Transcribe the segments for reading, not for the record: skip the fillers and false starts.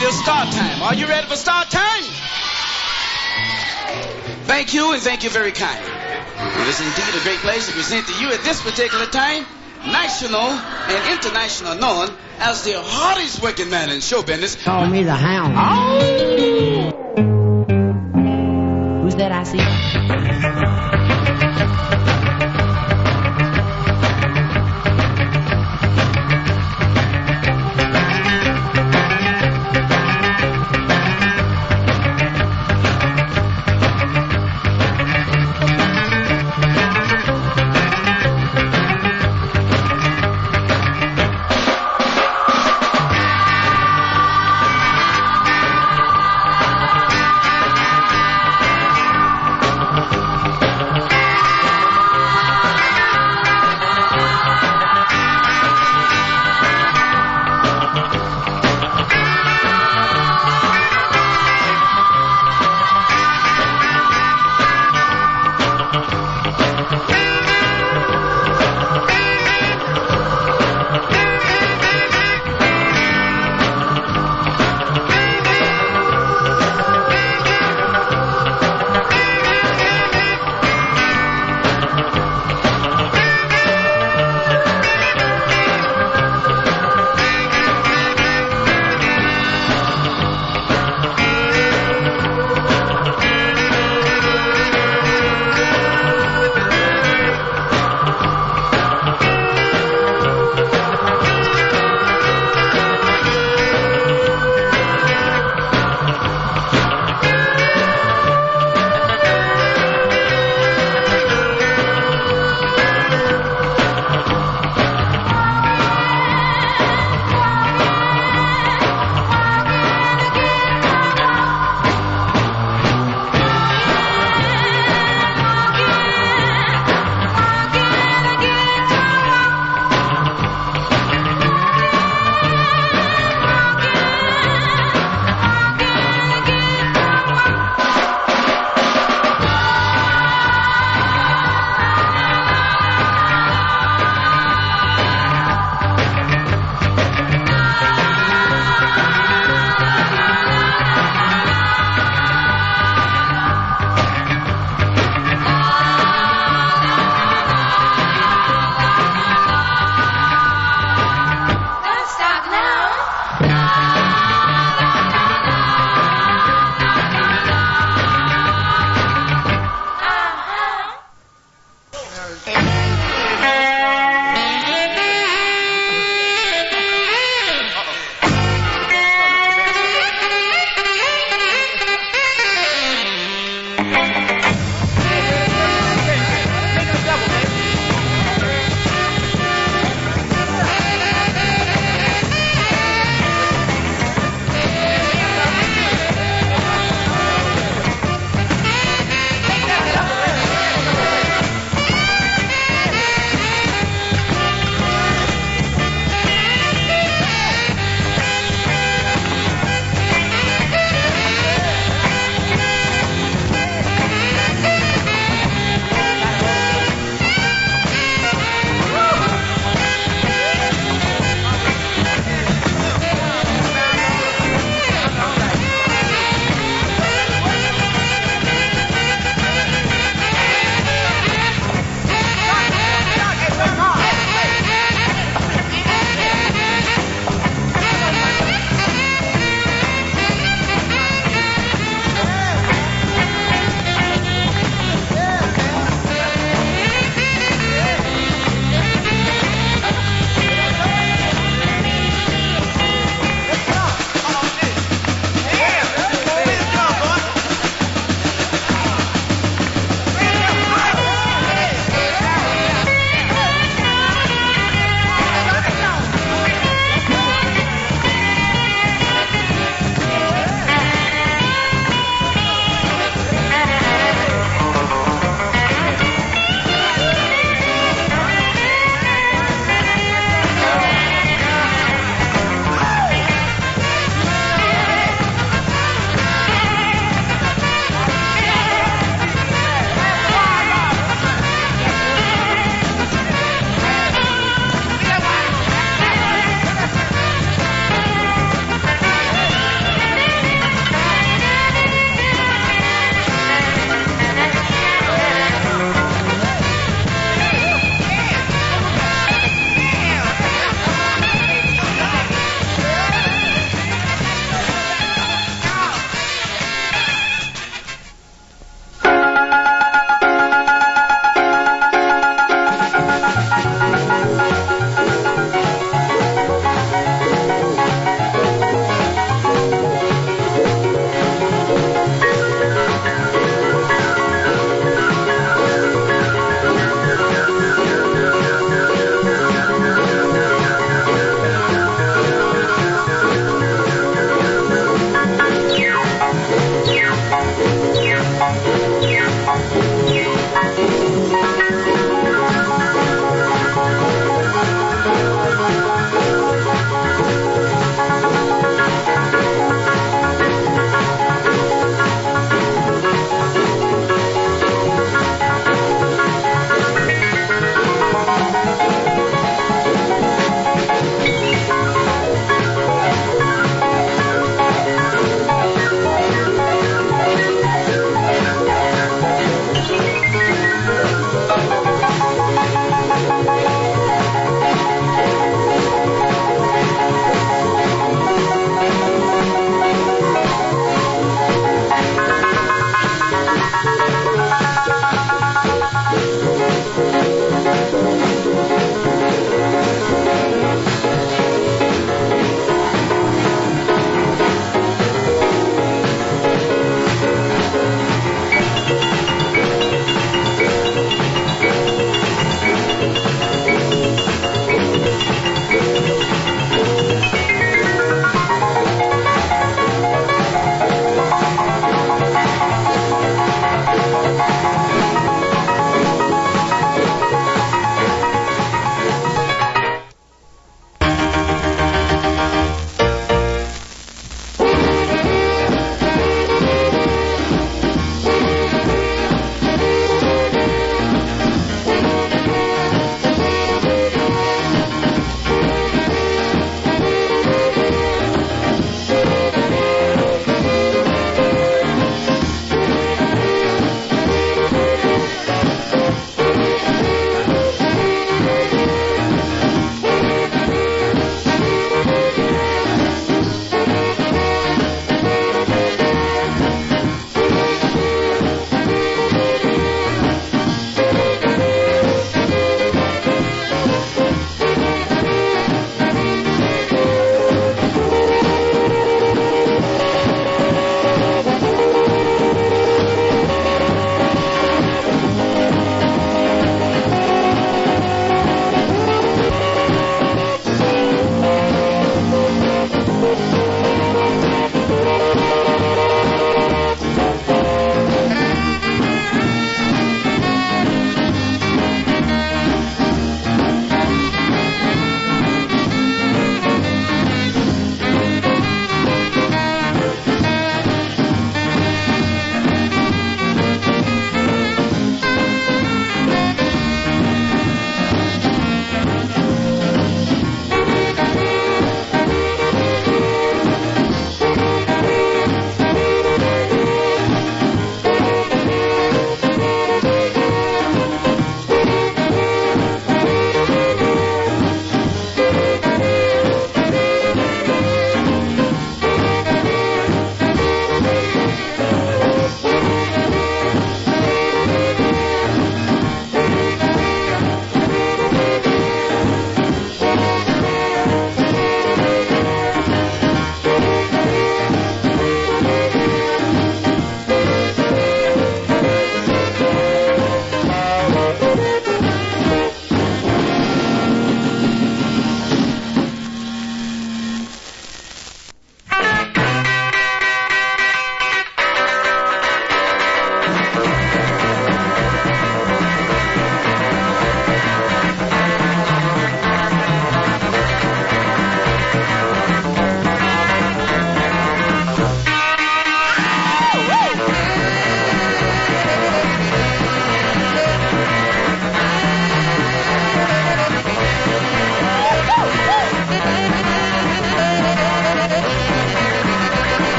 it is start time. Are you ready for start time? Thank you, and thank you very kindly. It is indeed a great pleasure to present to you at this particular time, national and international known as the hardest working man in show business. Call me the Hound. Oh! Who's that I see?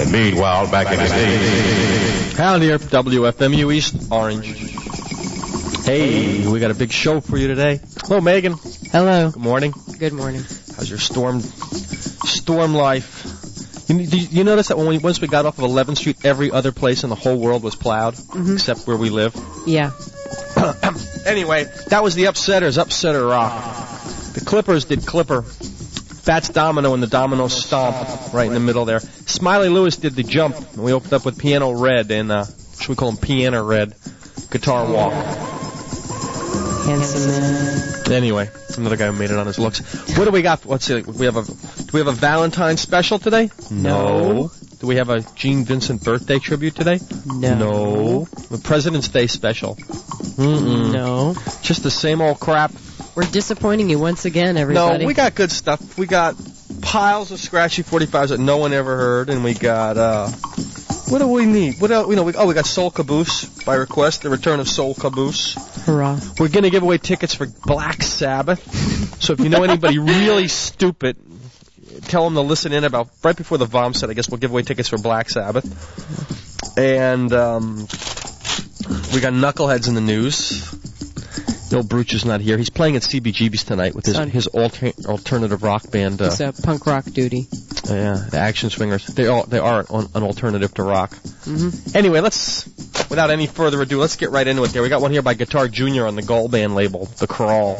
And meanwhile, back in the States. Howdy here, WFMU East Orange. Hey, we got a big show for you today. Hello, Megan. Hello. Good morning. Good morning. How's your storm life? You notice that once we got off of 11th Street, every other place in the whole world was plowed, except where we live? Yeah. Anyway, that was the Upsetter Rock. The Clippers did Clipper. Fats Domino and the Domino Stomp right in the middle there. Smiley Lewis did the Jump. And we opened up with Piano Red and, should we call him Piano Red? Guitar Walk. Handsome man. Anyway, another guy who made it on his looks. What do we got? Let's see. Do we have a Valentine's special today? No. Do we have a Gene Vincent birthday tribute today? No. The President's Day special? No. Just the same old crap. We're disappointing you once again, everybody. No, we got good stuff. We got piles of scratchy 45s that no one ever heard, and we got, what do we need? What else? We got Soul Caboose by request, the return of Soul Caboose. Hurrah. We're going to give away tickets for Black Sabbath. So if you know anybody really stupid, tell them to listen in about right before the VOM set. I guess we'll give away tickets for Black Sabbath. And we got Knuckleheads in the news. Bill Bruch is not here. He's playing at CBGB's tonight with his alternative rock band. It's a punk rock duty. Yeah, the Action Swingers. They are an alternative to rock. Anyway, without any further ado, let's get right into it there. We got one here by Guitar Jr. on the Gull Band label, The Crawl.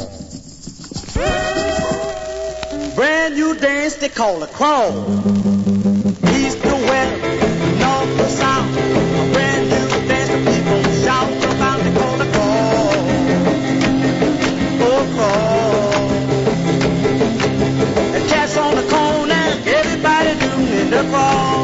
Brand new dance they call the crawl. East to west, north to south. A brand new dance the people shout about they call the crawl. Oh, crawl. The cats on the corner, everybody doing the crawl.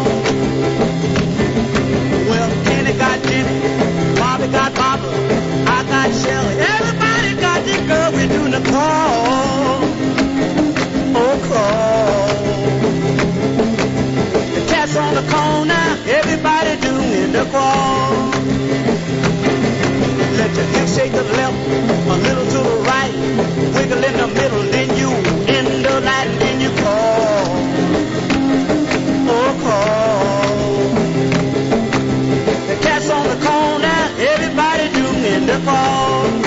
Well, Kenny got Jenny, Bobby got Barbara, I got Shelly. Everybody got the girl, we doing the crawl. Oh, crawl. The cats on the corner, everybody doing the crawl. Let your hips shake to the left, a little to the right, wiggle in the middle, then you in the light, and then you crawl. Oh, crawl. The cats on the corner, everybody doing the crawl.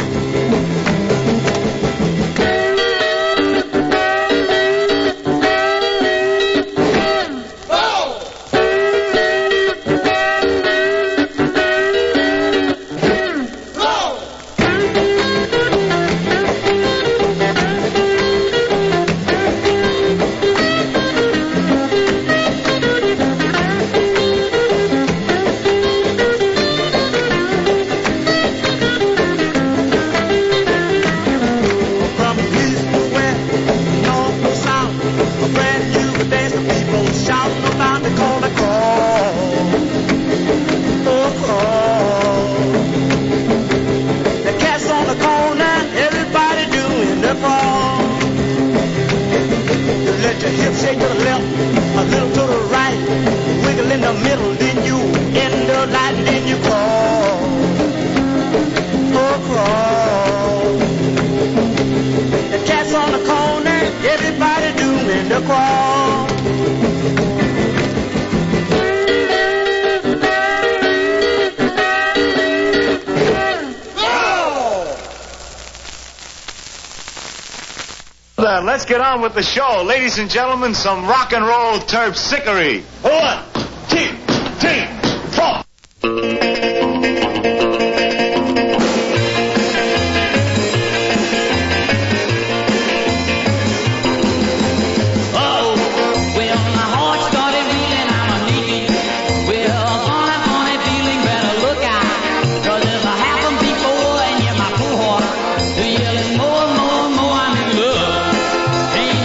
Let's get on with the show. Ladies and gentlemen, some rock and roll terpsichore. 1, 2, 3, 4.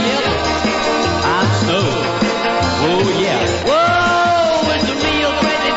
Whoa, it's a real crazy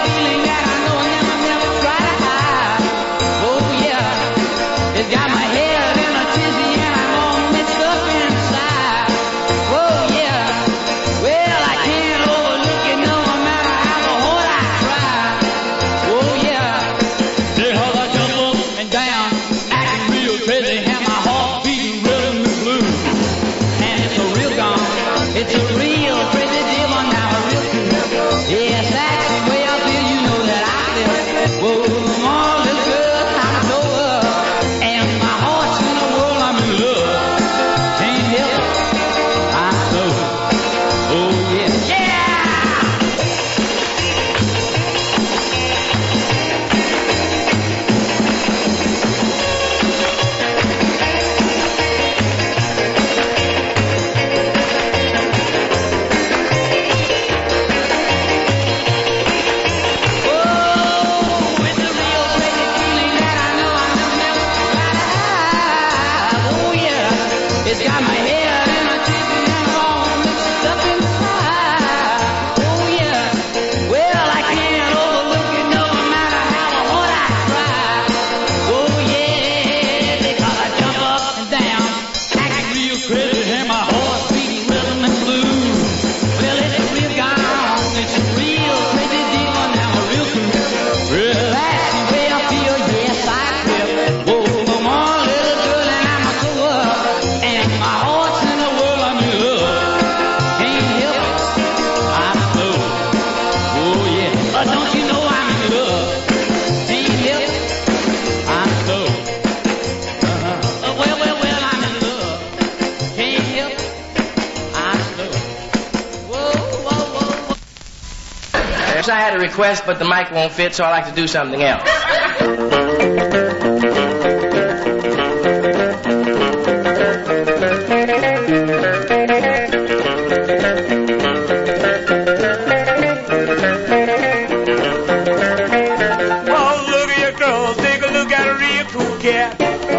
Folks, I had a request, but the mic won't fit, so I like to do something else. Oh, look at your girls, take a look at a real cool cat.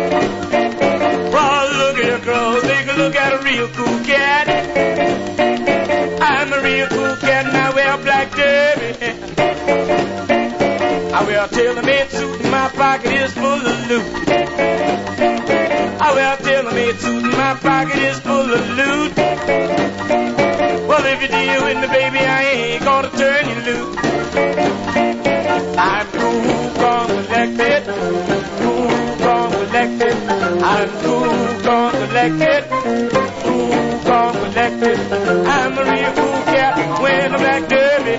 Oh, look at your girls, take a look at a real cool cat. I'm a real cool cat and I wear a black derby. I wear a tailor-made suit and my pocket is full of loot. I wear a tailor-made suit and my pocket is full of loot. Well, if you deal with me, baby, I ain't gonna turn you loose. I'm cool, gone collected. Cool, gone collected. I'm cool, gone collected. Cool, gone collected. I'm a real cool cat wearing a black derby.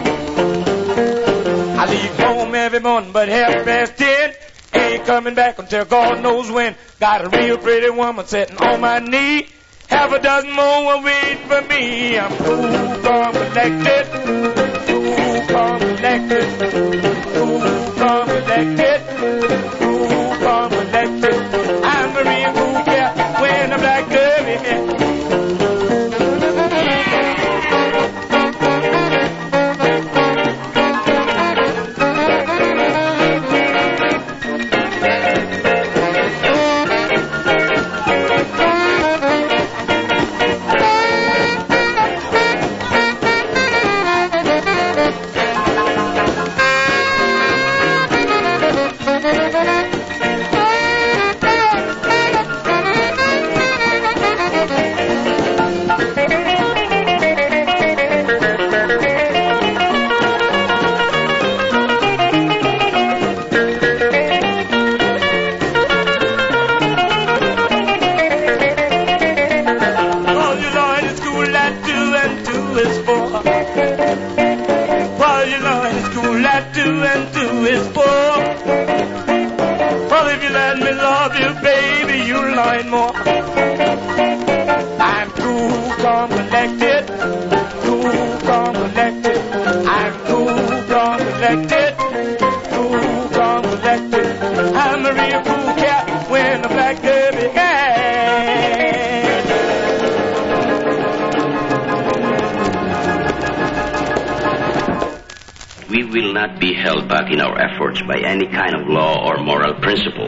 I leave home every morning but 10:30. Ain't coming back until God knows when. Got a real pretty woman sitting on my knee. Half a dozen more are waiting for me. I'm cool, gone collected. Cool, gone collected. Cool, gone collected. Cool, gone collected. I'm a real cool cat wearing a black derby. I'm cool, calm, collected. Cool, calm, collected. I'm cool, calm, collected. Cool, calm, collected. I'm a real cool cat wearing a black derby hat. We will not be held back in our efforts by any kind of law or moral principle.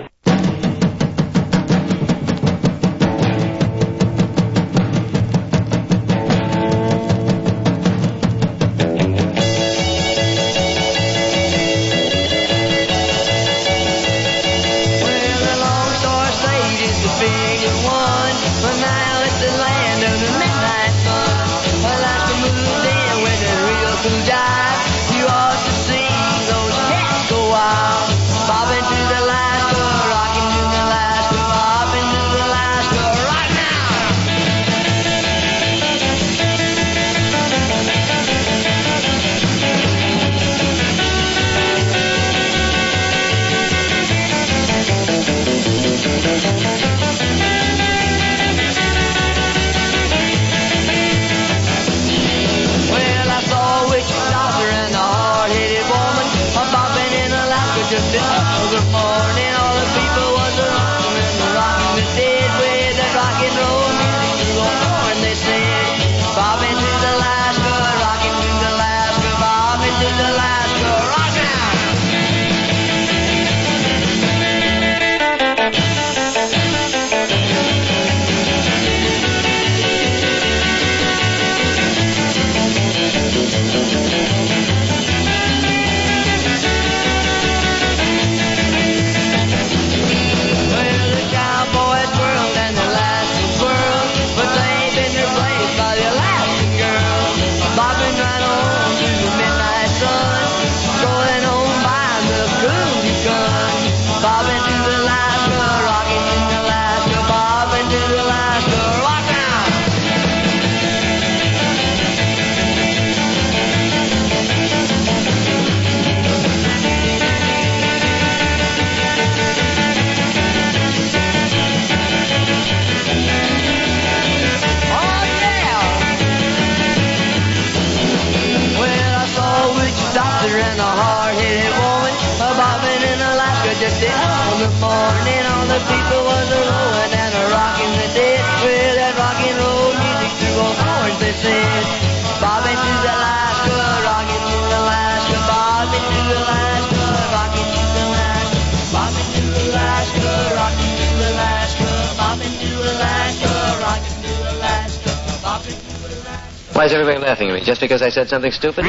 and a hard-headed woman, bobbing in Alaska just did. In the morning, all the people was a-rowing and a-rocking the dead. With that rock and roll music through all horns they said. Bobbing to Alaska, rocking to Alaska, bobbing to Alaska, rocking to Alaska, bobbing to Alaska, rocking to Alaska, bobbing to Alaska, rocking to Alaska, bobbing to Alaska. Why is everybody laughing at me? Just because I said something stupid?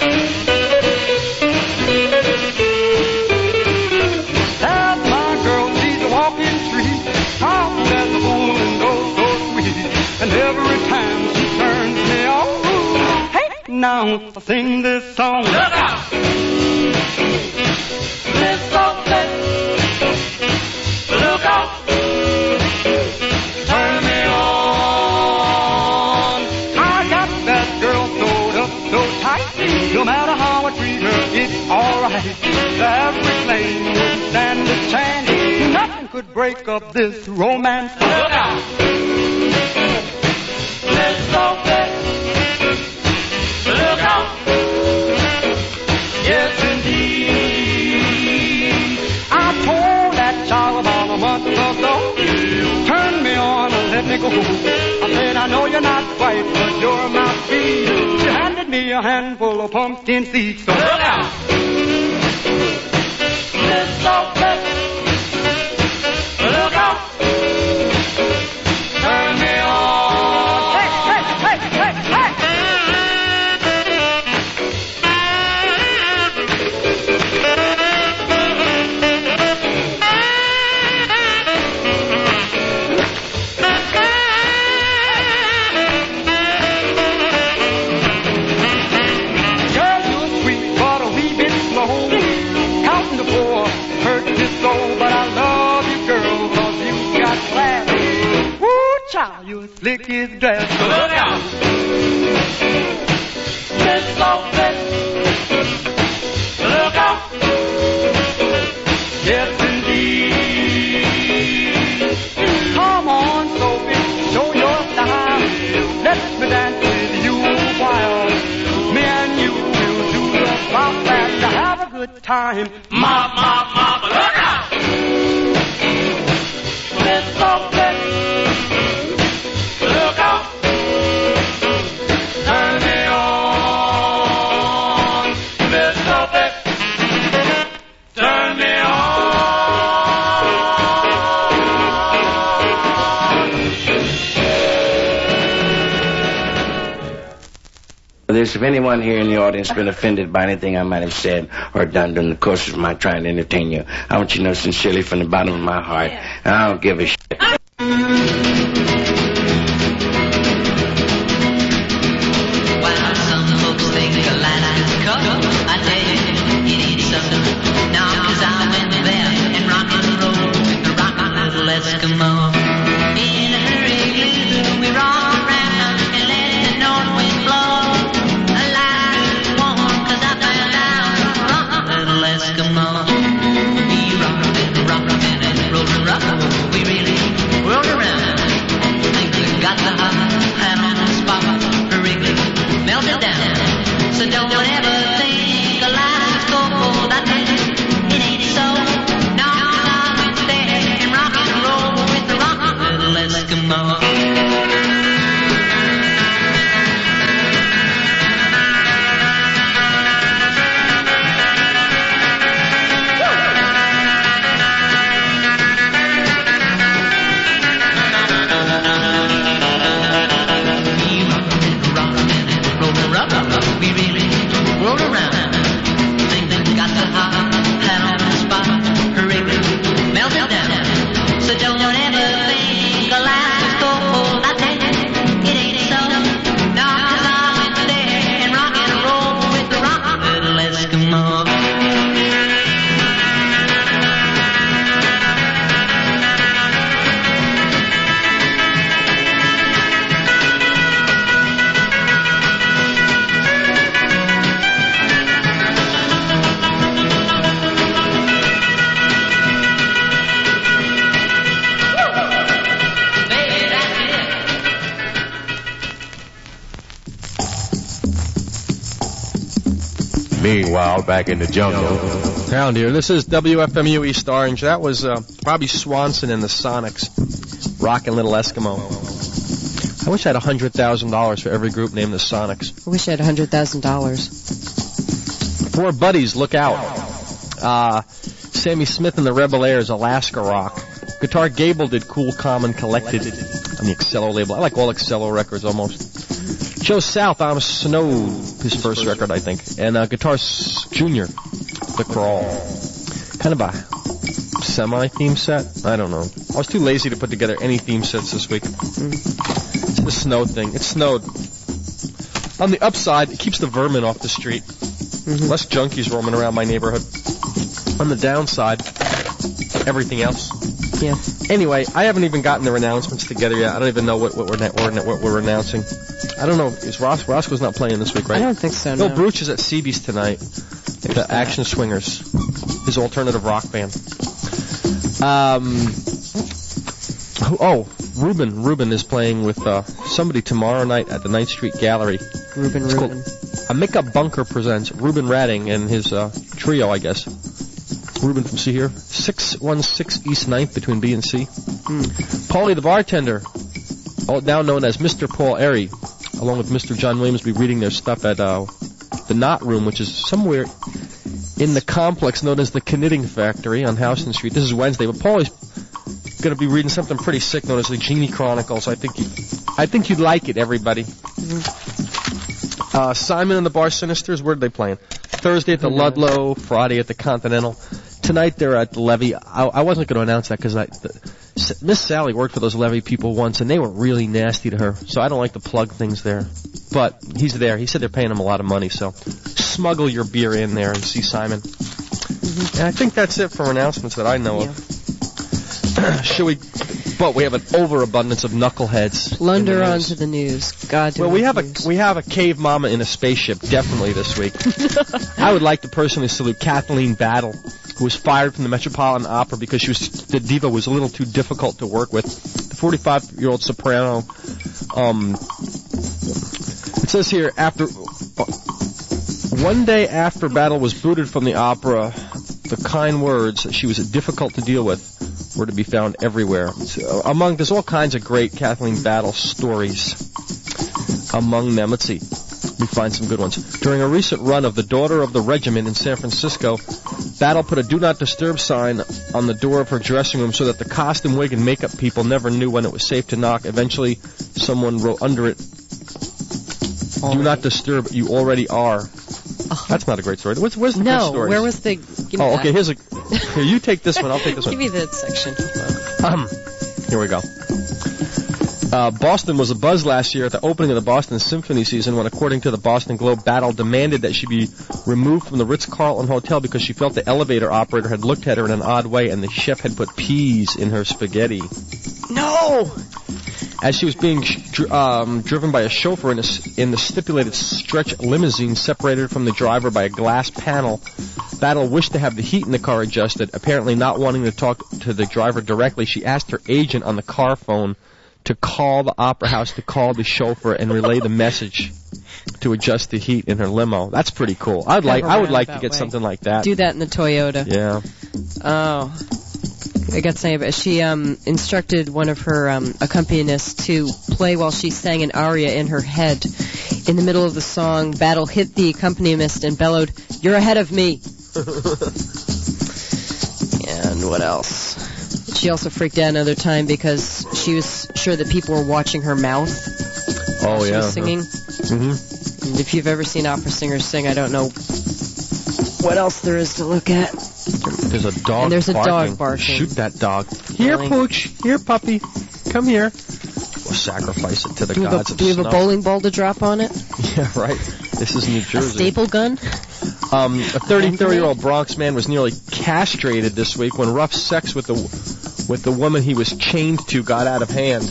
That's my girl, she's a walking tree, soft as a bull and oh so sweet. And every time she turns me on, hey, now I sing this song. Look out! This song says, look out! Turn me on. I got that girl sewed up so tight, no matter how I treat her, it's alright. Every flame would stand a chance, nothing could break up this romance. Look out! This song says, look out! Yes, indeed. I told that child about a month ago, turn me on and let me go. I said, I know you're not white, but you're my feet. She handed me a handful of pumpkin seeds. So look out! This song says, look out! Turn me on. Hey, hey, hey, hey, hey! Girl, you're sweet, but a wee bit slow. Counting to four hurts me so, but I love you, girl, 'cause you got class. Woo, child, you're slick as dress. So look out! Miss Sophie, look out! Yes, indeed. Come on, Sophie, show your style. Let me dance with you a while. Me and you will do the pop and have a good time. Ma, look out! Miss Sophie, look out! Turn me on, Miss Sophie. Turn me on. If anyone here in the audience has been offended by anything I might have said or done during the course of my trying to entertain you, I want you to know sincerely from the bottom of my heart, I don't give a shit. Well, some folks think a line is cut. I tell you, it ain't something. Now, 'cause I went there and rock and roll with the rockin' little Eskimo. In a hurry, we rock around and let the north wind blow. A light is warm 'cause I found out rockin' little Eskimo. We rockin' and rollin' rock. We really rolled around. Think we got the hot hat on the spot. Wrigley melted down. So don't ever think a life is cold. I tell you, it ain't so. No, 'cause I went there and rock and roll with the rockin' little Eskimo. We really Meanwhile, back in the jungle. Down here. This is WFMU East Orange. That was Bobby Swanson and the Sonics. Rockin' Little Eskimo. I wish I had $100,000 for every group named the Sonics. I wish I had $100,000. 4 buddies, look out. Sammy Smith and the Rebel Airs, Alaska Rock. Guitar Gable did Cool, Calm, and Collected on the Excello label. I like all Excello records almost. Joe South, I'm Snowed, his first record, I think. And Guitar Junior, The Crawl. Kind of a semi-theme set? I don't know. I was too lazy to put together any theme sets this week. It's the snow thing. It snowed. On the upside, it keeps the vermin off the street. Less junkies roaming around my neighborhood. On the downside, everything else. Yeah. Anyway, I haven't even gotten their announcements together yet. I don't even know what we're announcing. I don't know. Is Roscoe's not playing this week, right? I don't think so, Bill no. Bruch is at CB's tonight. The Action Swingers. His alternative rock band. Ruben is playing with somebody tomorrow night at the 9th Street Gallery. Ruben. A Make-Up Bunker presents Ruben Radding and his trio, I guess. Ruben from here. 616 East 9th between B and C. Paulie the bartender, now known as Mr. Paul Airy, along with Mr. John Williams, be reading their stuff at the Knot Room, which is somewhere in the complex known as the Knitting Factory on Houston Street. This is Wednesday, but Paulie's going to be reading something pretty sick known as the Genie Chronicles. I think you'd like it, everybody. Simon and the Bar Sinisters, where are they playing? Thursday at the Ludlow, Friday at the Continental. Tonight they're at the Levy. I wasn't going to announce that because Miss Sally worked for those Levy people once, and they were really nasty to her, so I don't like to plug things there. But he's there. He said they're paying him a lot of money, so smuggle your beer in there and see Simon. And I think that's it for announcements that I know of. Should we? But we have an overabundance of knuckleheads. Plunder onto the news. God. Well, we have a cave mama in a spaceship definitely this week. I would like to personally salute Kathleen Battle, who was fired from the Metropolitan Opera because the diva was a little too difficult to work with. The 45-year-old soprano. It says here one day after Battle was booted from the opera, the kind words that she was difficult to deal with were to be found everywhere. There's all kinds of great Kathleen Battle stories. Among them, let's see, we find some good ones. During a recent run of The Daughter of the Regiment in San Francisco, Battle put a Do Not Disturb sign on the door of her dressing room so that the costume, wig, and makeup people never knew when it was safe to knock. Eventually, someone wrote under it, "Do not disturb, you already are." That's not a great story. Where's the good story? Where was the... Okay, here, you take this one, I'll take this one. Give me that section. Here we go. Boston was abuzz last year at the opening of the Boston Symphony season when, according to the Boston Globe, Battle demanded that she be removed from the Ritz-Carlton Hotel because she felt the elevator operator had looked at her in an odd way and the chef had put peas in her spaghetti. No! As she was being driven by a chauffeur in the stipulated stretch limousine separated from the driver by a glass panel, Battle wished to have the heat in the car adjusted. Apparently not wanting to talk to the driver directly, she asked her agent on the car phone to call the opera house to call the chauffeur and relay the message to adjust the heat in her limo. That's pretty cool. I would like to get something like that. Do that in the Toyota. Yeah. Oh. I got to say, but she instructed one of her accompanists to play while she sang an aria in her head. In the middle of the song, Battle hit the accompanist and bellowed, "You're ahead of me." And what else? She also freaked out another time because she was sure that people were watching her mouth while she was singing. And if you've ever seen opera singers sing, I don't know what else there is to look at. There's a dog. And there's a dog barking. Shoot that dog. Here, Pooch. Here, puppy. Come here. We'll sacrifice it to the gods of Do you have a bowling ball to drop on it? Yeah, right. This is New Jersey. A staple gun? A 33-year-old Bronx man was nearly castrated this week when rough sex with the woman he was chained to got out of hand.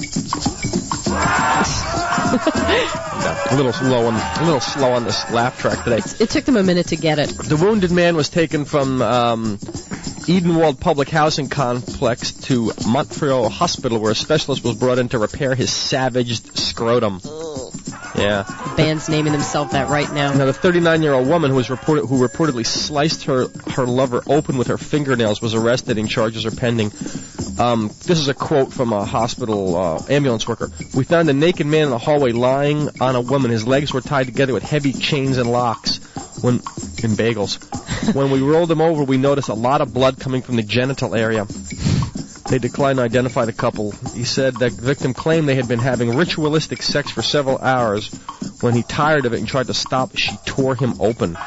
A little slow on this laugh track today. It took them a minute to get it. The wounded man was taken from Edenwald Public Housing Complex to Montreal Hospital, where a specialist was brought in to repair his savaged scrotum. Yeah. The band's naming themselves that right now. Now, the 39-year-old woman who reportedly sliced her lover open with her fingernails was arrested and charges are pending. This is a quote from a hospital ambulance worker. We found a naked man in the hallway lying on a woman. His legs were tied together with heavy chains and locks. In bagels. When we rolled him over, we noticed a lot of blood coming from the genital area. They declined to identify the couple. He said the victim claimed they had been having ritualistic sex for several hours. When he tired of it and tried to stop, she tore him open.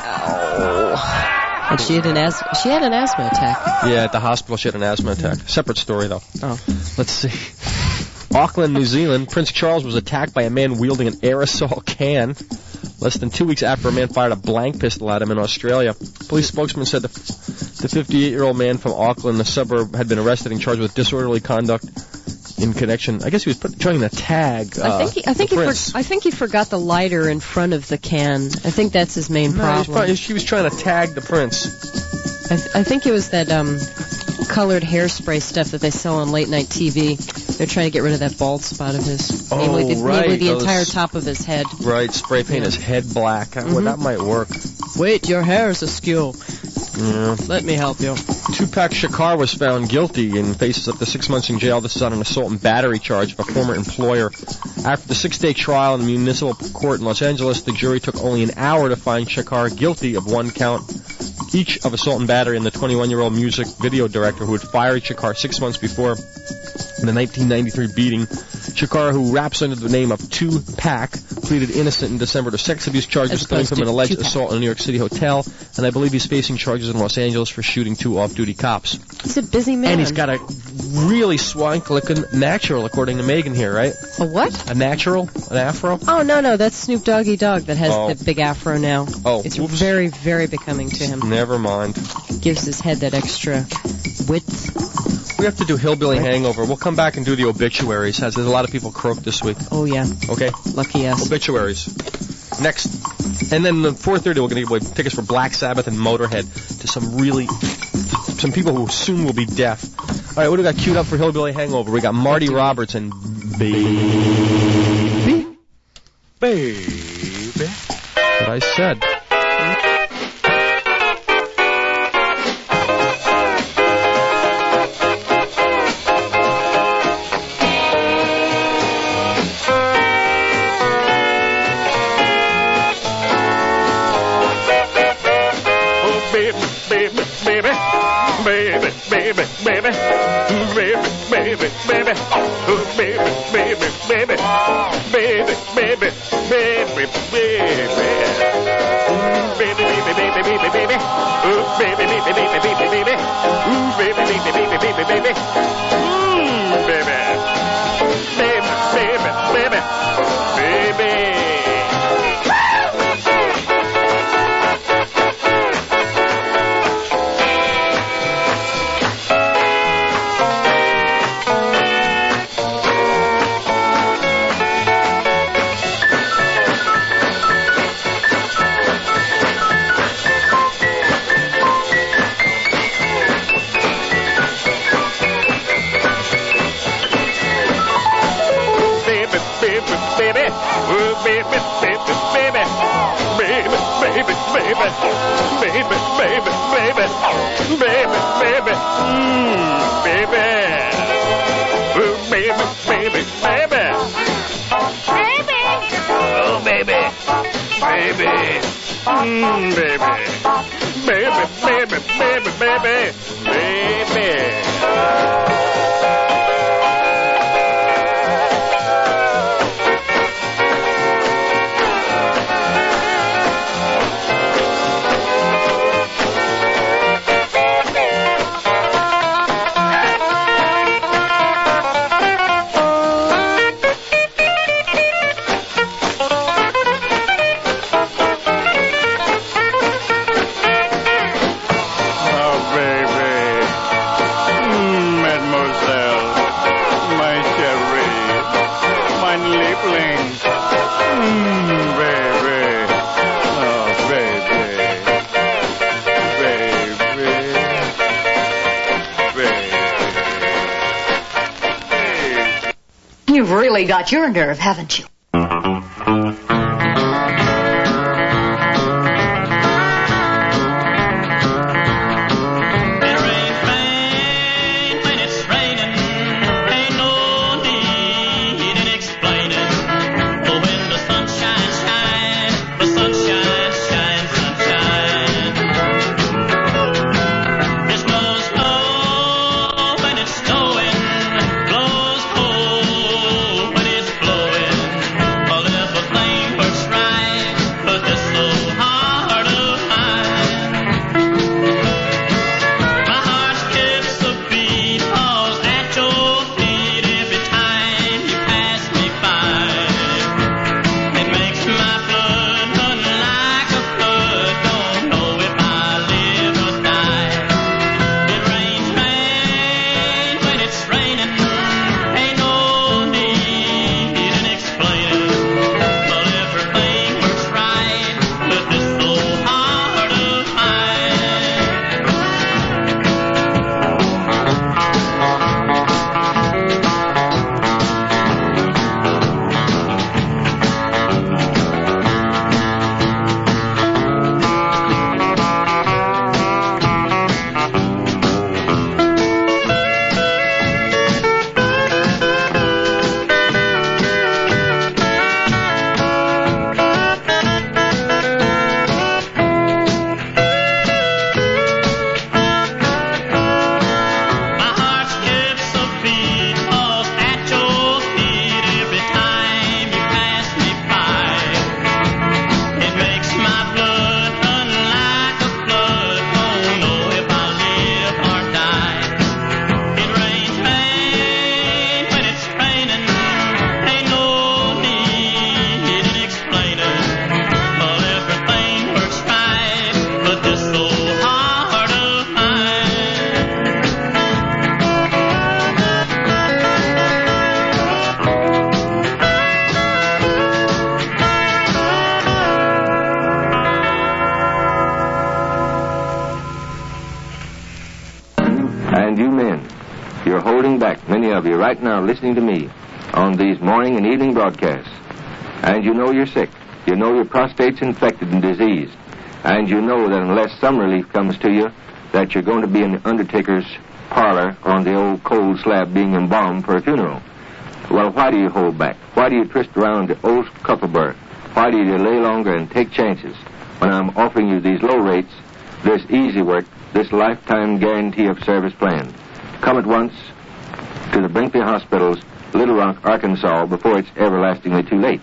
Oh. And she had an asthma attack. Yeah, at the hospital she had an asthma attack. Separate story, though. Oh. Let's see. Auckland, New Zealand. Prince Charles was attacked by a man wielding an aerosol can. Less than 2 weeks after a man fired a blank pistol at him in Australia. Police spokesman said the 58-year-old man from Auckland, the suburb, had been arrested and charged with disorderly conduct in connection. I guess he was trying to tag I think he forgot the lighter in front of the can. I think that's his main problem. She was trying to tag the prince. I think it was that colored hairspray stuff that they sell on late-night TV. They're trying to get rid of that bald spot of his. Namely the entire top of his head. Right, spray paint his head black. Well, that might work. Wait, your hair is askew. Yeah. Let me help you. Tupac Shakur was found guilty and faces up to 6 months in jail. This is on an assault and battery charge of a former employer. After the 6-day trial in the municipal court in Los Angeles, the jury took only an hour to find Shakur guilty of one count each of assault and battery and the 21-year-old music video director who had fired Shakur 6 months before in the 1993 beating. Shakur, who raps under the name of Tupac, pleaded innocent in December to sex abuse charges stemming from an alleged assault in a New York City hotel, and I believe he's facing charges in Los Angeles for shooting 2 off-duty cops. He's a busy man. And he's got a really swank-looking natural, according to Megan here, right? A what? A natural? An afro? Oh, no, that's Snoop Doggy Dogg that has the big afro now. Oh, it's very, very becoming to him. Never mind. Gives his head that extra width. We have to do Hillbilly Hangover. We'll come back and do the obituaries, as there's a lot of people croaked this week. Oh, yeah. Okay? Lucky us. Obituaries. Next. And then at 4:30, we're going to give away tickets for Black Sabbath and Motorhead to some people who soon will be deaf. All right, what do we got queued up for Hillbilly Hangover? We got Marty Roberts and Baby. What I said. You've really got your nerve, haven't you? you're holding back, many of you right now listening to me on these morning and evening broadcasts. And you know you're sick. You know your prostate's infected and diseased. And you know that unless some relief comes to you, that you're going to be in the undertaker's parlor on the old cold slab being embalmed for a funeral. Well, why do you hold back? Why do you twist around the old scuffleburr? Why do you delay longer and take chances when I'm offering you these low rates, this easy work, this lifetime guarantee of service plan? Come at once to the Brinkley Hospital's Little Rock, Arkansas, before it's everlastingly too late.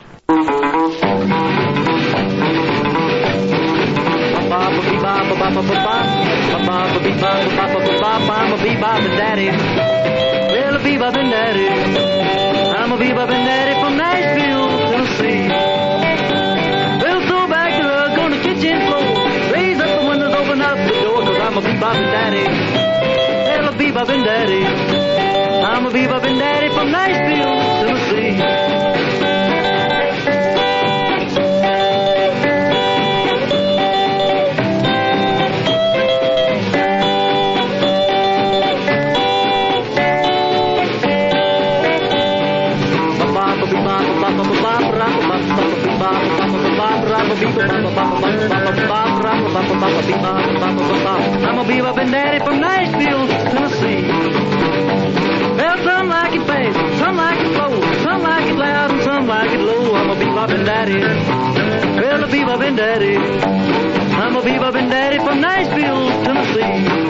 I'm a bebop and daddy. Well, a bebop and daddy. I'm a bebop and daddy from Nashville, Tennessee. Well, throw back the rug on the kitchen floor. Raise up the windows, open up the door, 'cause I'm a bebop and daddy. Well, a bebop and daddy. I'm a bebop and daddy from Nashville, Tennessee. I'm a bebop and daddy from Nashville, Tennessee. Well, some like it fast, some like it slow, some like it loud and some like it low. I'm a bebop and daddy. Well, a bebop and daddy. I'm a bebop and daddy from Nashville, Tennessee.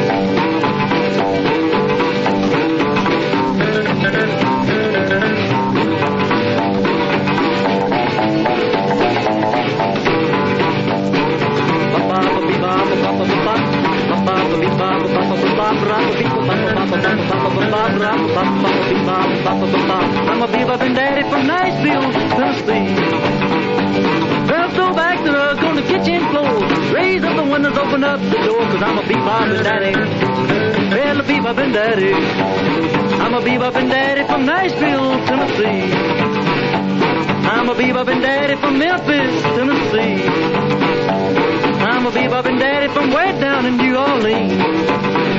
I'm a bebop and daddy from Nashville, Tennessee. Well, throw back the rug on the kitchen floor. Raise up the windows, open up the door, 'cause I'm a bebop and daddy. Well, a bebop and daddy. I'm a bebop and daddy from Nashville, Tennessee. I'm a bebop and daddy from Memphis, Tennessee. I'm a bebop and daddy from way down in New Orleans.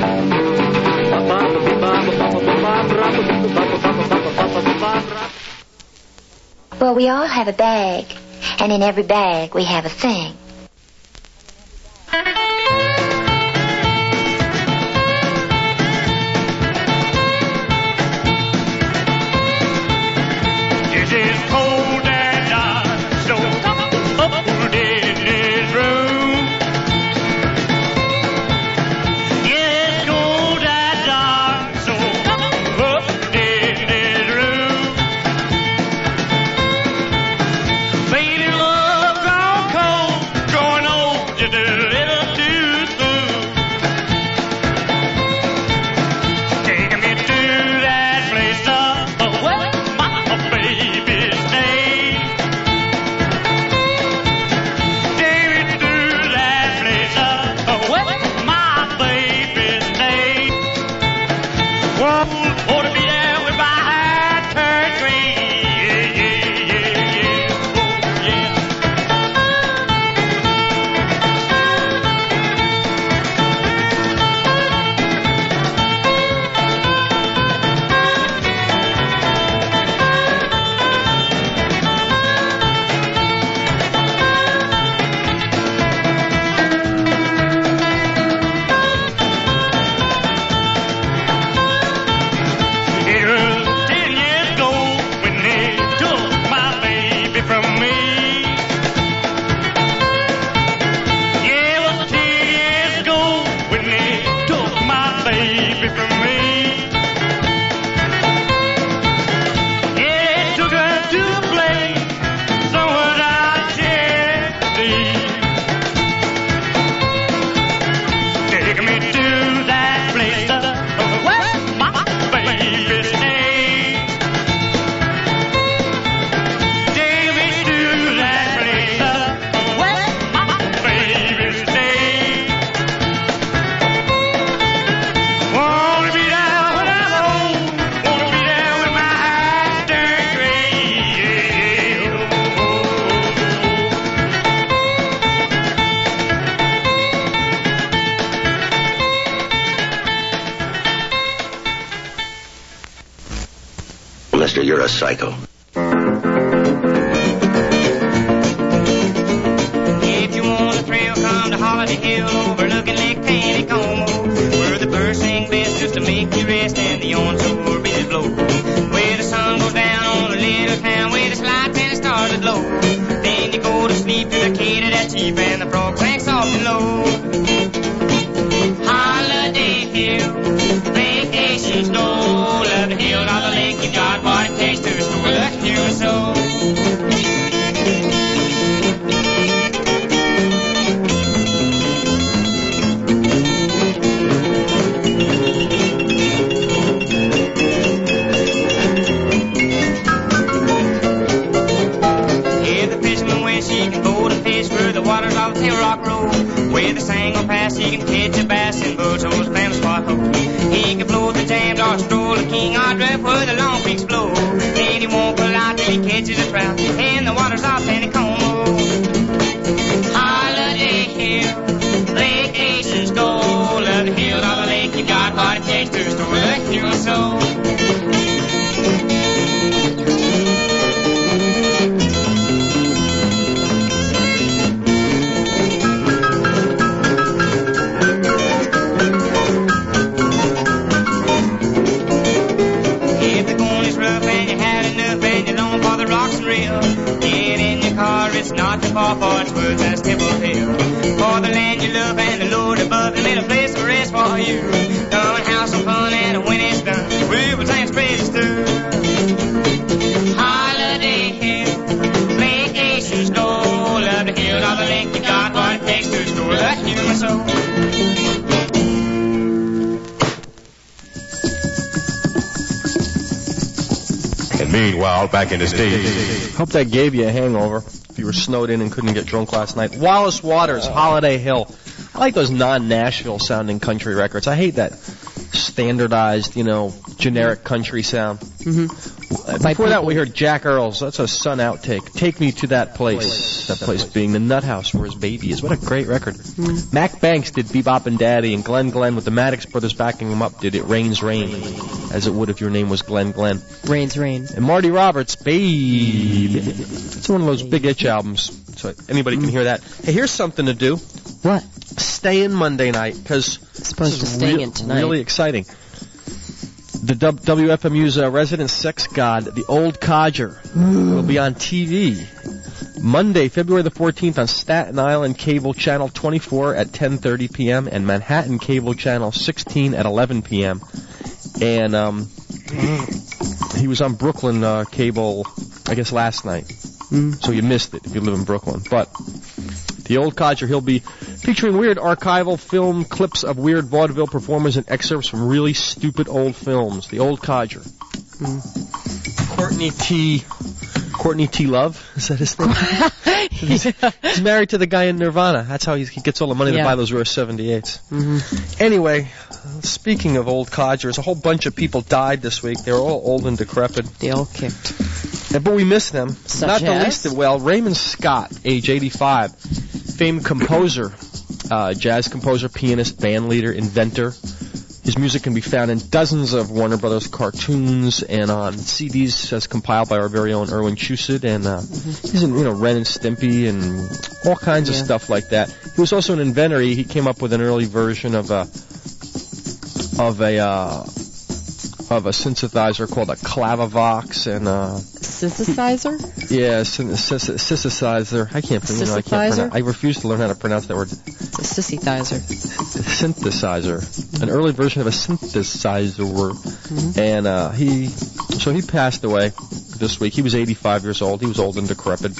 Well, we all have a bag, and in every bag we have a thing. It is cold and dark, so up in this room. It's cold and dark, so up in this room. Baby, love grown cold, growing old just a little you're a psycho. If you want a thrill, come to Holiday Hill, overlooking Lake Taneycomo, where the birds sing best just to make you rest and the onshore breezes blow. Where the sun goes down on a little town where the lights and the stars aglow. Then you go to sleep to the cater that's cheap and the frog clank soft and low. Holiday Hill, vacation snow, love the hill, not the lake, you got what it takes to restore the human soul. Waters off Tail Rock Road, where the Sango Pass, he can catch a bass and birds on his famous spot hole. He can blow the jams or stroll the king or drift where the long creeks flow. Then he won't pull out till he catches a trout in the waters off Taneycomo. Holiday Hill, vacations go, love the hill of the lake, you got what it takes to restore the human soul. It's not too far for its words as Temple Hill. For the land you love and the Lord above, the little place of rest for you. Come and have some fun and when it's done, we will sing praises too. Holiday Hill, vacations go, love the hill of the lake, you got what it takes to restore the human soul. And meanwhile, back in the States. Hope that gave you a hangover. You were snowed in and couldn't get drunk last night. Wallace Waters, Holiday Hill. I like those non-Nashville sounding country records. I hate that standardized, generic country sound. Mm-hmm. Before that, we heard Jack Earls. That's a Sun outtake. Take Me to That Place. That place being the nut house where his baby is. What a great record. Mm-hmm. Mac Banks did Bebop and Daddy, and Glenn Glenn with the Maddox brothers backing him up did It Rains Rain, as it would if your name was Glenn Glenn. Rains Rain. And Marty Roberts, Babe. It's one of those big itch albums, so anybody can hear that. Hey, here's something to do. What? Stay in Monday night, because supposed to stay in tonight. Really exciting. The WFMU's resident sex god, the Old Codger, will be on TV Monday, February the 14th on Staten Island Cable Channel 24 at 10:30 p.m. and Manhattan Cable Channel 16 at 11 p.m. And he was on Brooklyn Cable, I guess, last night. So you missed it if you live in Brooklyn. But the Old Codger, he'll be featuring weird archival film clips of weird vaudeville performers and excerpts from really stupid old films. The Old Codger. Courtney T. Love, is that his name? He's married to the guy in Nirvana. That's how he gets all the money to buy those rare 78s. Mm-hmm. Anyway, speaking of Old Codgers, a whole bunch of people died this week. They were all old and decrepit. They all kicked. But we miss them. Not the least of, Raymond Scott, age 85, famed composer, jazz composer, pianist, band leader, inventor. His music can be found in dozens of Warner Brothers cartoons and on CDs as compiled by our very own Erwin Chusett. And he's in, Ren and Stimpy and all kinds of stuff like that. He was also an inventor. He came up with an early version of a synthesizer called a Clavavox and synthesizer. Synthesizer. I can't pronounce. I refuse to learn how to pronounce that word. It's a synthesizer. Synthesizer. An early version of a synthesizer. And he passed away this week. He was 85 years old. He was old and decrepit.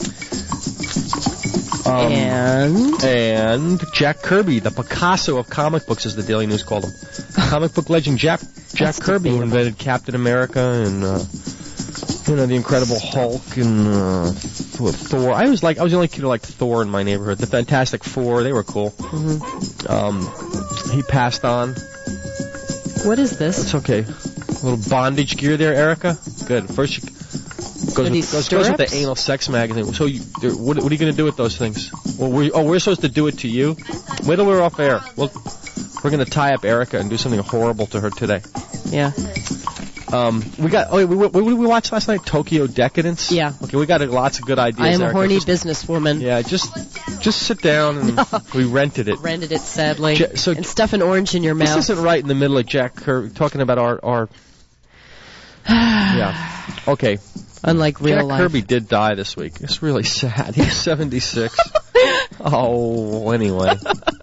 And Jack Kirby, the Picasso of comic books, as the Daily News called him. Comic book legend Jack Kirby invented Captain America and the Incredible Hulk and Thor. I was the only kid who liked Thor in my neighborhood. The Fantastic Four, they were cool. He passed on. What is this? It's okay. A little bondage gear there, Erica. Good. First you goes with the anal sex magazine. So what are you going to do with those things? Well, we're supposed to do it to you. Wait till we're off air. We're going to tie up Erica and do something horrible to her today. Yeah. We got. Oh, we watched last night Tokyo Decadence. Yeah. Okay, we got lots of good ideas. I am a Erica. horny businesswoman. Yeah, just sit down and we rented it. Rented it, sadly. So and stuff an orange in your mouth. This isn't right in the middle of Jack Kirby talking about our. Yeah. Okay. Unlike real Jack life. Kirby did die this week. It's really sad. He's 76. Oh, anyway.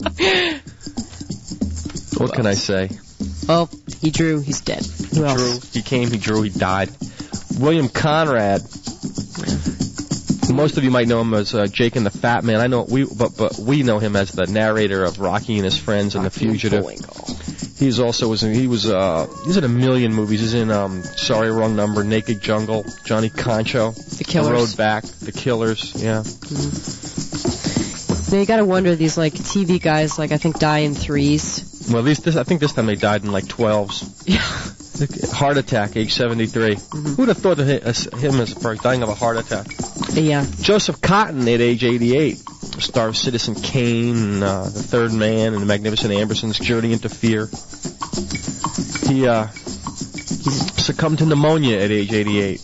What can I say? Oh, he drew. He's dead. Who else? He came, he drew, he died. William Conrad. Most of you might know him as Jake and the Fat Man. I know but we know him as the narrator of Rocky and His Friends and The Fugitive. He's also he's in a million movies. He's in Sorry Wrong Number, Naked Jungle, Johnny Concho, The Killers, The Road Back, The Killers. Yeah. Now you gotta wonder, these like TV guys, like I think die in threes. Well, I think this time they died in like 12s. Yeah. Heart attack, age 73. Who would have thought of him as dying of a heart attack? Yeah. Joseph Cotton at age 88, star of Citizen Kane, The Third Man, and The Magnificent Ambersons, Journey into Fear. He succumbed to pneumonia at age 88.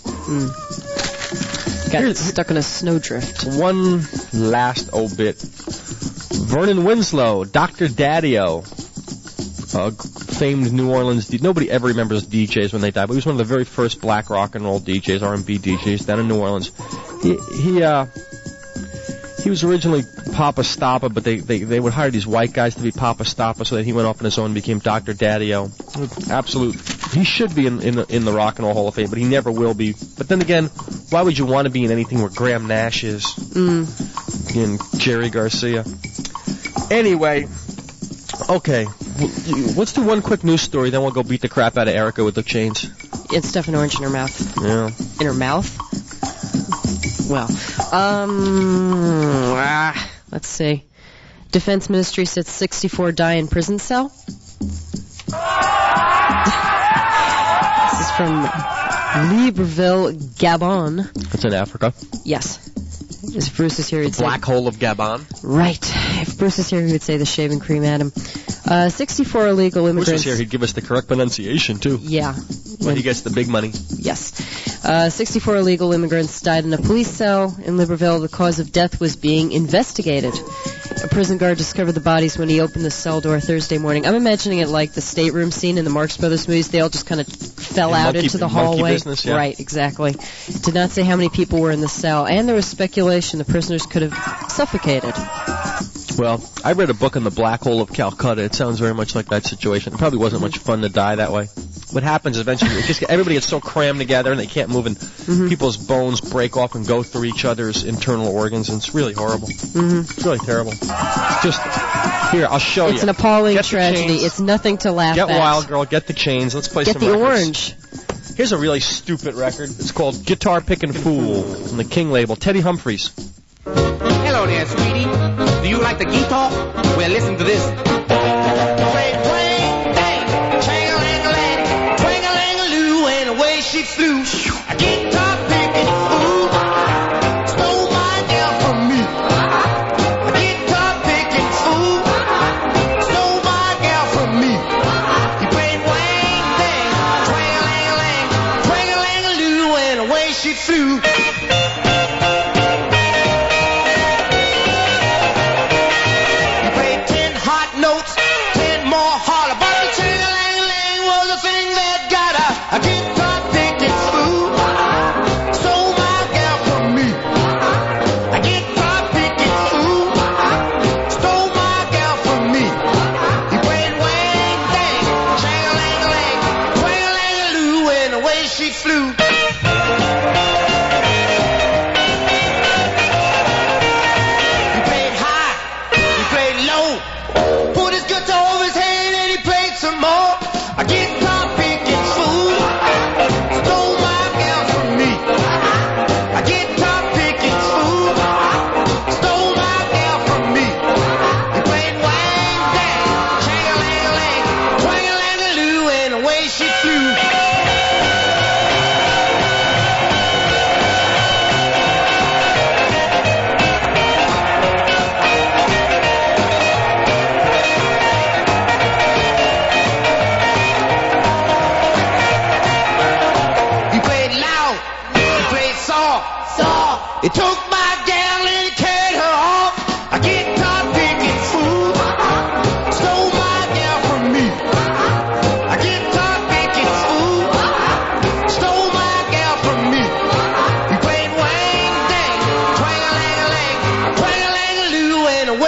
Got stuck in a snowdrift. One last obit. Vernon Winslow, Dr. Daddio, famed New Orleans. Nobody ever remembers DJs when they die, but he was one of the very first black rock and roll DJs, R&B DJs down in New Orleans. He was originally Papa Stoppa, but they would hire these white guys to be Papa Stoppa, so that he went off on his own and became Dr. Daddio. Absolute. He should be in the Rock and Roll Hall of Fame, but he never will be. But then again, why would you want to be in anything where Graham Nash is and Jerry Garcia? Anyway, okay, let's do one quick news story, then we'll go beat the crap out of Erica with the chains. It's stuff an orange in her mouth. Yeah. In her mouth? Well, let's see. Defense Ministry said 64 die in prison cell. This is from Libreville, Gabon. That's in Africa. Yes. If Bruce is here, he'd say... Black hole of Gabon. Right. If Bruce is here, he would say the shaving cream Adam. 64 illegal immigrants... Bruce is here, he'd give us the correct pronunciation, too. Yeah. When he gets the big money. Yes. 64 illegal immigrants died in a police cell in Libreville. The cause of death was being investigated. A prison guard discovered the bodies when he opened the cell door Thursday morning. I'm imagining it like the stateroom scene in the Marx Brothers movies. They all just kind of fell out into the hallway. Business, yeah. Right, exactly. Did not say how many people were in the cell, and there was speculation the prisoners could have suffocated. Well, I read a book on the black hole of Calcutta. It sounds very much like that situation. It probably wasn't much fun to die that way. What happens eventually, everybody gets so crammed together and they can't move, and people's bones break off and go through each other's internal organs, and it's really horrible. It's really terrible. Just, here, I'll show you. It's an appalling tragedy. It's nothing to laugh at. Get wild, girl. Get the chains. Let's play some records. Get the orange. Here's a really stupid record. It's called Guitar Pickin' Fool from the King label. Teddy Humphries. Hello there, sweetie. Do you like the guitar? Well, listen to this. She flew, a guitar picking fool, stole my girl from me. A guitar picking fool, stole my girl from me. He played wang dang, twang-a-lang-a-lang, twang-a-lang-a-loo, and away she flew. He played 10 hot notes, 10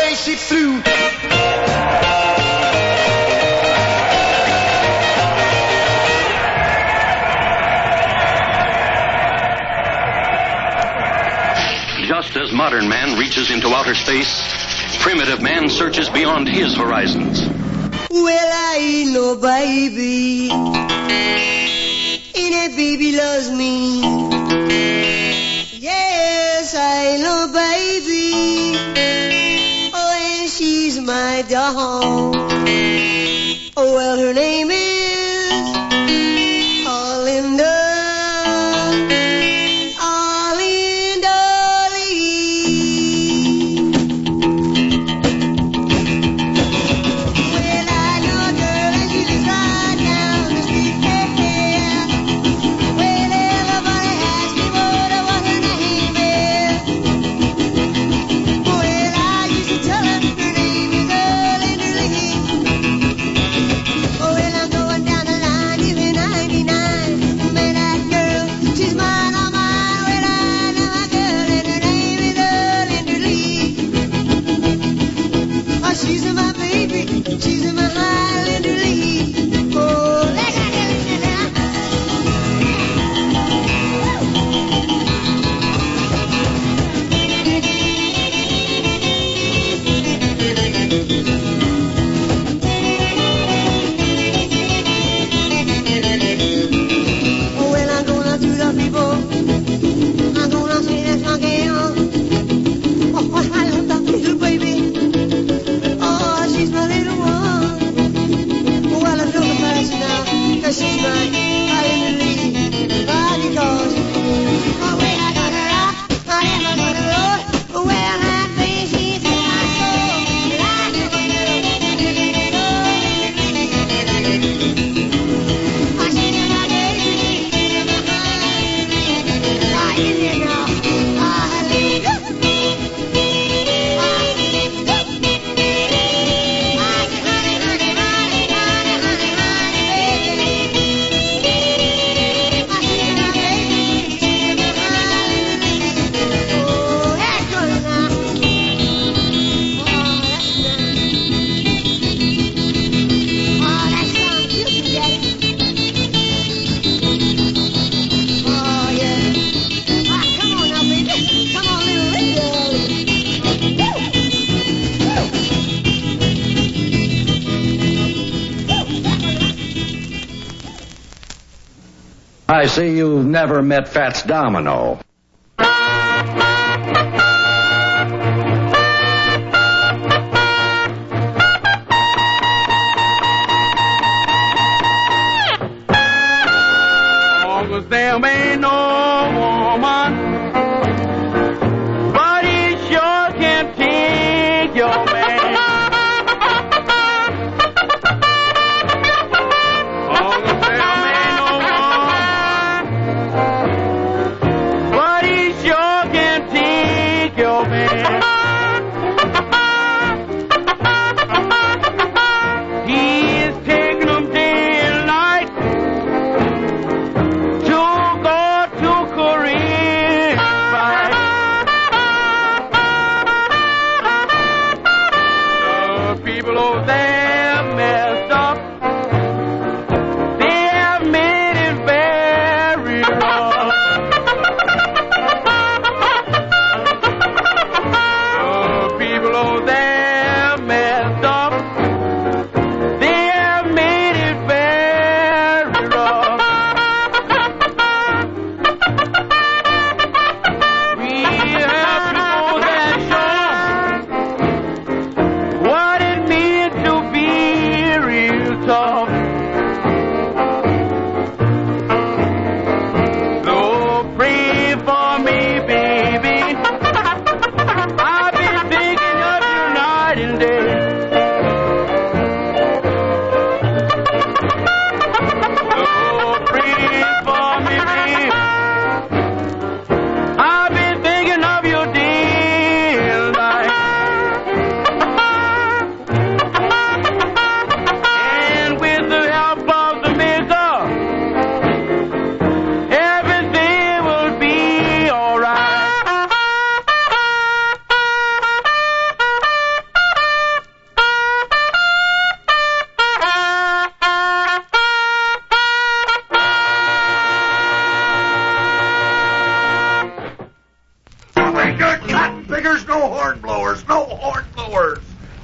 away she flew. Just as modern man reaches into outer space, primitive man searches beyond his horizons. Well, I ain't no baby, and that baby loves me. Yes, I ain't no baby, oh, and she's my doll. Oh, well, her name is Arlinda. I see you've never met Fats Domino. Cause there ain't no woman, but he sure can take your man. Cause there ain't no woman, but he sure can take your man. He's taking them day and night to go to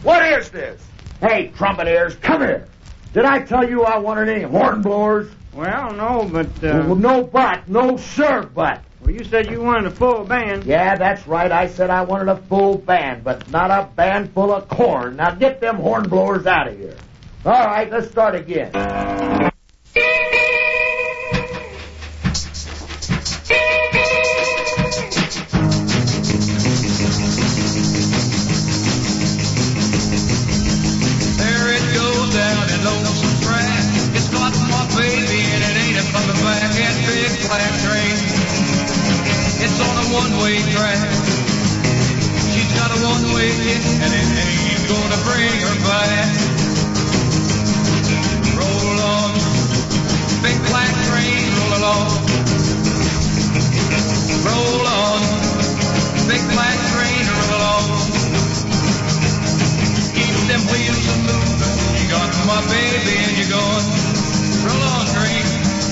What is this? Hey, trumpet ears, come here. Did I tell you I wanted any horn blowers? Well, no, but... Well, no but. No sir but. Well, you said you wanted a full band. Yeah, that's right. I said I wanted a full band, but not a band full of corn. Now get them horn blowers out of here. All right, let's start again. It's on a one-way track. She's got a one-way ticket, and it ain't gonna bring her back. Roll on, big black train, roll along. Roll on, big black train, roll along. Keep them wheels a moving. You got my baby, and you're gone. Roll on, train.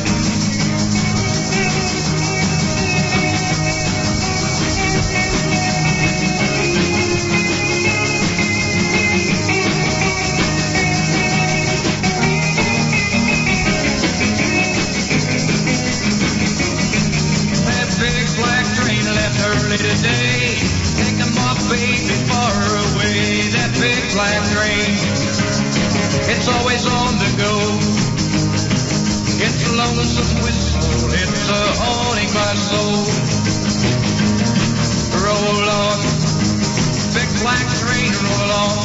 Early today, taking my baby far away. That big black train, it's always on the go. It's a lonesome whistle, it's haunting my soul. Roll on, big black train, roll on.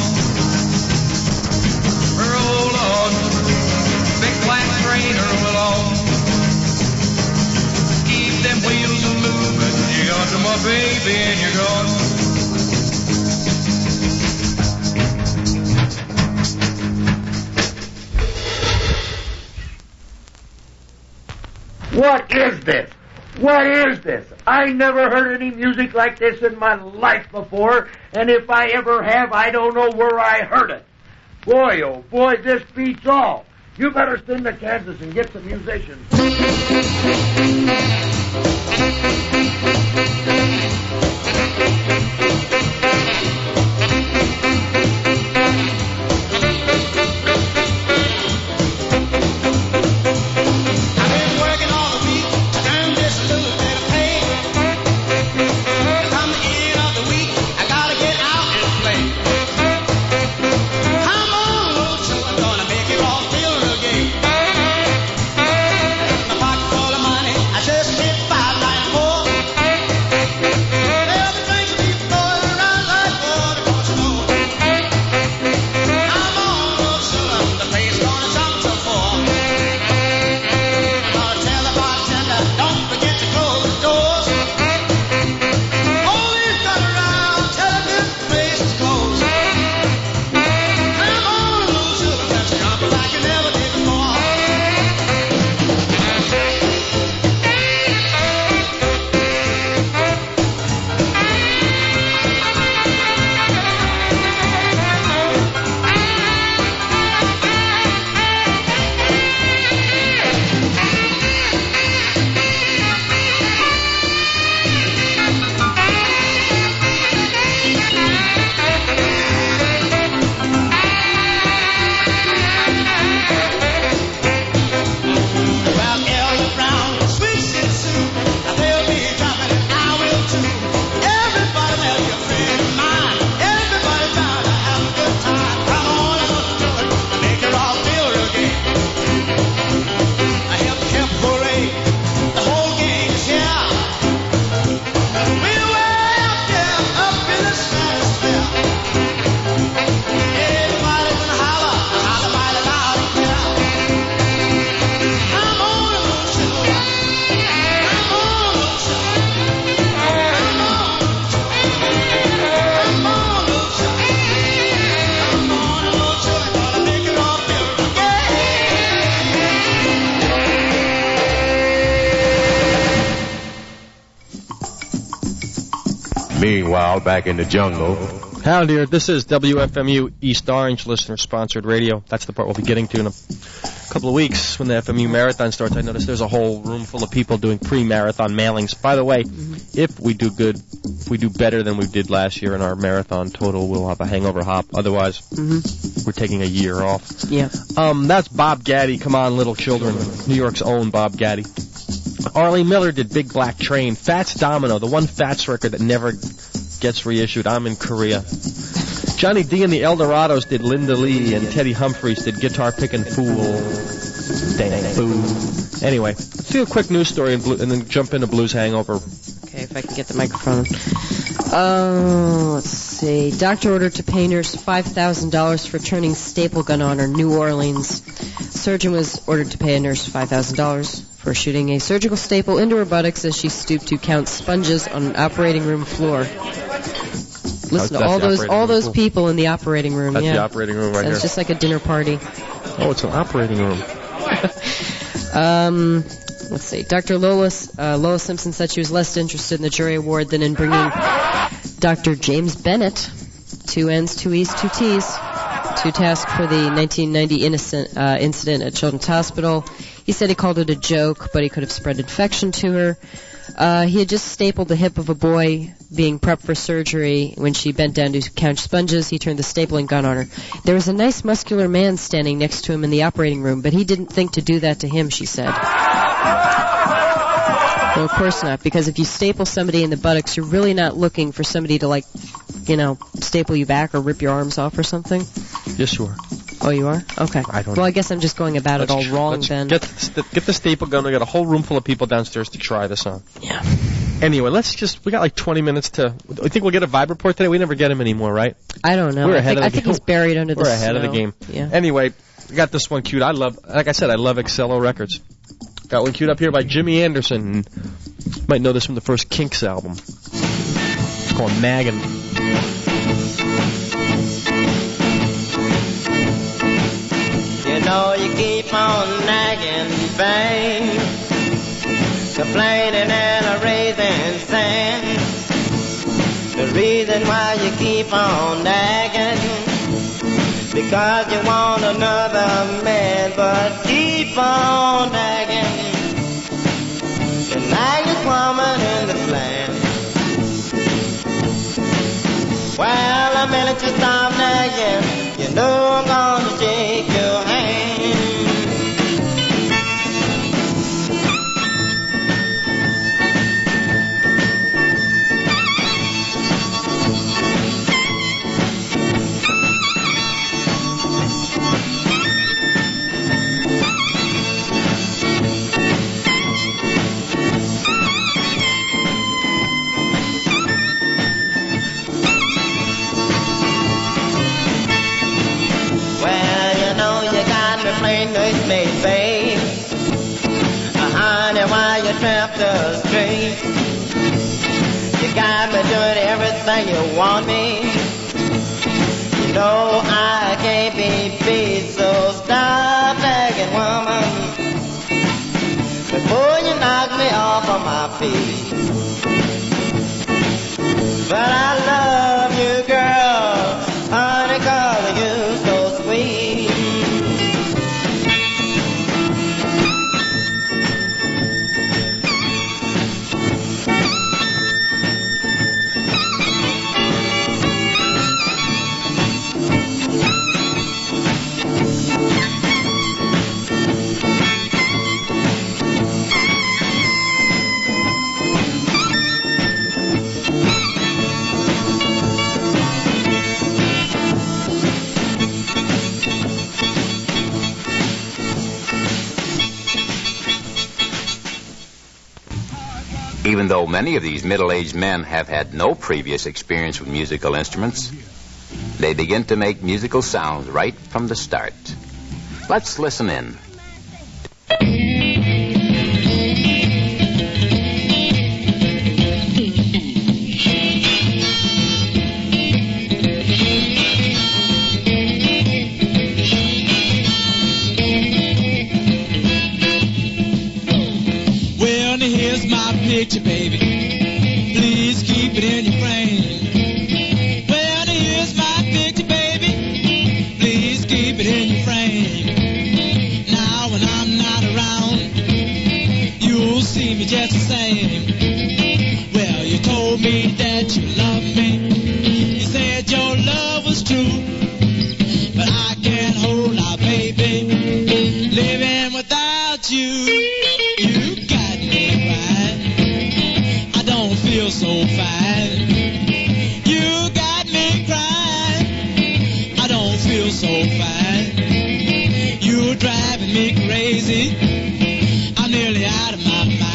Roll on, big black train, roll on. Keep them wheels moving. You got to my baby and you're gone. What is this? What is this? I never heard any music like this in my life before, and if I ever have, I don't know where I heard it. Boy, oh boy, this beats all. You better send to Kansas and get some musicians. Meanwhile, back in the jungle. Howdy, dear. This is WFMU East Orange listener-sponsored radio. That's the part we'll be getting to in a couple of weeks when the FMU Marathon starts. I noticed there's a whole room full of people doing pre-marathon mailings. By the way, if we do good, if we do better than we did last year in our marathon total, we'll have a hangover hop. Otherwise, we're taking a year off. Yeah. That's Bob Gaddy. Come on, little children. New York's own Bob Gaddy. Arlie Miller did Big Black Train. Fats Domino, the one Fats record that never gets reissued. I'm in Korea. Johnny D and the Eldorados did Linda Lee, and Teddy Humphries did Guitar Pickin' Fool. Dang boo. Anyway, let's do a quick news story and then jump into Blues Hangover. Okay, if I can get the microphone. Let's see. Doctor ordered to pay nurse $5,000 for turning staple gun on her. New Orleans. Surgeon was ordered to pay a nurse $5,000 for shooting a surgical staple into her buttocks as she stooped to count sponges on an operating room floor. Listen to all those people in the operating room. That's the operating room right here. It's just like a dinner party. Oh, it's an operating room. Let's see. Dr. Lola Simpson said she was less interested in the jury award than in bringing Dr. James Bennett, 2 N's, 2 E's, 2 T's, to task for the 1990 incident at Children's Hospital. He said he called it a joke, but he could have spread infection to her. He had just stapled the hip of a boy being prepped for surgery. When she bent down to count sponges, he turned the stapling gun on her. There was a nice muscular man standing next to him in the operating room, but he didn't think to do that to him, she said. Well, of course not, because if you staple somebody in the buttocks, you're really not looking for somebody to, staple you back or rip your arms off or something. Yes, you are. Oh, you are? Okay. Well, I guess I'm just going about it all wrong then. Get the staple gun. We got a whole room full of people downstairs to try this on. Yeah. Anyway, we got like 20 minutes to. I think we'll get a Vibe report today. We never get him anymore, right? I don't know. We're ahead of the game. I think he's buried under the snow. We're ahead of the game. Yeah. Anyway, we got this one queued. Like I said, I love Excello Records. Got one queued up here by Jimmy Anderson. You might know this from the first Kinks album. It's called Naggin'. You know you keep on nagging, bang, complaining and raising sand. The reason why you keep on nagging, because you want another man, but keep on nagging. The naggest woman in this land. Well, the minute you stop nagging, you know I'm gonna shake your hand. Nursemaid, babe, honey, why you trapped the street? You got me doing everything you want me. You know I can't be beat, so stop begging, woman, before you knock me off of my feet. But I love you, girl, honey, 'cause you're so sweet. Even though many of these middle-aged men have had no previous experience with musical instruments, they begin to make musical sounds right from the start. Let's listen in. Picture, baby, please keep it in your frame. Well, here's feel so fine. You're driving me crazy. I'm nearly out of my mind.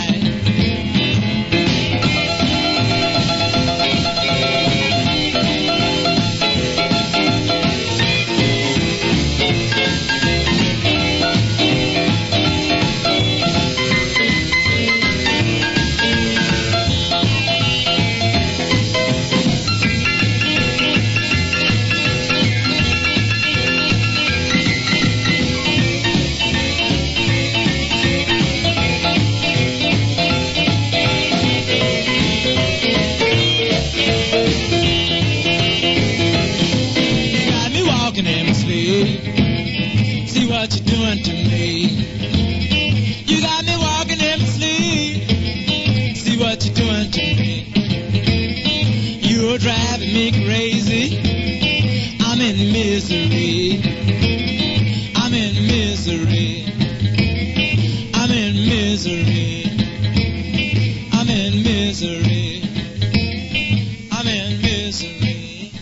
See what you're doing to me. You got me walking in my sleep. See what you're doing to me. You're driving me crazy. I'm in misery. I'm in misery. I'm in misery. I'm in misery. I'm in misery.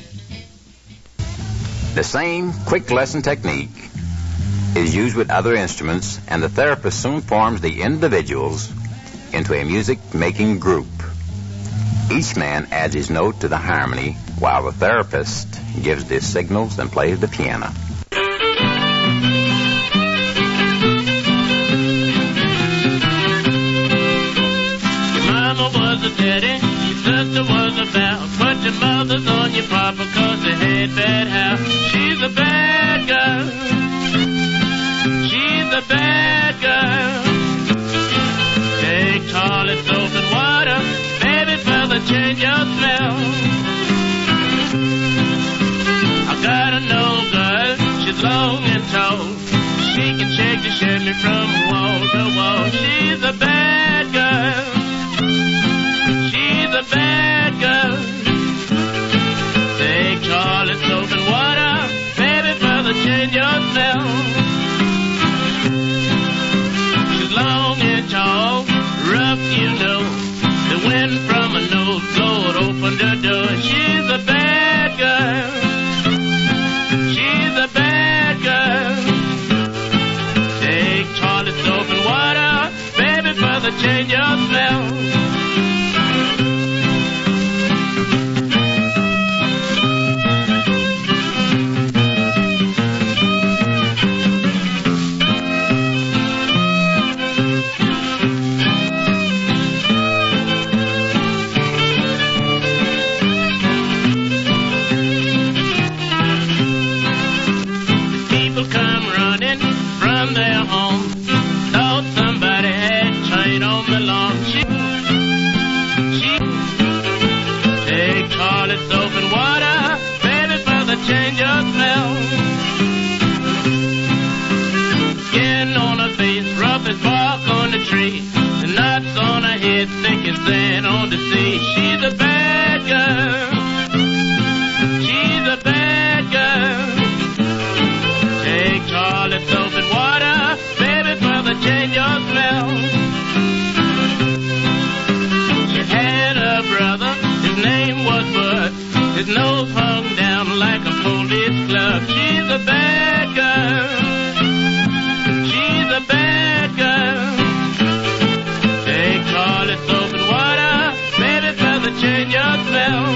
The same quick lesson technique is used with other instruments, and the therapist soon forms the individuals into a music-making group. Each man adds his note to the harmony, while the therapist gives the signals and plays the piano. Your mama was a daddy, your sister was a bow. Put your mothers on your papa 'cause they had bad house. She's a bad girl. She's a bad girl. Take toilet soap and water, baby, fella, change your smell. I got an old girl, she's long and tall. She can shake the shimmy from wall to wall. She's a bad girl. She's a bad girl. Take toilet soap and water, baby, fella, change your smell. Long and tall, rough, you know. The wind from her nose blowed open the door. She's a bad girl. She's a bad girl. Take toilet soap and water, baby, for the change your smell. Change your smell. Skin on her face, rough as bark on the tree. The nuts on her head, thick as sand on the sea. She's a bad girl. She's a bad girl. Take toilet soap and water, baby, brother, change your smell. She had a brother, his name was Bud. His nose hung down like a police club. She's a bad girl. She's a bad girl. Take toilet soap and water, baby, brother, change your smell.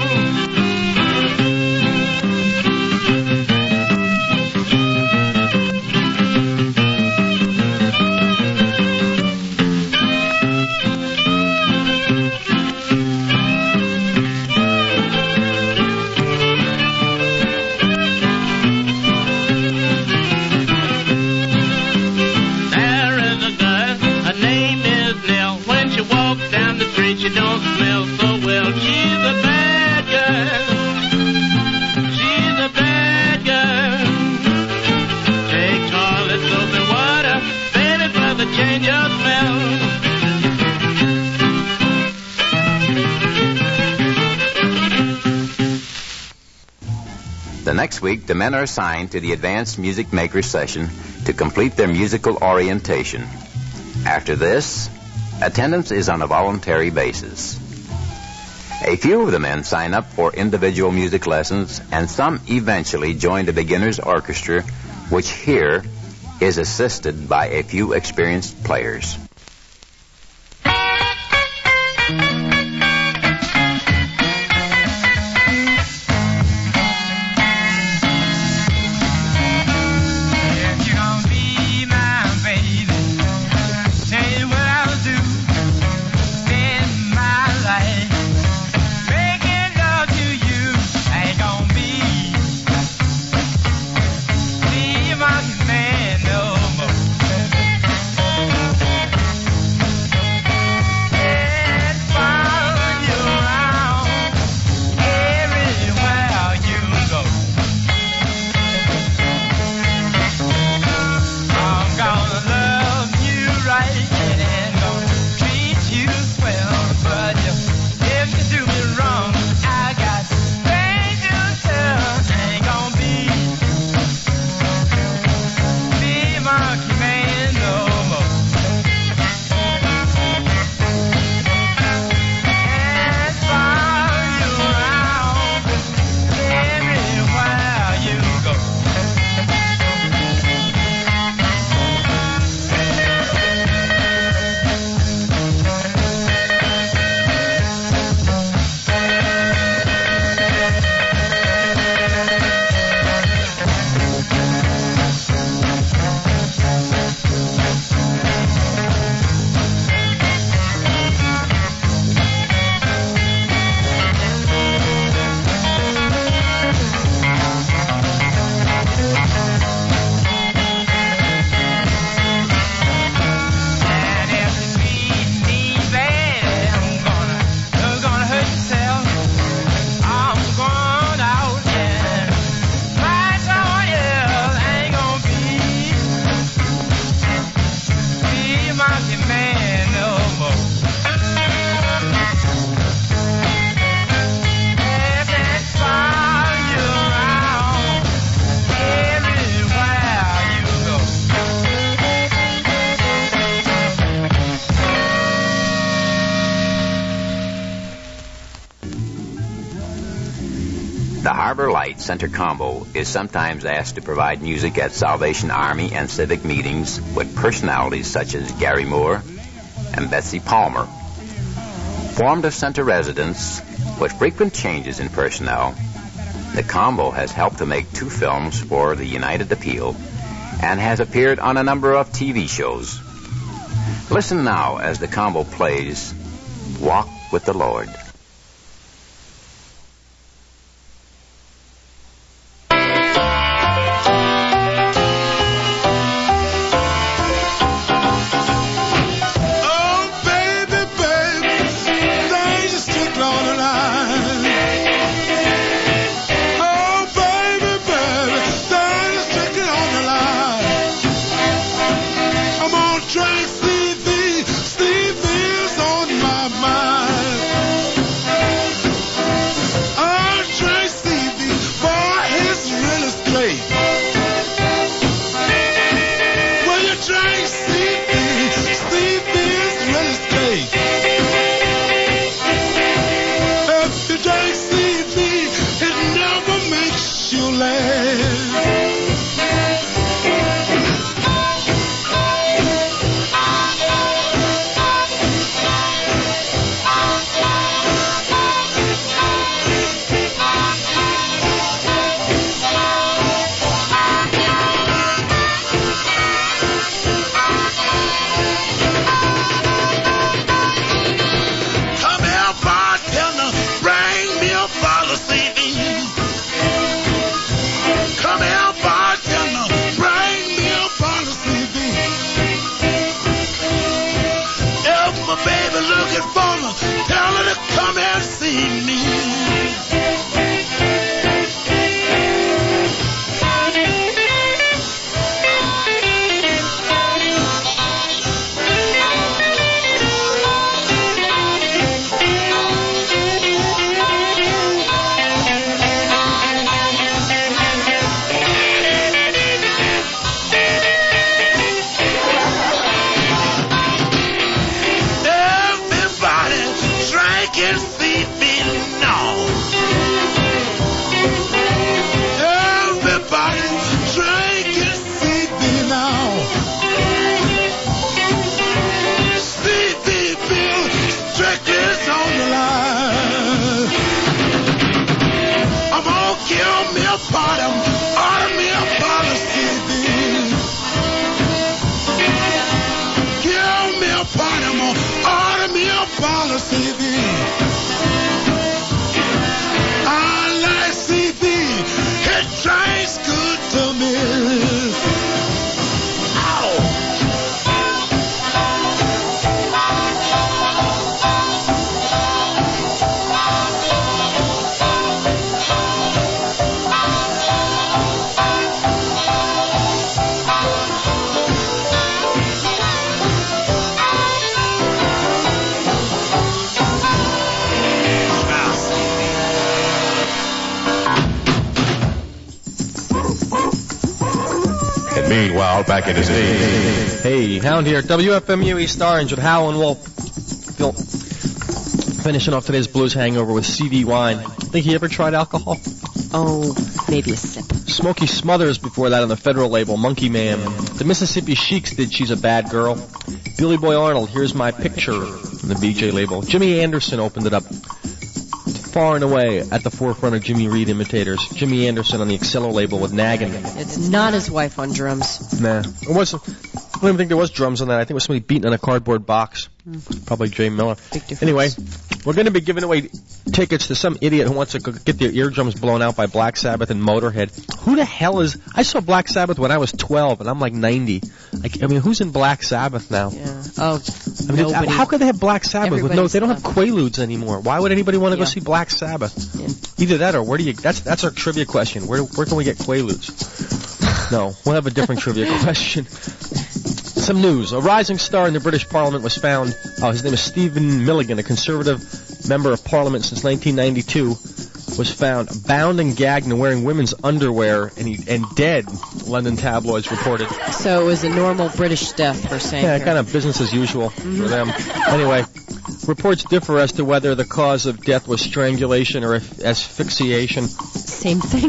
She don't smell so well. She's a bad girl. She's a bad girl. Take toilet soap and water, baby, brother, change your smell. The next week, the men are assigned to the advanced music maker session to complete their musical orientation. After this, attendance is on a voluntary basis. A few of the men sign up for individual music lessons, and some eventually join the beginner's orchestra, which here is assisted by a few experienced players. The Harbor Light Center Combo is sometimes asked to provide music at Salvation Army and civic meetings with personalities such as Gary Moore and Betsy Palmer. Formed of center residents with frequent changes in personnel, the combo has helped to make 2 films for the United Appeal and has appeared on a number of TV shows. Listen now as the combo plays Walk with the Lord. Sleep is on my mind. see thee. I see thee. It tastes good to me. Meanwhile, back in his day. Hey, Hound here. WFMU East Orange with Hal and Wolf. Phil, finishing off today's blues hangover with CD wine. Think he ever tried alcohol? Oh, maybe a sip. Smokey Smothers before that on the Federal label, Monkey Man. The Mississippi Sheiks did She's a Bad Girl. Billy Boy Arnold, Here's My Picture on the BJ label. Jimmy Anderson opened it up. Far and away at the forefront of Jimmy Reed imitators. Jimmy Anderson on the Excello label with Naggin. It's not his wife on drums. Nah. It wasn't. I don't even think there was drums on that. I think it was somebody beating on a cardboard box. Probably Jay Miller. Big difference. Anyway, we're going to be giving away tickets to some idiot who wants to get their eardrums blown out by Black Sabbath and Motorhead. Who the hell is... I saw Black Sabbath when I was 12, and I'm like 90. I mean, who's in Black Sabbath now? Yeah. Oh, I mean, nobody. How could they have Black Sabbath with no... They don't have Quaaludes anymore. Why would anybody want to go see Black Sabbath? Yeah. Either that or where do you... That's our trivia question. Where can we get Quaaludes? No, we'll have a different trivia question. Some news. A rising star in the British Parliament was found. His name is Stephen Milligan, a Conservative member of Parliament since 1992, was found bound and gagged and wearing women's underwear and dead, London tabloids reported. So it was a normal British death, we're saying. Yeah, here. kind of business as usual for them. Anyway, reports differ as to whether the cause of death was strangulation or asphyxiation. Same thing.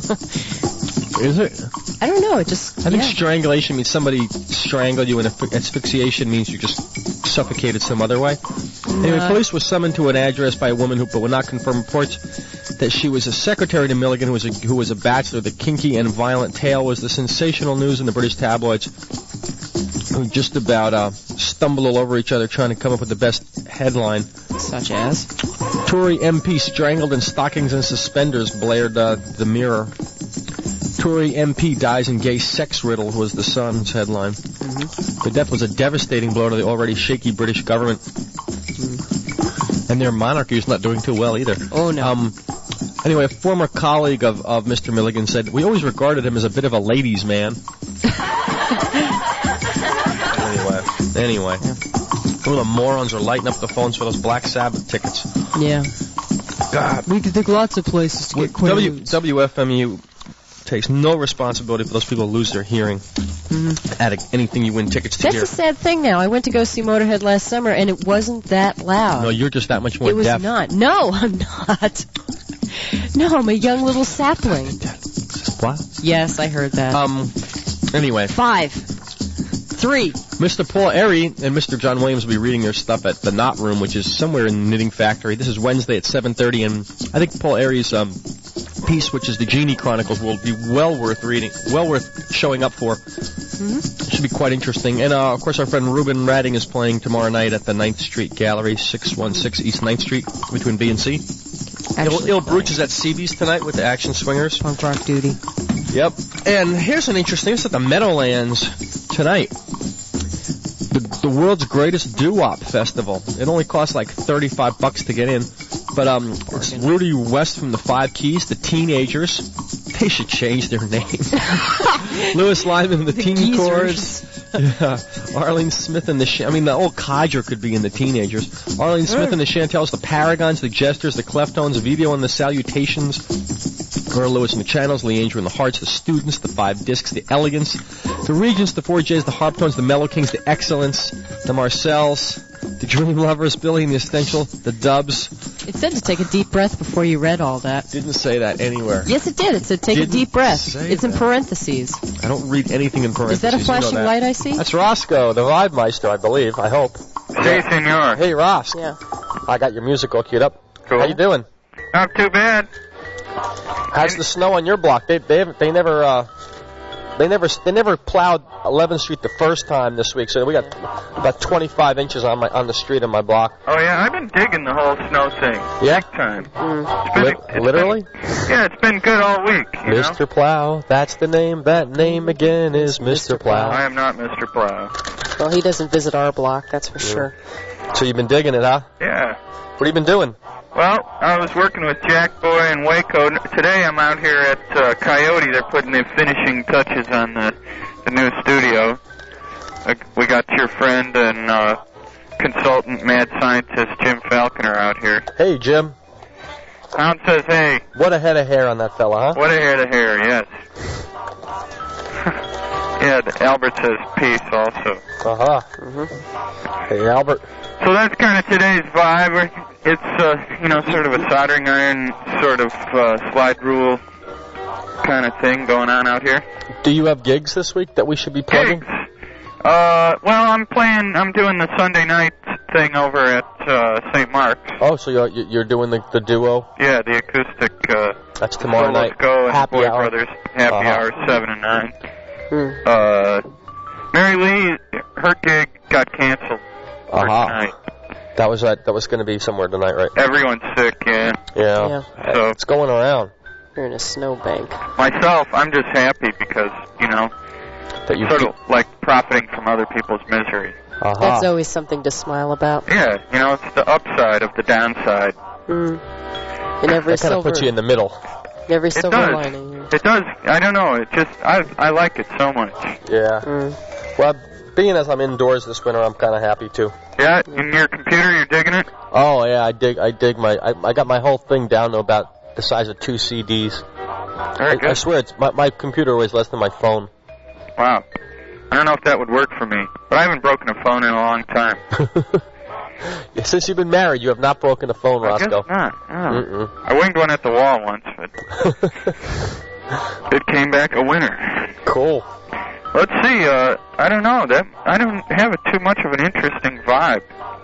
Is it? I don't know. It just. I think strangulation means somebody strangled you, and asphyxiation means you just suffocated some other way. Anyway, police was summoned to an address by a woman who would not confirm reports that she was a secretary to Milligan who was a bachelor. The kinky and violent tale was the sensational news in the British tabloids, who just about stumbled all over each other trying to come up with the best headline. Such as? Tory MP strangled in stockings and suspenders, blared the Mirror. Tory MP dies in gay sex riddle was the Sun's headline. The death was a devastating blow to the already shaky British government. And their monarchy is not doing too well either. Oh, no. Anyway, a former colleague of Mr. Milligan said, we always regarded him as a bit of a ladies' man. Anyway. Some of the morons are lighting up the phones for those Black Sabbath tickets. Yeah. God. We could think lots of places to get Quaaludes. WFMU takes no responsibility for those people who lose their hearing at anything you win tickets to That's hear. the sad thing now. I went to go see Motorhead last summer, and it wasn't that loud. No, you're just that much more deaf. It was not. No, I'm not. No, I'm a young little sapling. What? Yes, I heard that. Anyway. 5, 3. Mr. Paul Airy and Mr. John Williams will be reading their stuff at the Knot Room, which is somewhere in the Knitting Factory. This is Wednesday at 7:30, and I think Paul Airy's piece, which is the Genie Chronicles, will be well worth reading, well worth showing up for. It should be quite interesting. And, of course, our friend Ruben Radding is playing tomorrow night at the 9th Street Gallery, 616 East 9th Street, between B and C. Il Bruch is at CB's tonight with the Action Swingers. Punk Rock Duty. Yep. And here's an interesting, it's at the Meadowlands tonight. The world's greatest doo-wop festival. It only costs like $35 to get in. But it's Rudy West from the Five Keys, the Teenagers. They should change their name. Lewis Lyman and the Teen Chords. Yeah. Arlene Smith and the old Codger could be in the Teenagers. Arlene Smith and the Chantels, the Paragons, the Jesters, the Cleftones, Vivio and the Salutations. Earl Lewis and the Channels, Lee Angel and the Hearts, the Students, the Five Discs, the Elegants, the Regents, the Four J's, the Harptones, the Mellow Kings, the Excellence, the Marcells, the Dream Lovers, Billy and the Essential, the Dubs. It said to take a deep breath before you read all that. Didn't say that anywhere. Yes, it did. It said take a deep breath. It's in parentheses. I don't read anything in parentheses. Is that a flashing light I see? That's Roscoe, the Vibe Meister, I believe. I hope. Hey, senor. Hey, Ross. Yeah. I got your music all queued up. Cool. How you doing? Not too bad. How's the snow on your block? They never They never plowed 11th Street the first time this week, so we got about 25 inches on the street in my block. Oh yeah, I've been digging the whole snow thing. Yeah? Big time. Literally? It's been good all week. You know? Mr. Plow, that's the name. That name again is Mr. Plow. I am not Mr. Plow. Well, he doesn't visit our block, that's for sure. So you've been digging it, huh? Yeah. What have you been doing? Well, I was working with Jack Boy in Waco. Today I'm out here at Coyote. They're putting the finishing touches on the new studio. We got your friend and consultant, mad scientist Jim Falconer out here. Hey, Jim. Hound says, hey. What a head of hair on that fella, huh? What a head of hair, yes. Yeah, Albert says peace also. Uh-huh. Hey, Albert. So that's kind of today's vibe. It's, sort of a soldering iron sort of slide rule kind of thing going on out here. Do you have gigs this week that we should be plugging? Gigs? Well, I'm doing the Sunday night thing over at St. Mark's. Oh, so you're doing the duo? Yeah, the acoustic. That's tomorrow night. Go and Happy Boy hour. Brothers Happy Hour 7 and 9. Mary Lee, her gig got canceled for tonight. That was going to be somewhere tonight, right? Everyone's sick, yeah. Yeah. So it's going around. You're in a snowbank. Myself, I'm just happy because, that you sort of like profiting from other people's misery. That's always something to smile about. Yeah, it's the upside of the downside. In every that kind of puts you in the middle. Every silver lining. It does. I don't know. It just I like it so much. Yeah. Well, being as I'm indoors this winter, I'm kind of happy too. Yeah. In your computer, you're digging it. Oh yeah, I dig I got my whole thing down to about the size of 2 CDs. Very good. I swear, my computer weighs less than my phone. Wow. I don't know if that would work for me, but I haven't broken a phone in a long time. Since you've been married, you have not broken a phone, Roscoe. I guess not. I winged one at the wall once, but it came back a winner. Cool. Let's see. I don't know. I don't have too much of an interesting vibe.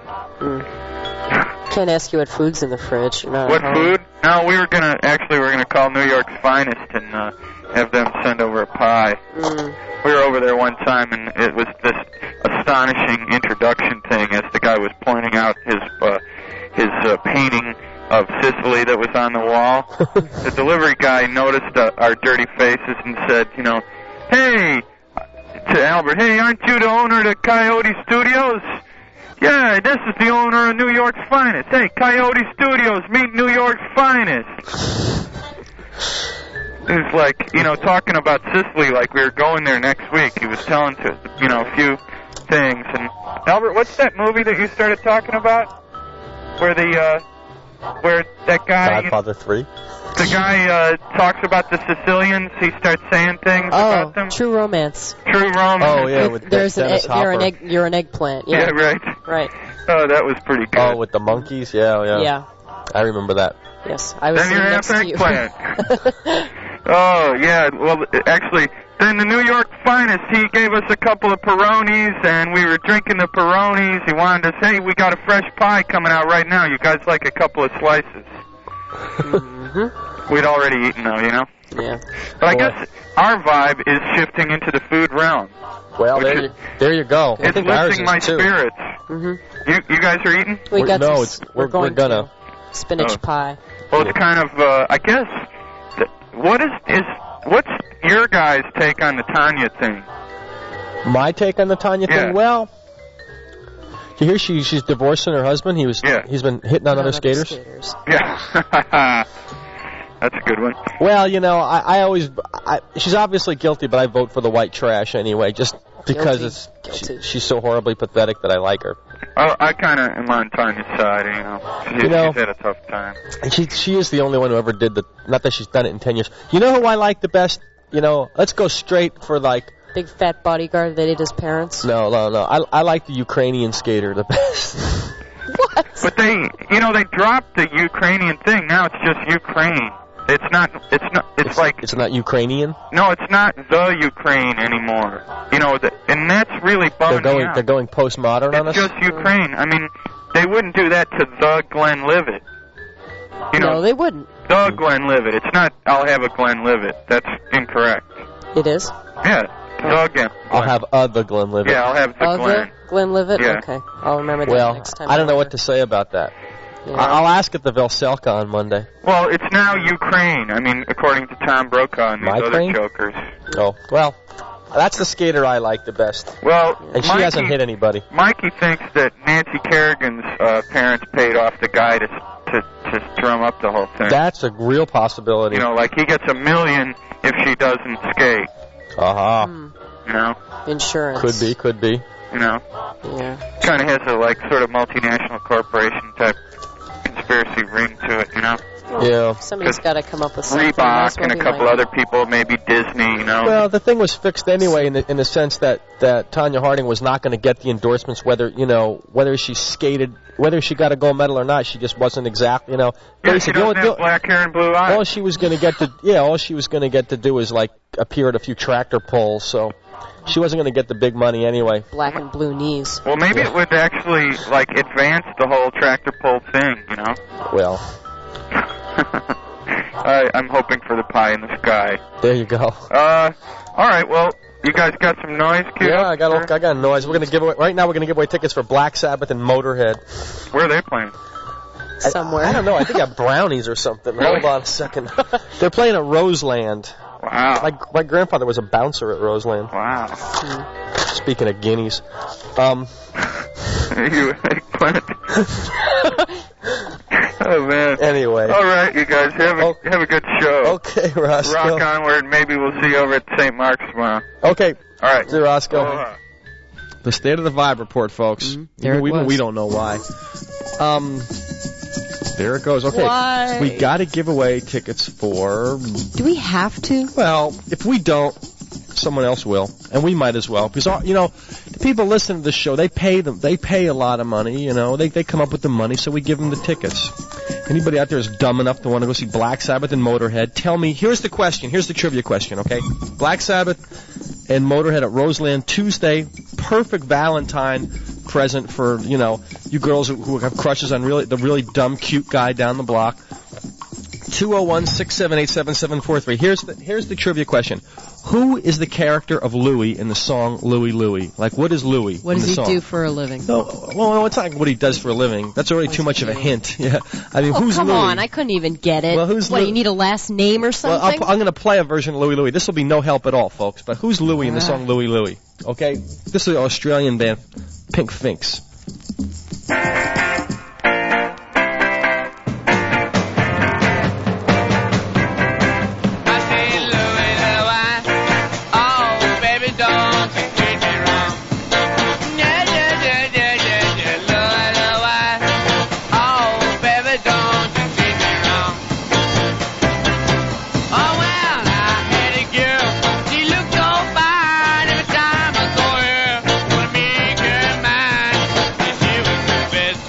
Can't ask you what food's in the fridge. What food? No, we're gonna call New York's Finest and have them send over a pie. We were over there one time, and it was this astonishing introduction thing as the guy was pointing out his painting of Sicily that was on the wall. The delivery guy noticed our dirty faces and said, hey, to Albert, hey, aren't you the owner of the Coyote Studios? Yeah, this is the owner of New York's Finest. Hey, Coyote Studios, meet New York's Finest. He was like, talking about Sicily like we were going there next week. He was telling a few things. And Albert, what's that movie that you started talking about? Where that guy... Godfather 3? The guy talks about the Sicilians. He starts saying things about them. True Romance. True Romance. Oh, yeah, with Dennis Hopper. You're an eggplant. Yeah, right. Right. Oh, that was pretty good. Oh, with the monkeys? Yeah. Yeah. I remember that. Yes, I was then you're next half to you. eggplant. Oh, yeah. Well, actually, then the New York Finest, he gave us a couple of Peronis, and we were drinking the Peronis. He wanted to say, we got a fresh pie coming out right now. You guys like a couple of slices? We'd already eaten, though, Yeah. But I guess our vibe is shifting into the food realm. Well, there you go. It's lifting my spirits. You guys are eating? We're gonna spinach pie. Well, it's kind of, I guess, what's your guys' take on the Tanya thing? My take on the Tanya thing? Well, you hear she's divorcing her husband? He's been hitting on other skaters? Yeah. That's a good one. Well, I always... she's obviously guilty, but I vote for the white trash anyway, just because she's so horribly pathetic that I like her. Oh, I kind of am on Tanya's side, She's had a tough time. And she is the only one who ever did the... Not that she's done it in 10 years. You know who I like the best? Let's go straight for, Big fat bodyguard that ate his parents? No. I like the Ukrainian skater the best. What? But they dropped the Ukrainian thing. Now it's just Ukraine. It's not, It's not Ukrainian? No, it's not the Ukraine anymore. And that's really bumming me out. They're going postmodern on us? It's just Ukraine. I mean, they wouldn't do that to the Glenlivet. No, they wouldn't. The Glenlivet. It's not, I'll have a Glenlivet. That's incorrect. It is? Yeah, the I'll have the Glenlivet. Yeah, I'll have the Glen. Glenlivet? Yeah. Okay. I'll remember that Well, next time. I don't know what to say about that. Yeah. I'll ask at the Velselka on Monday. Well, it's now Ukraine. I mean, according to Tom Brokaw and these My other crane? jokers. Oh, well, that's the skater I like the best. Well, And she hasn't hit anybody. Mikey thinks that Nancy Kerrigan's parents paid off the guy to drum up the whole thing. That's a real possibility. You know, like he gets $1 million if she doesn't skate. Uh-huh. You know? Insurance. Could be. You know? Yeah. Kind of has a, like, sort of multinational corporation type conspiracy ring to it, you know? Yeah. Somebody's got to come up with something. Might as Reebok well and a be couple Mikey. other people, maybe Disney, you know? Well, the thing was fixed anyway in the sense that Tanya Harding was not going to get the endorsements whether she skated, whether she got a gold medal or not. She just wasn't exact, you know. Yeah, she doesn't have black hair and blue eyes. All she was going to get to do is like appear at a few tractor pulls, so she wasn't going to get the big money anyway. Black and blue knees. Well, maybe it would actually, like, advance the whole tractor pull thing, you know? Well, I'm hoping for the pie in the sky. there you go. All right, well, you guys got some noise queued Yeah, up? I got noise. We're going to give away right now. We're going to give away tickets for Black Sabbath and Motorhead. Where are they playing? Somewhere. I don't know. I think at Brownies or something. Hold on a second. They're playing at Roseland. Wow. My grandfather was a bouncer at Roseland. Wow. Speaking of guineas. You eggplant. Oh, man. Anyway. All right, you guys, have a good show. Okay, Roscoe. Rock onward. Maybe we'll see you over at St. Mark's tomorrow. Okay. All right. See you, Roscoe. Aloha. The State of the Vibe report, folks. There it was. We don't know why. There it goes. Okay. Why? We got to give away tickets for... Do we have to? Well, if we don't, someone else will, and we might as well, because the people listening to this show, they pay a lot of money, they come up with the money, so we give them the tickets. Anybody out there is dumb enough to want to go see Black Sabbath and Motorhead, tell me, here's the trivia question, okay? Black Sabbath and Motorhead at Roseland Tuesday, perfect Valentine present for, you girls who have crushes on the really dumb, cute guy down the block. 201-678-7743. Here's the trivia question. Who is the character of Louie in the song Louie Louie? Like, what is Louie What in does the he song? do for a living? No, it's not what he does for a living. That's already too much of a hint. Yeah, I mean, who's come Louie? on, I couldn't even get it. Well, who's what, Lou- you need a last name or something? Well, I'm going to play a version of Louie Louie. This will be no help at all, folks. But who's Louie in the song Louie Louie? Okay, this is the Australian band Pink Finks. Best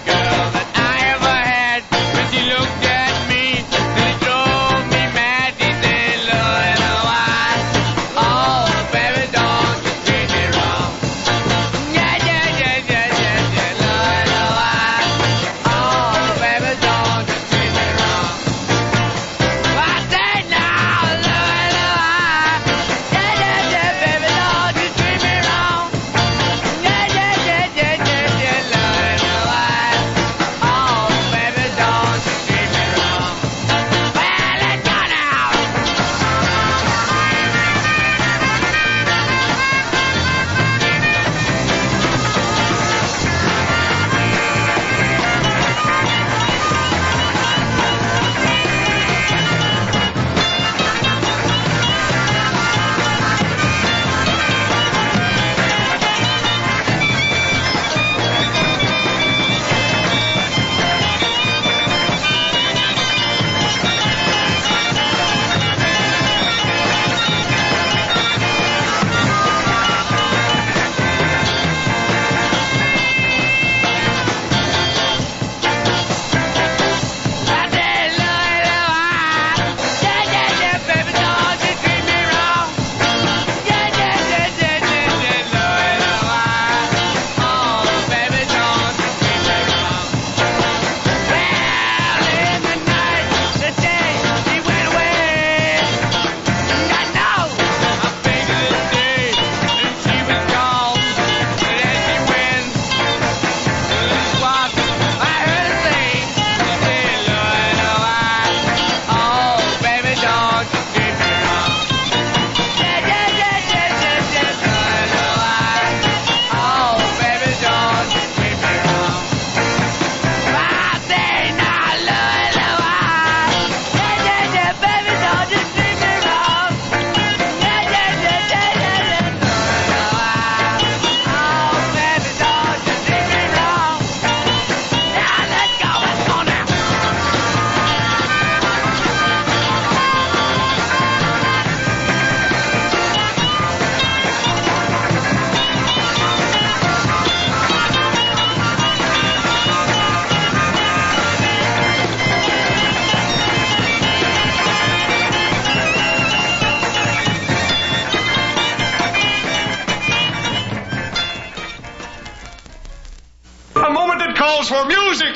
calls for music.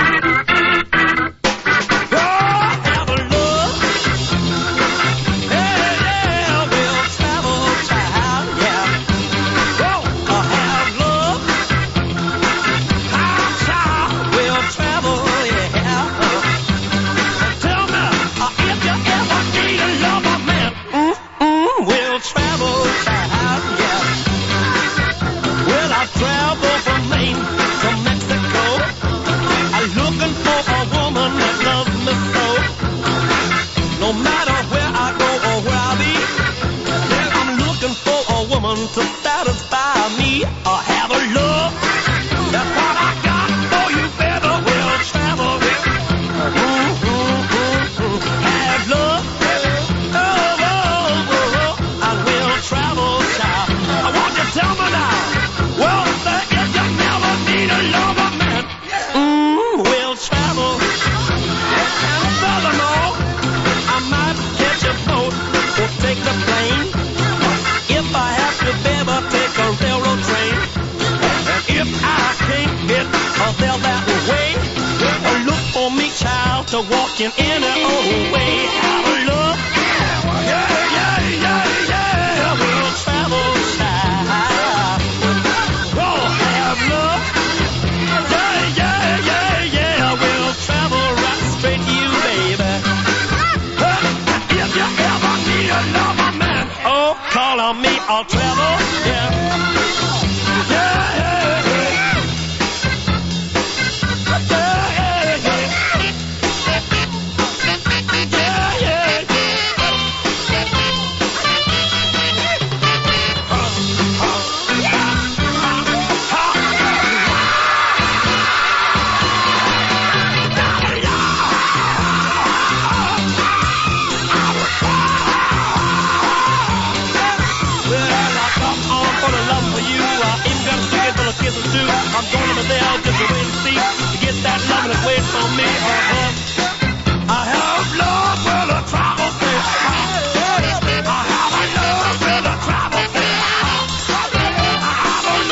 To satisfy me or have a love. That's what I got. Oh, you better will travel. Have love. I will travel, child. I want you to tell me now. Well, if you never need a lover, man, we'll travel. And furthermore, I might catch a boat or take the plane. If I have to ever take a railroad train, and if I can't get there that way, look for me, child, to walk in any old way. Have a look, yeah, we'll travel, child. Oh, have love, yeah, we'll travel right straight to you, baby. If you ever need a lover, man, oh, call on me, I'll travel, yeah. I'm gonna be there just to wait and see to get that love that's waiting for me. I have love with a travel thing. I have a love with a travel thing. I have a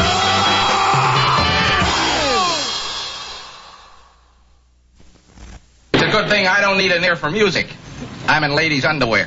love. It's a good thing I don't need an ear for music. I'm in ladies' underwear.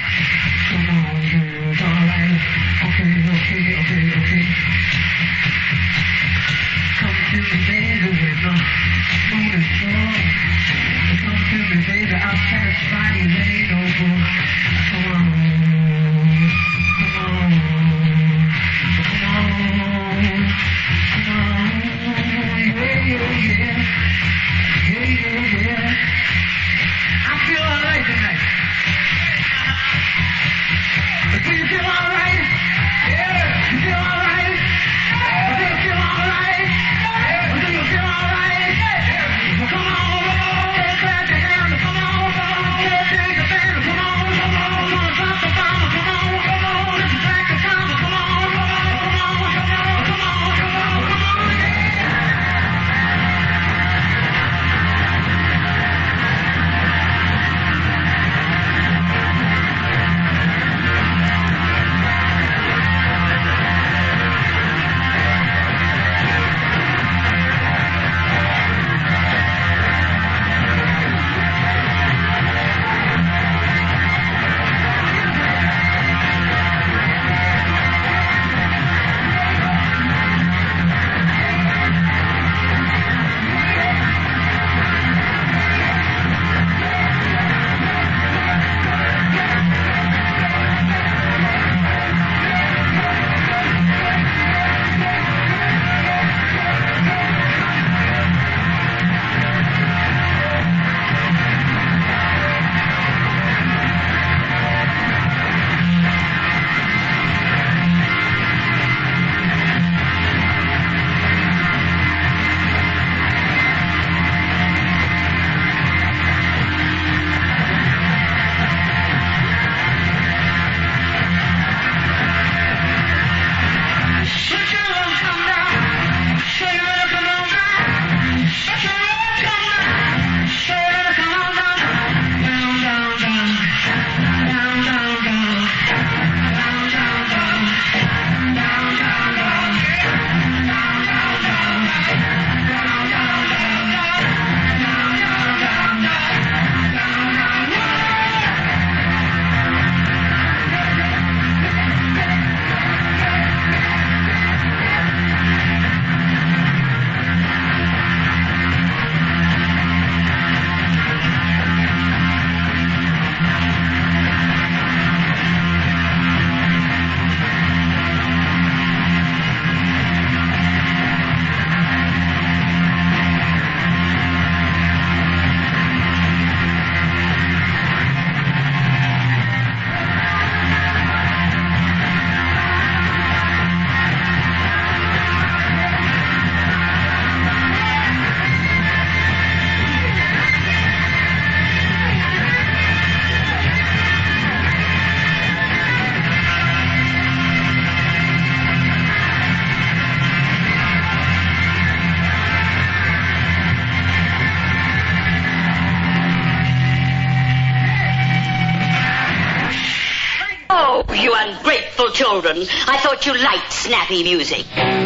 Oh, you ungrateful children. I thought you liked snappy music.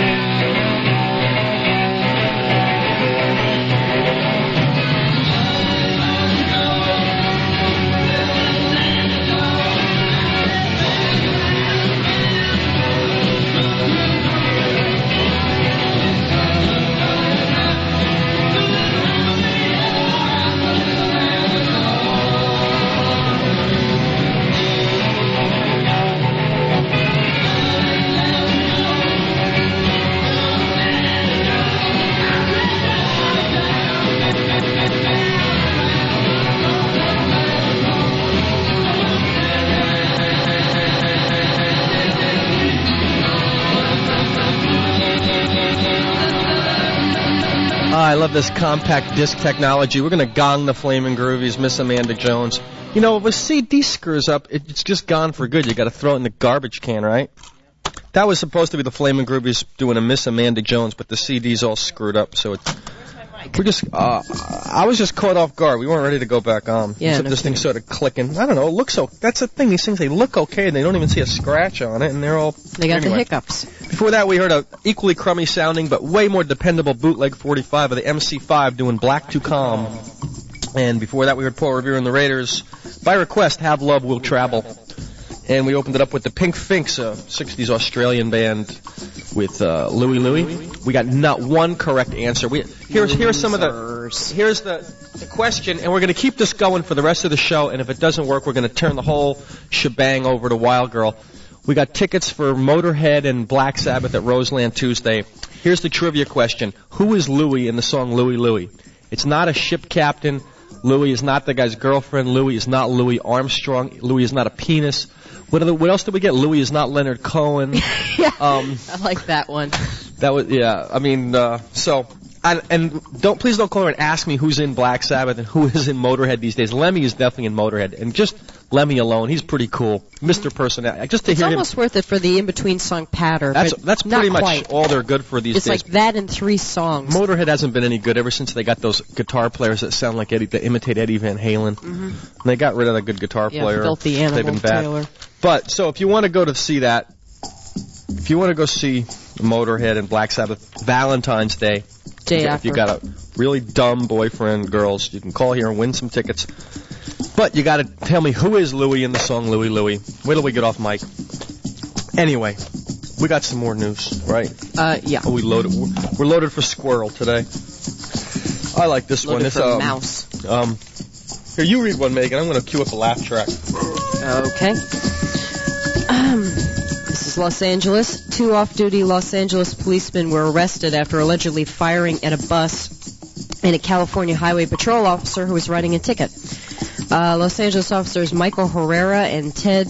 I love this compact disc technology. We're going to gong the Flamin' Groovies, Miss Amanda Jones. You know, if a CD screws up, it's just gone for good. You got to throw it in the garbage can, right? That was supposed to be the Flamin' Groovies doing a Miss Amanda Jones, but the CD's all screwed up, so it's... I was just caught off guard. We weren't ready to go back on. Yeah, this thing started clicking. I don't know. It looks so. That's the thing. These things, they look okay, and they don't even see a scratch on it, and they're all. They got the hiccups. Before that, we heard a equally crummy sounding, but way more dependable bootleg 45 of the MC5 doing Black to Calm. And before that, we heard Paul Revere and the Raiders. By request, Have Love Will Travel. And we opened it up with the Pink Finks, a 60s Australian band with Louie Louie. We got not one correct answer. Here's the question, and we're going to keep this going for the rest of the show, and if it doesn't work, we're going to turn the whole shebang over to Wild Girl. We got tickets for Motorhead and Black Sabbath at Roseland Tuesday. Here's the trivia question. Who is Louie in the song Louie Louie? It's not a ship captain. Louie is not the guy's girlfriend. Louie is not Louis Armstrong. Louie is not a penis. What else did we get? Louie is not Leonard Cohen. Yeah, I like that one. That was, yeah, I mean, please don't call her and ask me who's in Black Sabbath and who is in Motorhead these days. Lemmy is definitely in Motorhead, and just Lemmy alone, he's pretty cool. Mr. Personality. Just to it's hear almost him, worth it for the in-between song patter. That's pretty much quite. all they're good for these it's days. It's like that in 3 songs. Motorhead hasn't been any good ever since they got those guitar players that sound like Eddie, that imitate Eddie Van Halen. Mm-hmm. And they got rid of that good guitar player. Filthy Animal, they've been bad. Taylor. But so if you want to go to see that, if you want to go see Motorhead and Black Sabbath Valentine's Day, if you got a really dumb boyfriend, girls, you can call here and win some tickets. But you got to tell me who is Louie in the song Louie Louie. Wait till we get off mic. Anyway, we got some more news, right? Yeah. We're loaded for squirrel today. I like this loaded one. It's for mouse. Here, you read one, Megan. I'm going to cue up a laugh track. Okay. This is Los Angeles. 2 off-duty Los Angeles policemen were arrested after allegedly firing at a bus and a California Highway Patrol officer who was writing a ticket. Los Angeles officers Michael Herrera and Ted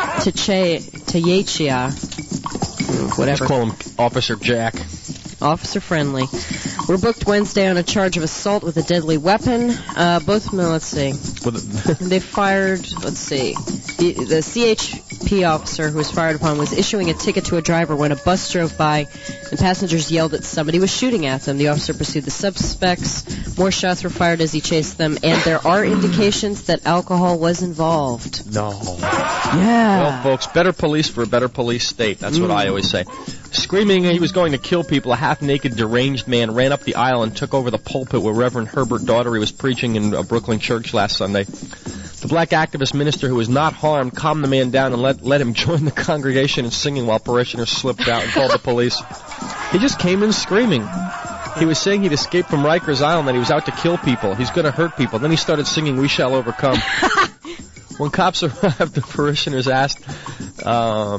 Tayechia, whatever. Just call him Officer Jack. Officer friendly. Were booked Wednesday on a charge of assault with a deadly weapon. Both men, let's see. They fired, let's see. The CHP officer who was fired upon was issuing a ticket to a driver when a bus drove by and passengers yelled that somebody was shooting at them. The officer pursued the suspects. More shots were fired as he chased them, and there are indications that alcohol was involved. No. Yeah. Well, folks, better police for a better police state. That's what I always say. Screaming he was going to kill people, a half-naked, deranged man ran up the aisle and took over the pulpit where Reverend Herbert Daughtery was preaching in a Brooklyn church last Sunday. The black activist minister who was not harmed calmed the man down and let him join the congregation in singing while parishioners slipped out and called the police. He just came in screaming. He was saying he'd escaped from Rikers Island, that he was out to kill people. He's going to hurt people. Then he started singing "We Shall Overcome." When cops arrived, parishioners asked him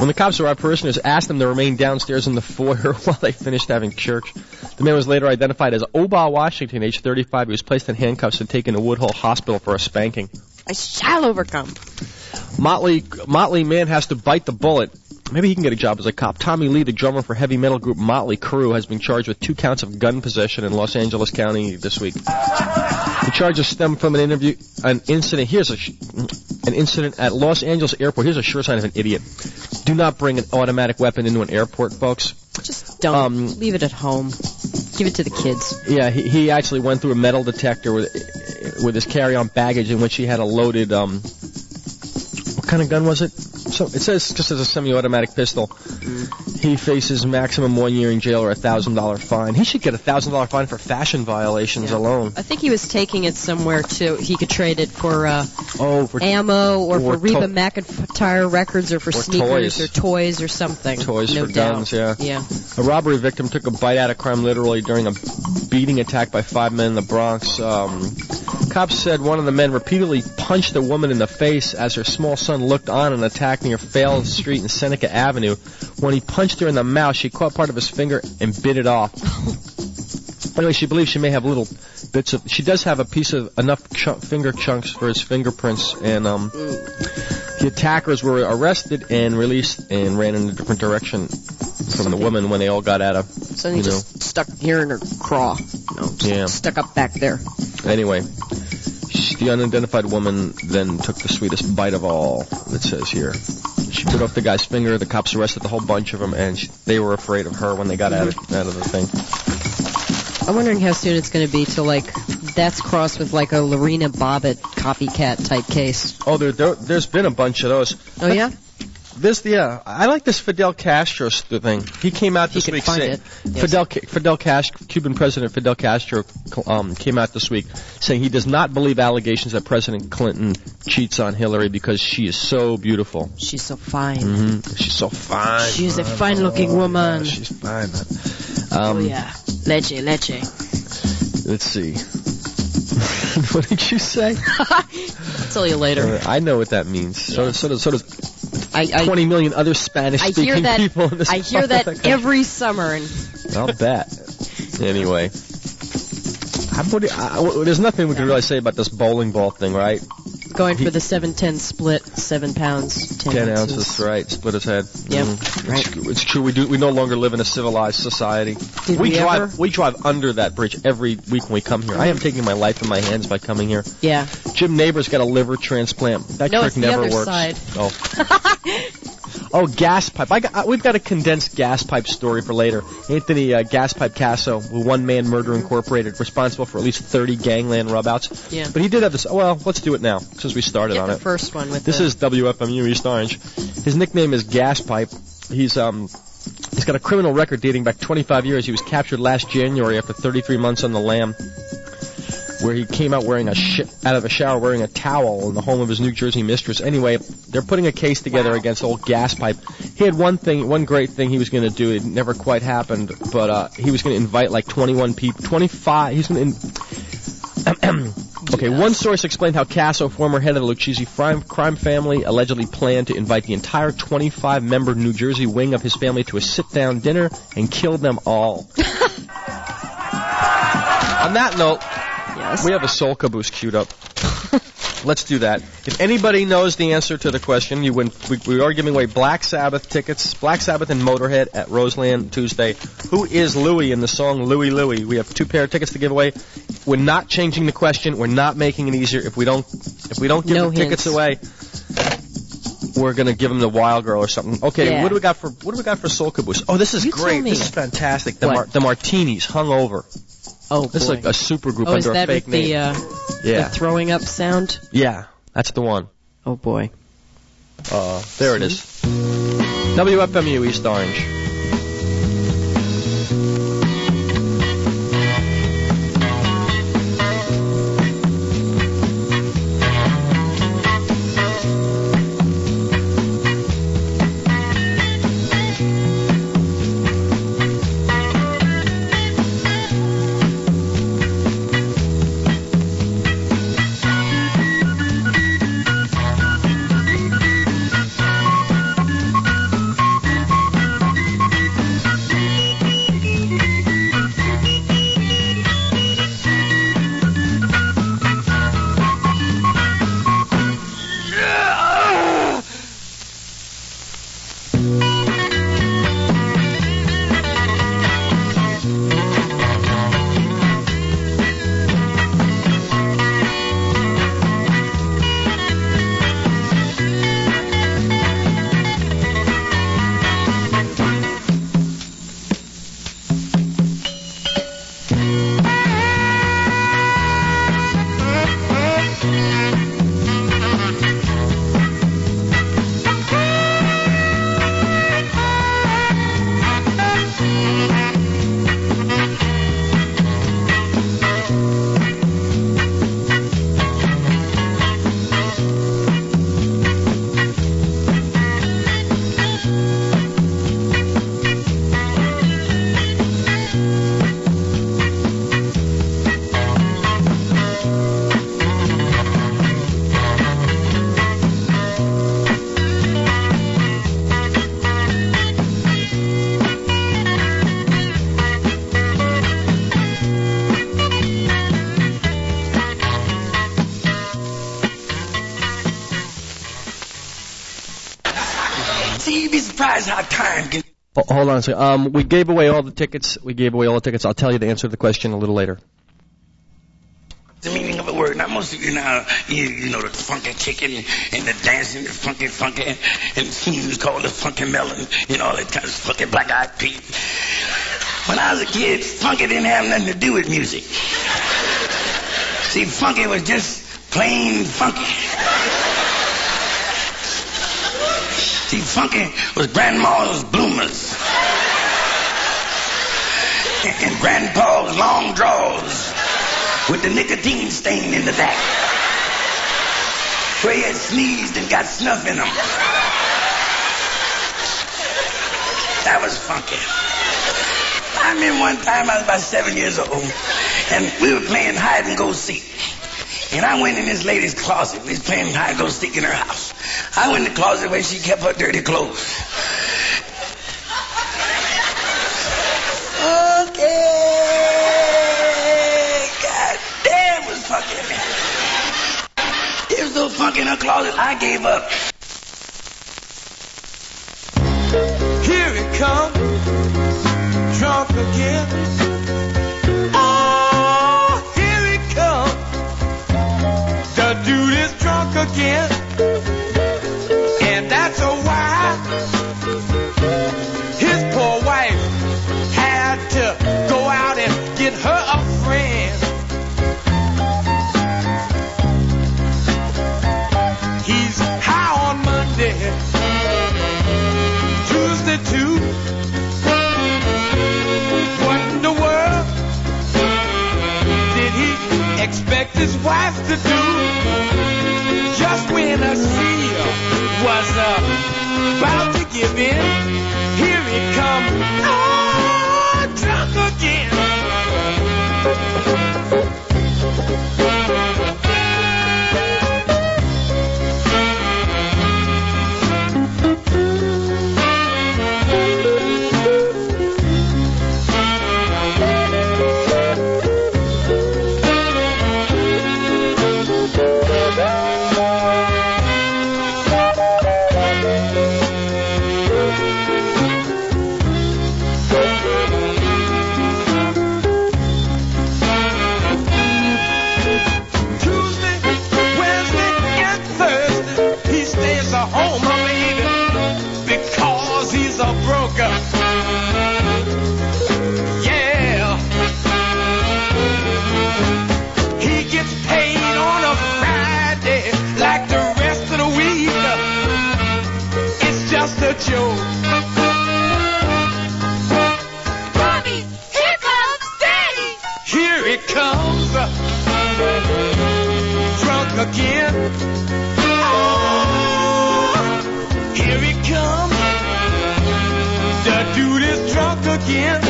to remain downstairs in the foyer while they finished having church. The man was later identified as Oba Washington, age 35. He was placed in handcuffs and taken to Woodhull Hospital for a spanking. I shall overcome. Motley man has to bite the bullet. Maybe he can get a job as a cop. Tommy Lee, the drummer for heavy metal group Motley Crue, has been charged with 2 counts of gun possession in Los Angeles County this week. The charges stem from an incident. Here's an incident at Los Angeles Airport. Here's a sure sign of an idiot. Do not bring an automatic weapon into an airport, folks. Just don't. Leave it at home. Give it to the kids. Yeah, he actually went through a metal detector with his carry-on baggage in which he had a loaded, what kind of gun was it? So it says just as a semi-automatic pistol. He faces maximum 1 year in jail or $1,000 fine. He should get a $1,000 fine for fashion violations alone. I think he was taking it somewhere too. He could trade it for ammo or for Reba McEntire records or for sneakers or toys or something. Toys no for doubt. guns, yeah. Yeah. A robbery victim took a bite out of crime literally during a beating attack by 5 men in the Bronx. Cops said one of the men repeatedly punched a woman in the face as her small son looked on an attack near Fales Street and Seneca Avenue. When he punched her in the mouth, she caught part of his finger and bit it off. Anyway, she believes she may have little bits of... She does have a piece of enough finger chunks for his fingerprints, and the attackers were arrested and released and ran in a different direction from the woman when they all got out of... So he just stuck here in her craw. Stuck up back there. Anyway, the unidentified woman then took the sweetest bite of all, it says here. She bit off the guy's finger. The cops arrested the whole bunch of them, and they were afraid of her when they got out of the thing. I'm wondering how soon it's going to be till, that's crossed with, a Lorena Bobbitt copycat type case. Oh, there's been a bunch of those. Oh, yeah? I like this Fidel Castro thing. He came out this week saying Fidel Castro, Cuban President Fidel Castro, came out this week saying he does not believe allegations that President Clinton cheats on Hillary because she is so beautiful. She's so fine. Mm-hmm. She's so fine. She's a fine-looking woman. Yeah, she's fine. Oh yeah, leche. Let's see. What did you say? I'll tell you later. I know what that means. Yeah. So does 20 million other Spanish-speaking people in this I hear that every summer. I'll bet. Anyway. There's nothing we can really say about this bowling ball thing, right? Going for the 7-10 split, 7 pounds, 10 ounces, right? Split his head. Yep, right. It's true. We no longer live in a civilized society. We drive under that bridge every week when we come here. I am taking my life in my hands by coming here. Yeah. Jim Neighbors got a liver transplant. That trick never works. Side. Oh. Oh, gas pipe. We've got a condensed gas pipe story for later. Anthony Gas Pipe Casso, One Man Murder Incorporated, responsible for at least 30 gangland rubouts. Yeah. But he did have this. Well, let's do it now since we started on it. The first one with this is WFMU East Orange. His nickname is Gas Pipe. He's got a criminal record dating back 25 years. He was captured last January after 33 months on the lam, where he came out wearing out of a shower wearing a towel in the home of his New Jersey mistress. Anyway, they're putting a case together against old Gas Pipe. He had one great thing he was going to do. It never quite happened, but he was going to invite like 21 people, 25. He's going to. Okay, one source explained how Casso, former head of the Lucchese crime family, allegedly planned to invite the entire 25-member New Jersey wing of his family to a sit-down dinner and kill them all. On that note, we have a Soul Caboose queued up. Let's do that. If anybody knows the answer to the question, you win. We are giving away Black Sabbath tickets, Black Sabbath and Motorhead at Roseland Tuesday. Who is Louie in the song Louie Louie? We have 2 pair of tickets to give away. We're not changing the question. We're not making it easier. If we don't give the tickets away, we're gonna give them the Wild Girl or something. Okay, yeah. What do we got for Soul Caboose? Oh, this is great. This is fantastic. The Martinis, Hungover. Oh, this is like a super group under a fake name. The throwing up sound? Yeah, that's the one. Oh, boy. There it is. WFMU East Orange. How time can... Hold on a second. We gave away all the tickets. I'll tell you the answer to the question a little later. The meaning of a word. Now, most of you now, you know the funky chicken and the dancing, the funky, and things called the funky melon, all that kind of funky black-eyed peas. When I was a kid, funky didn't have nothing to do with music. See, funky was just plain funky. See, funky was grandma's bloomers. And grandpa's long drawers with the nicotine stain in the back. Where he had sneezed and got snuff in them. That was funky. I remember one time I was about 7 years old, and we were playing hide and go seek. And I went in this lady's closet. We was playing hide and go seek in her house. I went in the closet where she kept her dirty clothes. Okay. God damn, it was funky, man. It was so funky in her closet, I gave up. Here it comes, drunk again. Oh, here it comes. The dude is drunk again. And that's a why his poor wife had to go out and get her a friend. He's high on Monday, Tuesday too. What in the world did he expect his wife to do? Just when a seal was about to give in, here it comes, oh, drunk again. Yeah, he gets paid on a Friday like the rest of the week. It's just a joke. Mommy, here comes Daddy. Here it comes, drunk again. Oh, here it comes. The dude is drunk again,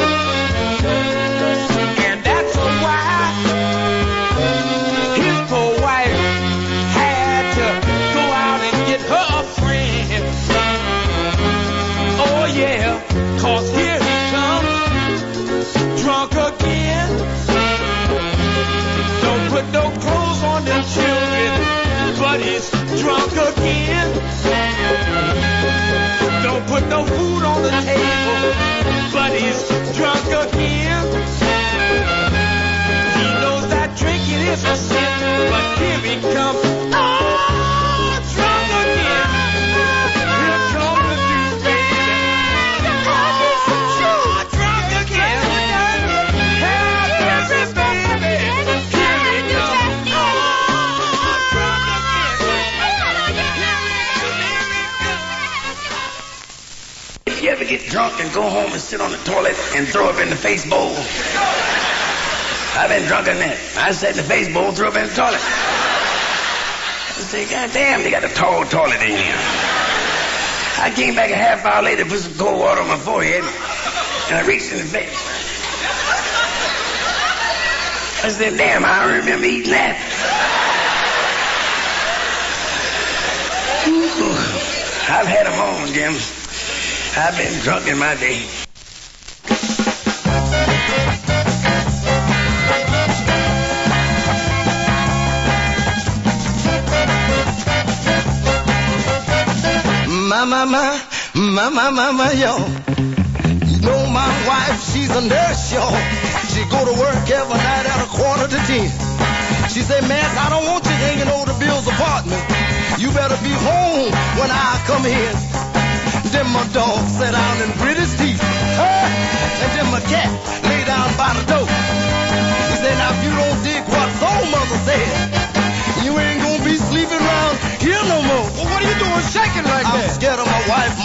and that's why his poor wife had to go out and get her a friend. Oh yeah, 'cause here he comes, drunk again. Don't put no clothes on the children, but he's drunk again. Don't put no food on the table, but he's drunk again. He knows that drinking is a sin, but here he comes, oh, drunk again. Here comes the dude, baby. Oh, drunk again. Help me, baby. Here he comes, oh, drunk again. If you ever get drunk and go home and sit on the toilet and throw up in the face bowl, I've been drunk in that. I sat in the face bowl, threw up in the toilet. I say, God damn, they got a tall toilet in here. I came back a half hour later, put some cold water on my forehead, and I reached in the face. I said, damn, I don't remember eating that. Ooh, I've had them all, Jim. I've been drunk in my day. My, yo. You know my wife, she's a nurse, yo. She go to work every night at 9:45. She say, man, I don't want you hanging over Bill's apartment. You better be home when I come in. Then my dog sat down and grit his teeth. And then my cat lay down by the door. He said, now if you don't dig what soul mother said, you ain't gonna be sleeping around here no more. Well, what are you doing shaking like that? I'm scared of my wife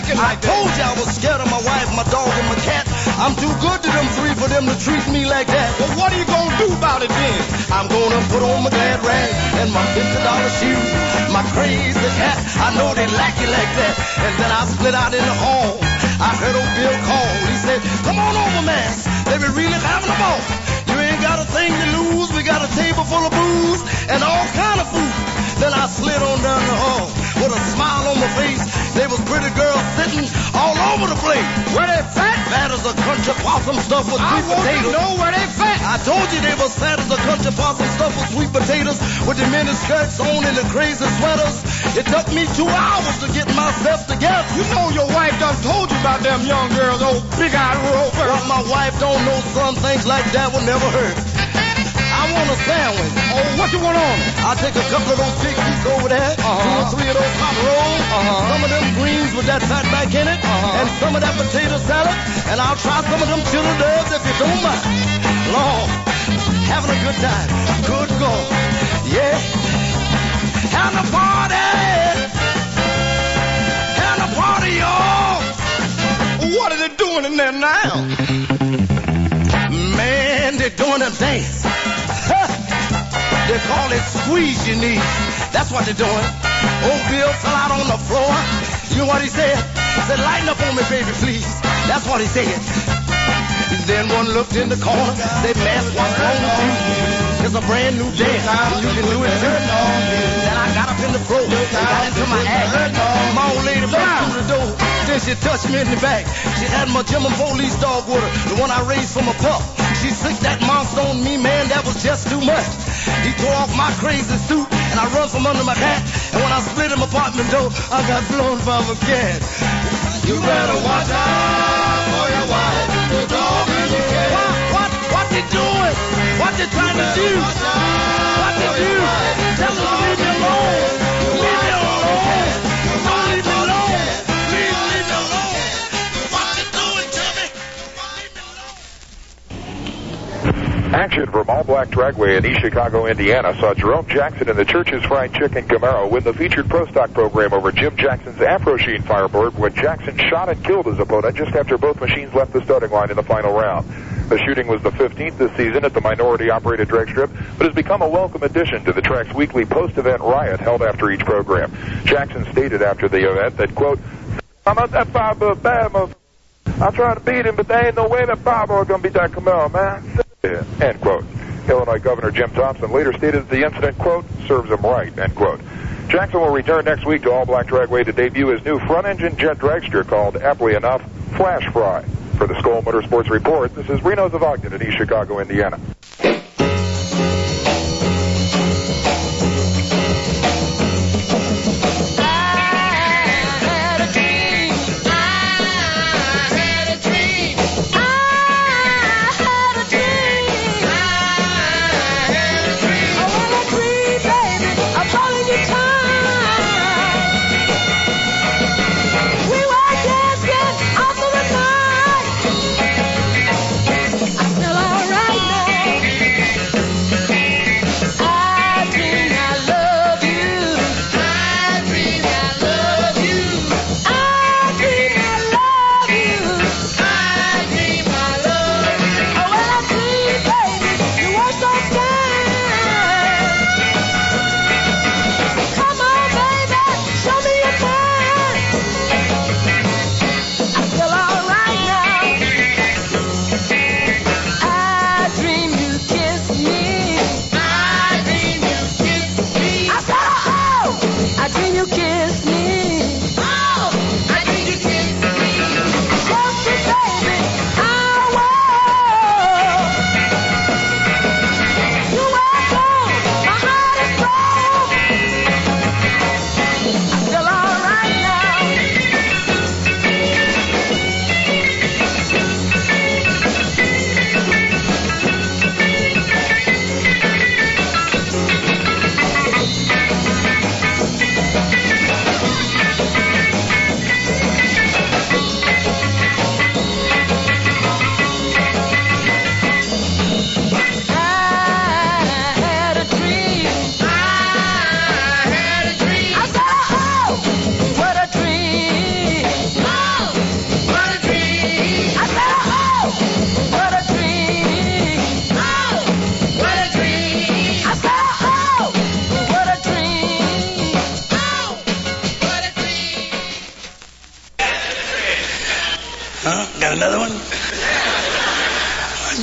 acting like that? I told you I was scared of my wife, my dog, and my cat. I'm too good to them three for them to treat me like that. Well, what are you gonna do about it then? I'm gonna put on my glad rags and my $50 shoes, my crazy cat. I know they like you like that. And then I split out in the hall. I heard old Bill call. He said, come on over, man. They be really having a ball. You ain't got a thing to lose. We got a table full of booze and all kind of food. Then I slid on down the hall with a smile on my face. They was pretty girls sitting all over the place. Where they fat? Fat as a country possum stuffed with sweet potatoes. I want to know where they fat. I told you they was fat as a country possum stuffed with sweet potatoes with the mini skirts on and the crazy sweaters. It took me 2 hours to get myself together. You know your wife done told you about them young girls, old big-eyed rover. Well, my wife don't know some things like that will never hurt. I want a sandwich. Oh, what you want on it? I'll take a couple of those big pieces over there, 2 or 3 of those hot rolls, some of them greens with that fat back in it, and some of that potato salad, and I'll try some of them chili dogs if you don't mind. Lord, having a good time. Good God. Yeah. Having a party. Having a party, y'all. What are they doing in there now? Man, they're doing a dance. They call it squeeze your knees. That's what they're doing. Old Bill fell out on the floor. You know what he said? He said, lighten up on me, baby, please. That's what he said. Then one looked in the corner, said, man, what's wrong with you? It's a brand new dance. You can do it too. Then I got up in the floor, got into my act. My old lady broke through the door. Then she touched me in the back. She had my German police dog with her, the one I raised from a pup. She sicked that monster on me, man, that was just too much. He tore off my crazy suit, and I run from under my hat. And when I split him apartment door, I got blown by a cat. You better watch out for your wife, your dog, and your cat. What they doing? What they trying to do? What they do? Tell them to leave me alone. Leave me alone. Don't leave me alone. Please leave me alone. What they doing to me? Action from All Black Dragway in East Chicago, Indiana saw Jerome Jackson in the Church's Fried Chicken Camaro win the featured Pro Stock program over Jim Jackson's Afro Sheen Firebird when Jackson shot and killed his opponent just after both machines left the starting line in the final round. The shooting was the 15th this season at the minority-operated drag strip, but has become a welcome addition to the track's weekly post-event riot held after each program. Jackson stated after the event that, quote, I'm not that Firebird bad, motherfucker. I'm trying to beat him, but there ain't no way that Firebird gonna beat that Camaro, man. End quote. Illinois Governor Jim Thompson later stated that the incident, quote, serves him right, end quote. Jackson will return next week to All Black Dragway to debut his new front-engine jet dragster called, aptly enough, Flash Fry. For the Skoll Motorsports Report, this is Reno Zavagin in East Chicago, Indiana. I feel alright now.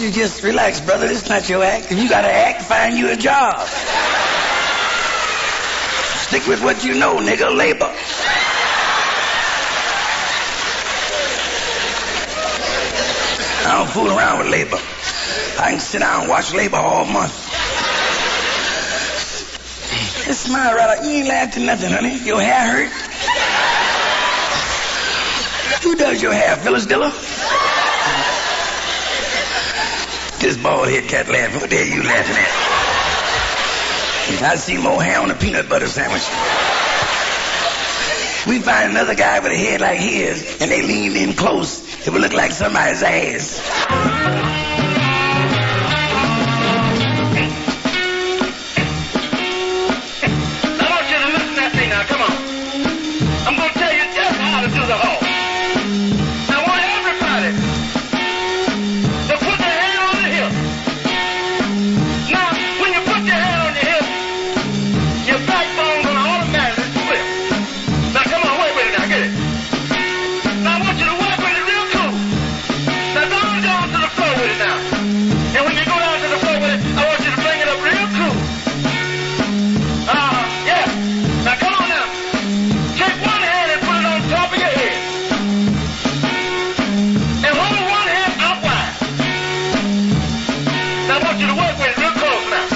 you just relax, brother. This is not your act. If you got to act, find you a job. Stick with what you know, nigga. Labor. I don't fool around with labor. I can sit down and watch labor all month. Just smile right out. You ain't laughing nothing, honey. Your hair hurt. Who does your hair, Phyllis Diller? This bald head cat laughing. What the hell you laughing at? I see more hair on a peanut butter sandwich. We find another guy with a head like his, and they lean in close. It would look like somebody's ass. I want you to listen at me now. Come on. I'm going to tell you just how to do the hall. I want everybody to put their hand on the hip. Now, when you put your hand on your hip, your backbone's going to automatically split. Now, come on, wait with it now. Get it. Now, I want you to work with it real cool. Now, go on down to the floor with it now. And when you go down to the floor with it, I want you to bring it up real cool. Yeah. Now, come on now. Take one hand and put it on top of your head. And hold one hand out wide. Now, I want you to work with it real close now.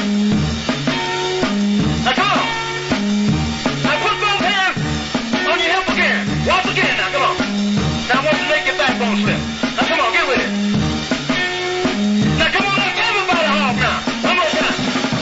Now, come on. Now, put both hands on your hip again. Once again now, come on. Now, I want you to make your backbone slip. Now, come on, get with it. Now, come on, let's everybody off now. One more time.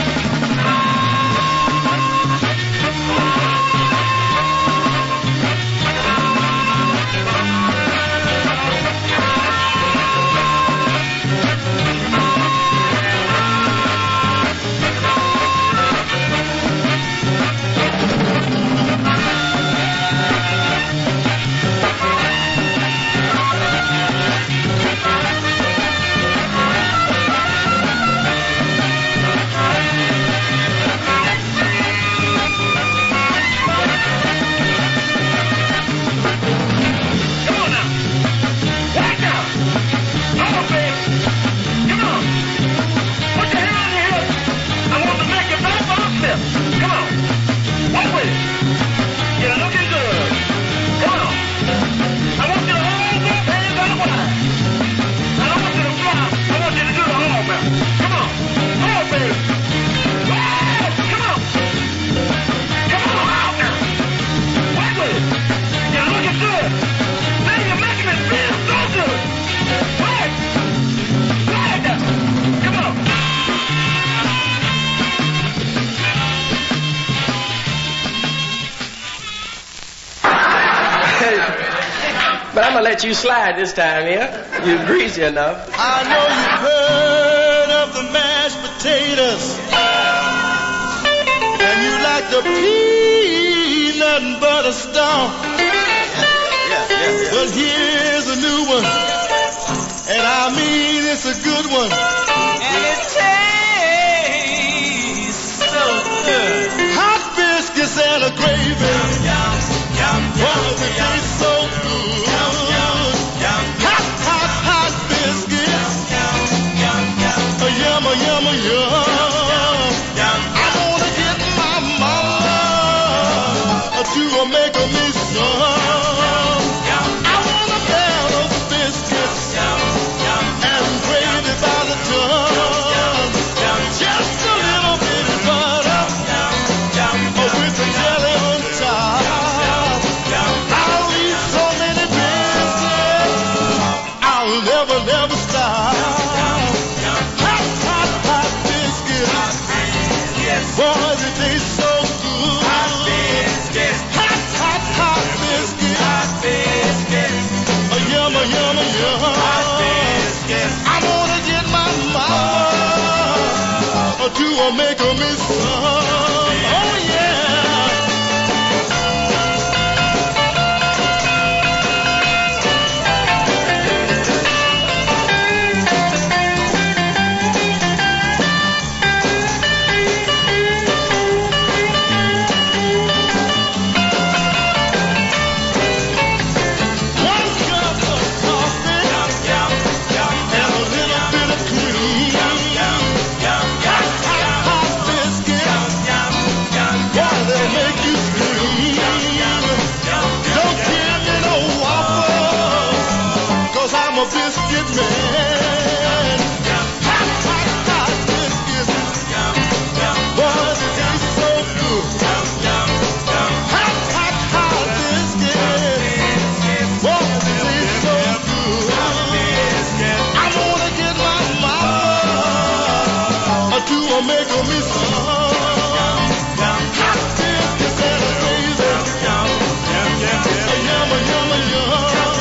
But I'm going to let you slide this time, yeah? You're greasy enough. I know you've heard of the mashed potatoes, and you like the peanut and butter stomp. But here's a new one, and I mean it's a good one. And it tastes so good. Hot biscuits and a gravy. Oh, it tastes so good. Hot biscuits. Yum, yum, yum. I wanna get my mama to make me some. I want a pair of biscuits and gravy by the ton. Just a little bit of butter with the jelly on top. I'll eat so many biscuits, I'll never stop. Hot biscuits, boy, they taste so good. Hot biscuits, hot biscuits. Yum, yum, yum. Hot biscuits. I wanna get my mama to make me some. Oh yeah. One cup of coffee and a little bit of cream. making me some hot biscuits and a crazy. Yum, yum, yum.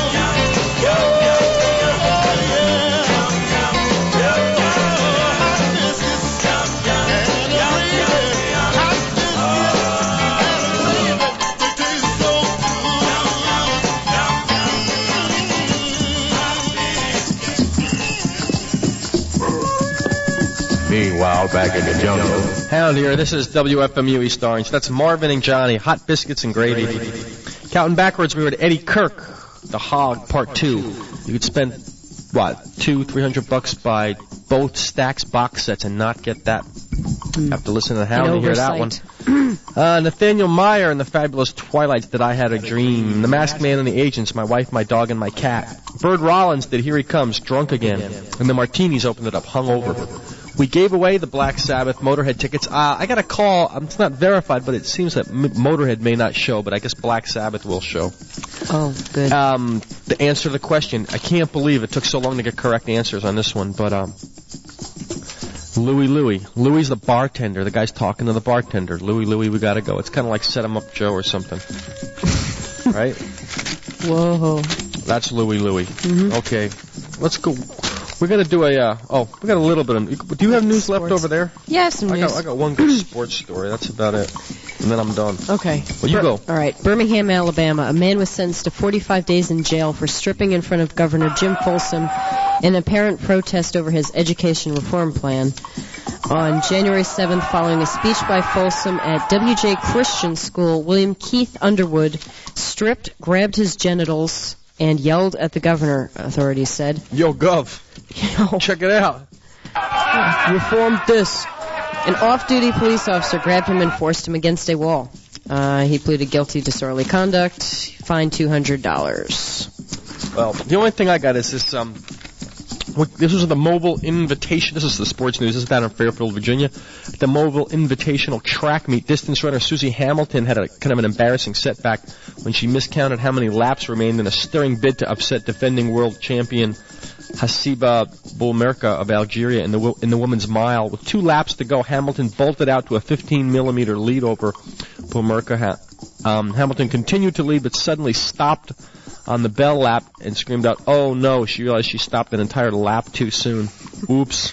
Meanwhile, back in the jungle. Hound here, this is WFMU East Orange. That's Marvin and Johnny, Hot Biscuits and Gravy. Counting backwards, we were at Eddie Kirk, The Hog, Part 2. You could spend, $200-300 by both Stax box sets and not get that. Have to listen to the Hound to hear that one. Nathaniel Meyer and the Fabulous Twilights did I Had a Dream. The Masked Man and the Agents, My Wife, My Dog, and My Cat. Bird Rollins did Here He Comes, Drunk Again. And the Martinis opened it up, Hungover. We gave away the Black Sabbath Motorhead tickets. I got a call. It's not verified, but it seems that Motorhead may not show, but I guess Black Sabbath will show. Oh, good. The answer to the question, I can't believe it took so long to get correct answers on this one, but Louie. Louie's the bartender. The guy's talking to the bartender. Louie, we gotta go. It's kind of like Set 'em Up Joe or something. Right? Whoa. That's Louie. Mm-hmm. Okay, let's go. We're going to do we got a little bit of, do you have news left over there? Yeah, some news. I got one good sports story. That's about it. And then I'm done. Okay. Well, you go. All right. Birmingham, Alabama. A man was sentenced to 45 days in jail for stripping in front of Governor Jim Folsom in apparent protest over his education reform plan. On January 7th, following a speech by Folsom at W.J. Christian School, William Keith Underwood stripped, grabbed his genitals, and yelled at the governor, authorities said. Yo, Gov. Check it out. Reform this. An off-duty police officer grabbed him and forced him against a wall. He pleaded guilty to disorderly conduct, fined $200. Well, the only thing I got is this, this was the Mobile Invitation. This is the sports news. This is down in Fairfield, Virginia. The Mobile Invitational track meet. Distance runner Susie Hamilton had a kind of an embarrassing setback when she miscounted how many laps remained in a stirring bid to upset defending world champion Hasiba Boumerka of Algeria in the women's mile. With 2 laps to go, Hamilton bolted out to a 15-millimeter lead over Boumerka. Hamilton continued to lead, but suddenly stopped on the bell lap and screamed out, "Oh no!" She realized she stopped an entire lap too soon. Oops.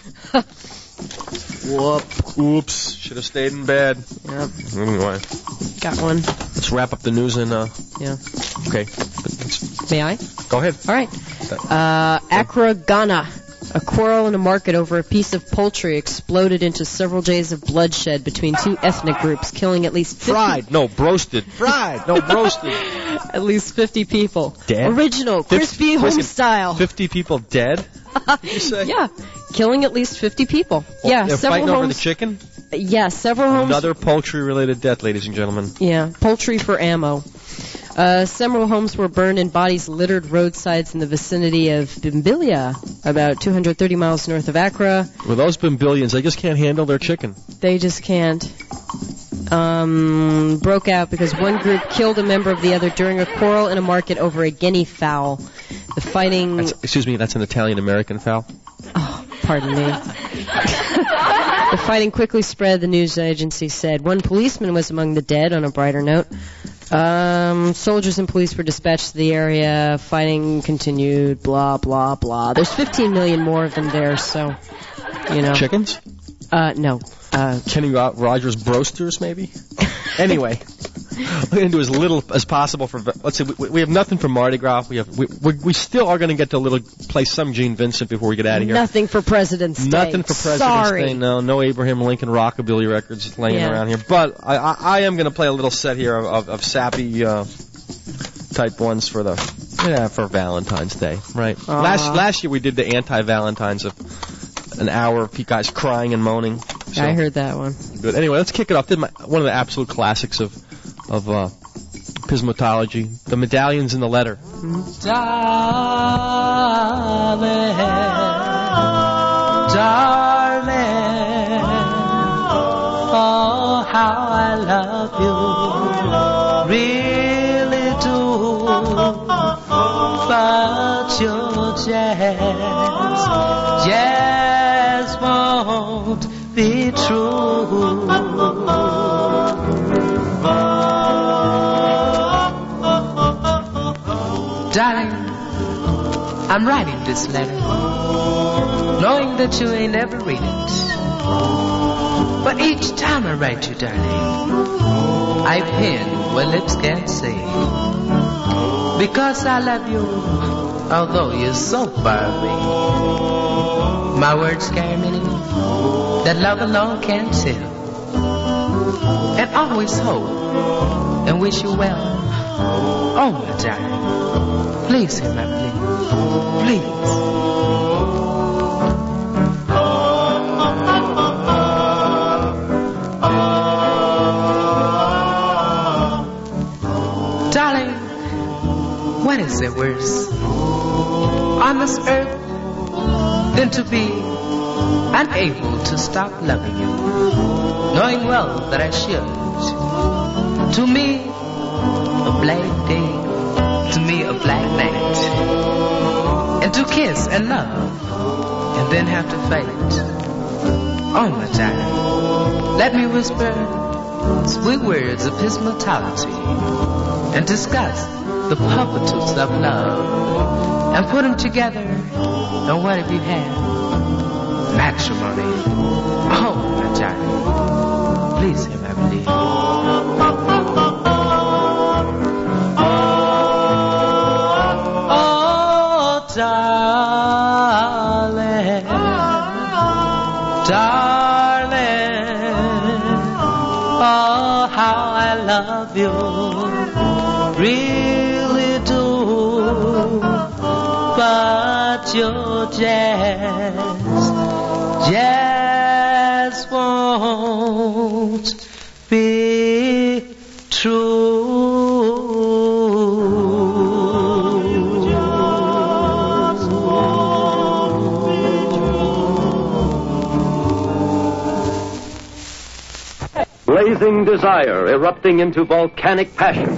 Oops. Should have stayed in bed. Yep. Anyway. Got one. Let's wrap up the news and, yeah. Okay. May I? Go ahead. All right. Accra, Ghana. A quarrel in a market over a piece of poultry exploded into several days of bloodshed between 2 ethnic groups, killing at least 50... Fried. No, broasted. Fried. No, broasted. At least 50 people. Dead? Original, crispy, home style. 50 people dead? Did you say? Yeah. Killing at least 50 people. Yeah, they're several fighting homes. over the chicken? Yeah, several homes. Another poultry-related death, ladies and gentlemen. Yeah, poultry for ammo. Several homes were burned and bodies littered roadsides in the vicinity of Bimbilia, about 230 miles north of Accra. Well, those Bimbilians, they just can't handle their chicken. They just can't. Broke out because one group killed a member of the other during a quarrel in a market over a guinea fowl. The fighting... That's an Italian-American fowl? Oh, pardon me. The fighting quickly spread, the news agency said. One policeman was among the dead, on a brighter note. Soldiers and police were dispatched to the area. Fighting continued, blah, blah, blah. There's 15 million more of them there, so, you know. Chickens? No. Kenny Rogers Broasters, maybe? Anyway. We're going to do as little as possible for, let's say, we have nothing for Mardi Gras. We still are going to get to play some Gene Vincent before we get out of here. Nothing for President's Day. Nothing for President's Day, no Abraham Lincoln rockabilly records laying around here. But I am going to play a little set here of sappy type ones for Valentine's Day, right? Last year we did the anti-Valentine's of an hour of guys crying and moaning. So, I heard that one. Good. Anyway, let's kick it off. One of the absolute classics of pismatology, The Medallions in the Letter. Darling, oh, how I love you, really do, but your jazz won't be true. Darling, I'm writing this letter, knowing that you ain't ever read it. But each time I write you, darling, I pen where lips can't say. Because I love you, although you're so far away. My words carry meaning that love alone can tell. And always hope and wish you well. Oh, my darling, please hear my plea. Please. Darling, what is it worse on this earth than to be unable to stop loving you, knowing well that I should? To me, a black day, to me a black night, and to kiss and love, and then have to fight. Oh, my darling, let me whisper sweet words of his mortality, and discuss the purposes of love, and put them together, and what have you had? Matrimony. Oh, my darling, please hear my plea. Oh, darling, darling, oh, how I love you, really do, but you just won't be true. Blazing desire erupting into volcanic passion.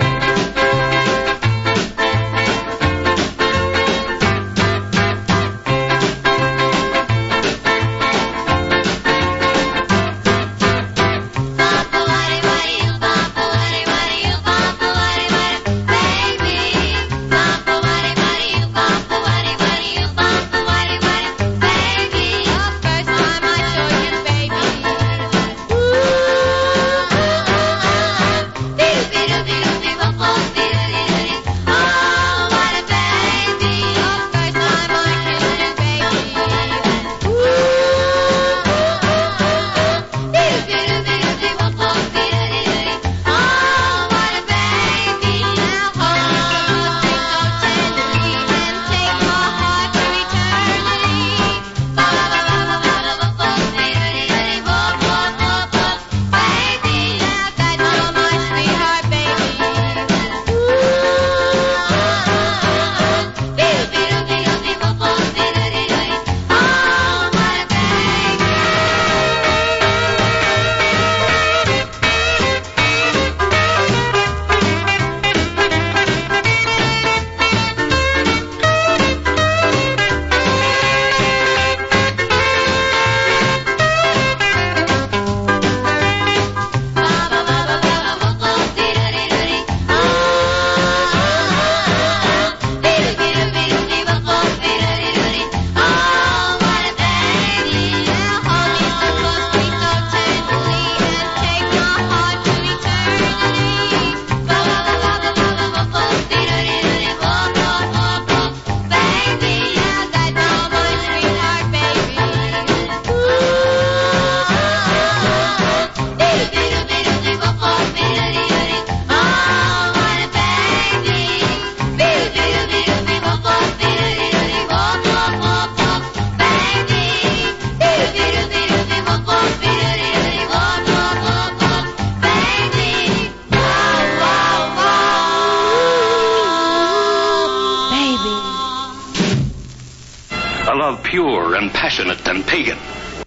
Pure and passionate and pagan.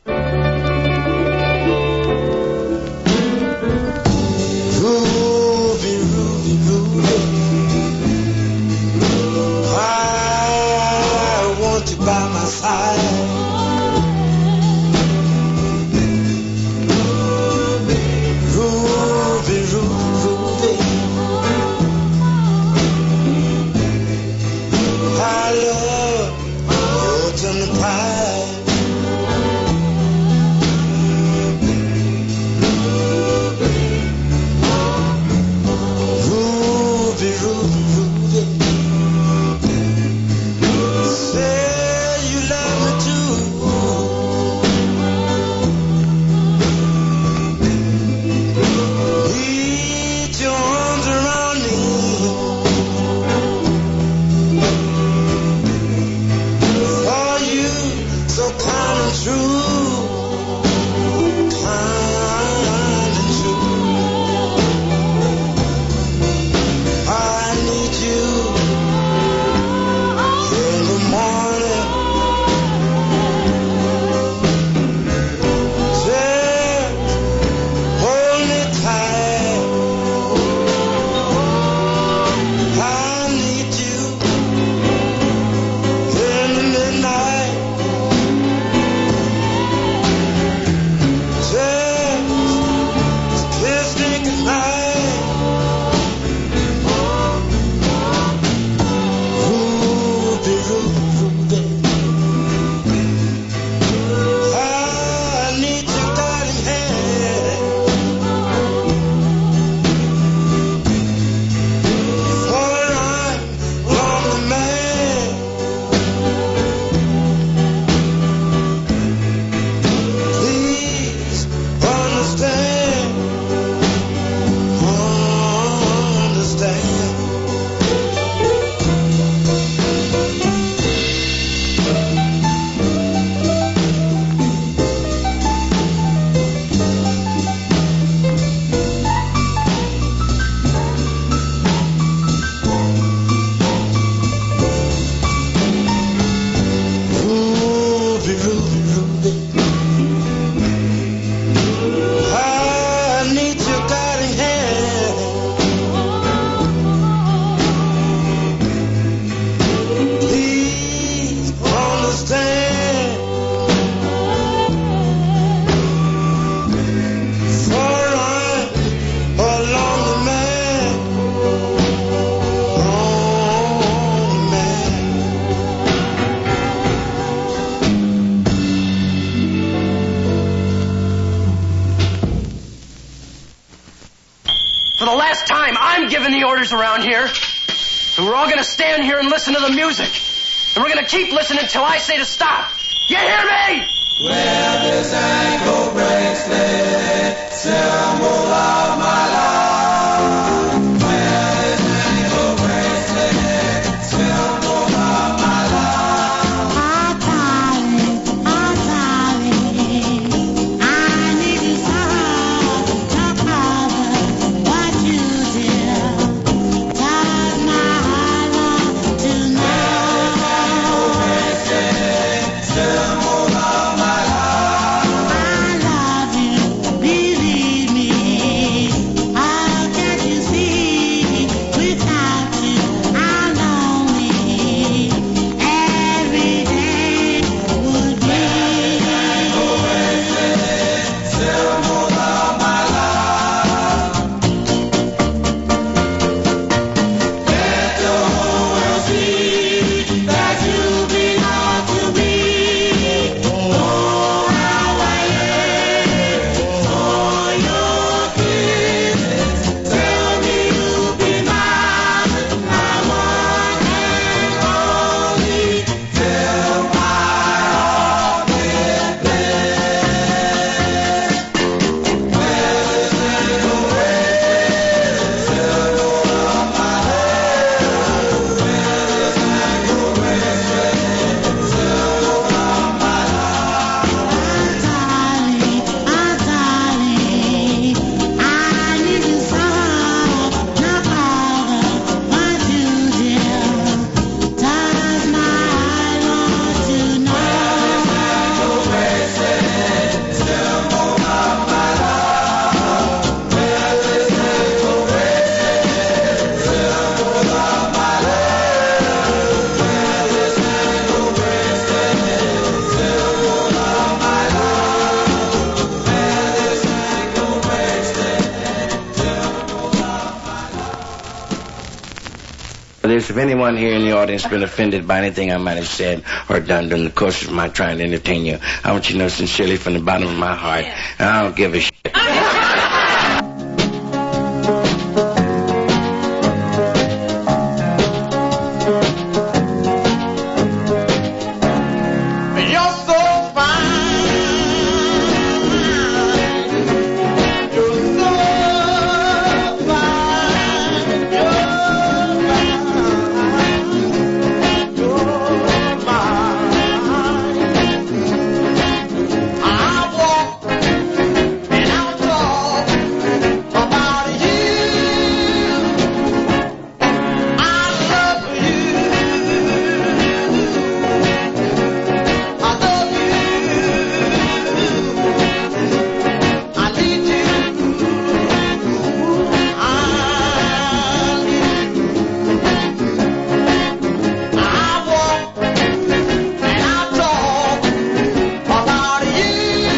Ruby, Ruby, Ruby, I want you by my side. time. I'm giving the orders around here. And we're all going to stand here and listen to the music. And we're going to keep listening until I say to stop. You hear me? Well, this ankle bracelet, symbol of my love. Well, this ankle bracelet, symbol of my love. I'm darling, I need to solve the problem. What you did, does my love tonight. Symbol of my love. I love you, believe me. How can you see? Without you, I'm lonely. Every day would be symbol of my love. Let the whole world see that you belong to me. Oh, how I yearn for your kisses. Tell me you'll be mine, my one and only, till my heart is blessed. Well, this ankle bracelet, symbol of my love. Well, this ankle bracelet, symbol of my love. I'm darling, I need to solve the problem. What you did, does my love tonight. Ankle bracelet, symbol of my love. Well, this ankle bracelet, symbol of my love. Well, this ankle bracelet, symbol of my love. Well, this ankle bracelet, symbol of my If anyone here in the audience has been offended by anything I might have said or done during the course of my trying to entertain you, I want you to know sincerely from the bottom of my heart, I don't give a shit. You're so fine. You're so fine. You're mine. I walk and I'll talk about you. I love you. I love you. I need you. I need you. I walk and I talk about you.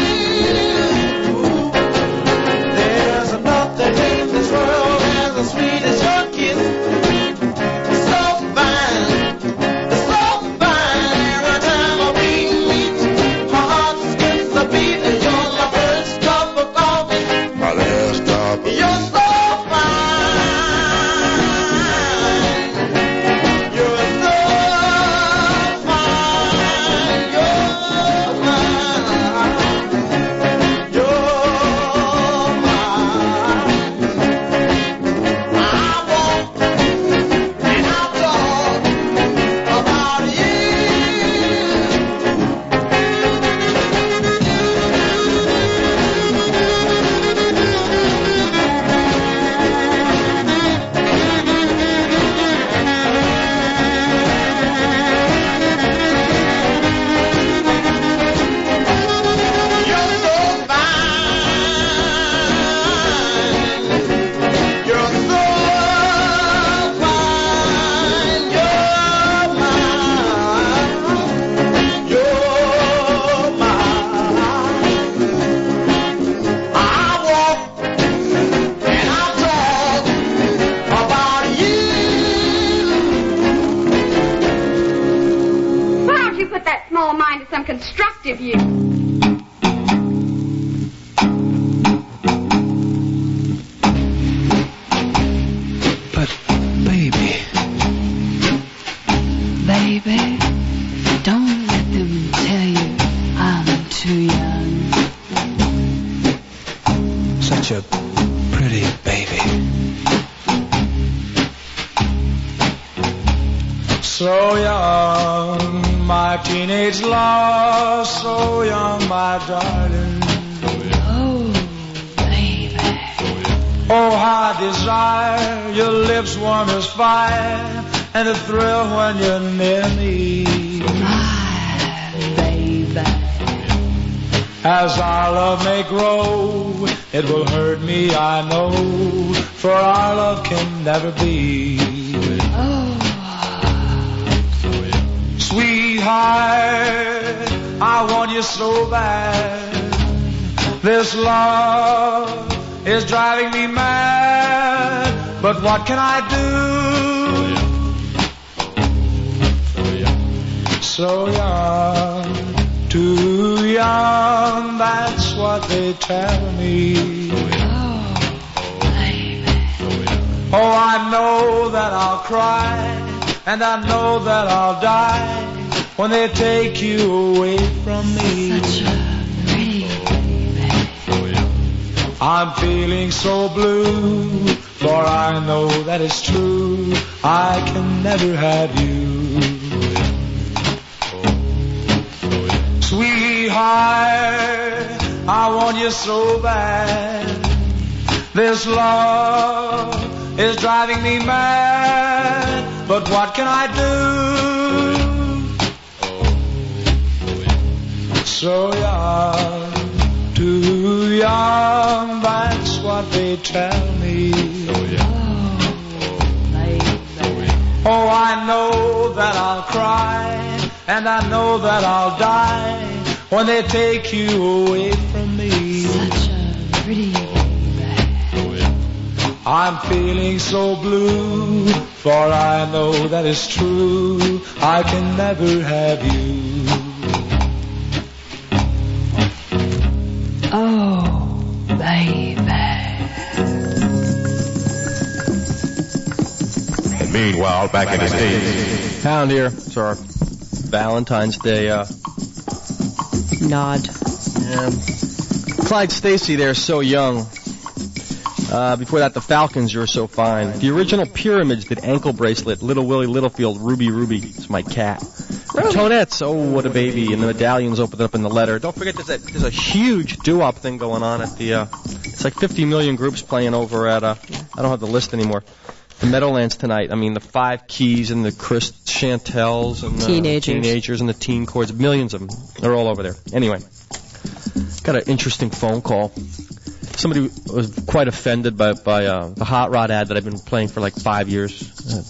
There's nothing in this world as sweet as your kiss. So fine. So fine, every time we meet, my heart skips a beat, and you're my first cup of coffee, my last cup. You're so fine. You're so fine. You're mine. You're mine. I walk and I'll talk about you. You're so fine. You're so fine. You're mine. You're mine. I walk and I'll talk about you. Why don't you put that small mind to some constructive use? such a pretty baby. So young, my teenage love, so young, my darling. Oh, how I desire your lips warm as fire, and the thrill when you're near me. My baby. As our love may grow, it will hurt me, I know, for our love can never be. Sweetheart, I want you so bad. This love is driving me mad, but what can I do? So young, too young, that's what they tell me. Oh, I know that I'll cry, and I know that I'll die when they take you away from me. Such a pretty baby. I'm feeling so blue, for I know that it's true, I can never have you. Sweetheart, I want you so bad. This love is driving me mad, but what can I do? So young, too young, that's what they tell me. Oh, I know that I'll cry, and I know that I'll die when they take you away from me. Such a pretty baby. I'm feeling so blue, for I know that it's true, I can never have you. Oh, baby. And meanwhile, back in the States. Pound here. It's our Valentine's Day nod. Yeah. Clyde Stacy there, So Young. Before that, the Falcons, You're So Fine. The original Pyramids did Ankle Bracelet, Little Willie Littlefield, Ruby Ruby. It's my cat. Really? Tonettes, Oh What a Baby, and the Medallions opened up in the letter. Don't forget there's a huge doo-wop thing going on at the, it's like 50 million groups playing over at, I don't have the list anymore. The Meadowlands tonight. I mean, the Five Keys and the Chris Chantels and the teenagers and the Teen Chords. Millions of them. They're all over there. Anyway, got an interesting phone call. Somebody was quite offended by the Hot Rod ad that I've been playing for like 5 years.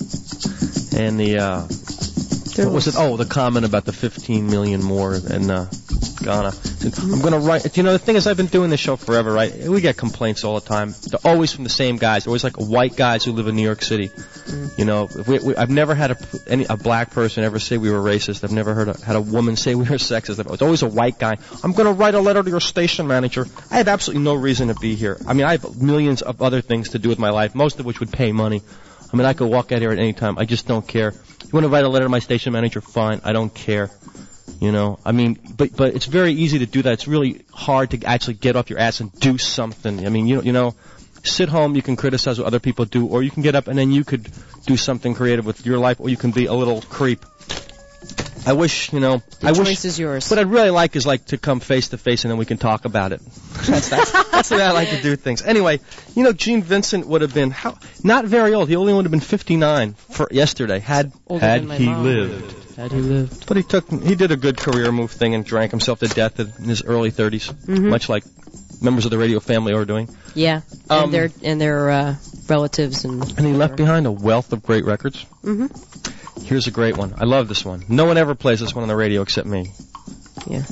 And the, what was it? Oh, the comment about the 15 million more in Ghana. I'm going to write, you know, the thing is I've been doing this show forever, right? We get complaints all the time. They're always from the same guys. They're always like white guys who live in New York City. You know, I've never had a black person ever say we were racist. I've never had a woman say we were sexist. It's always a white guy. I'm going to write a letter to your station manager. I have absolutely no reason to be here. I mean, I have millions of other things to do with my life, most of which would pay money. I mean, I could walk out here at any time. I just don't care. You want to write a letter to my station manager? Fine. I don't care. You know, I mean, but it's very easy to do that. It's really hard to actually get off your ass and do something. I mean, you know, sit home, you can criticize what other people do, or you can get up and then you could do something creative with your life, or you can be a little creep. I wish, you know, the choice is yours. What I'd really like is like to come face to face and then we can talk about it. That's the way I like to do things. Anyway, you know, Gene Vincent would have been not very old. He only would have been 59 for yesterday had he lived. Had he lived. But he did a good career move thing and drank himself to death in his early 30s, much like members of the radio family are doing. Yeah, and their relatives and he left behind a wealth of great records. Here's a great one. I love this one. No one ever plays this one on the radio except me. Yeah.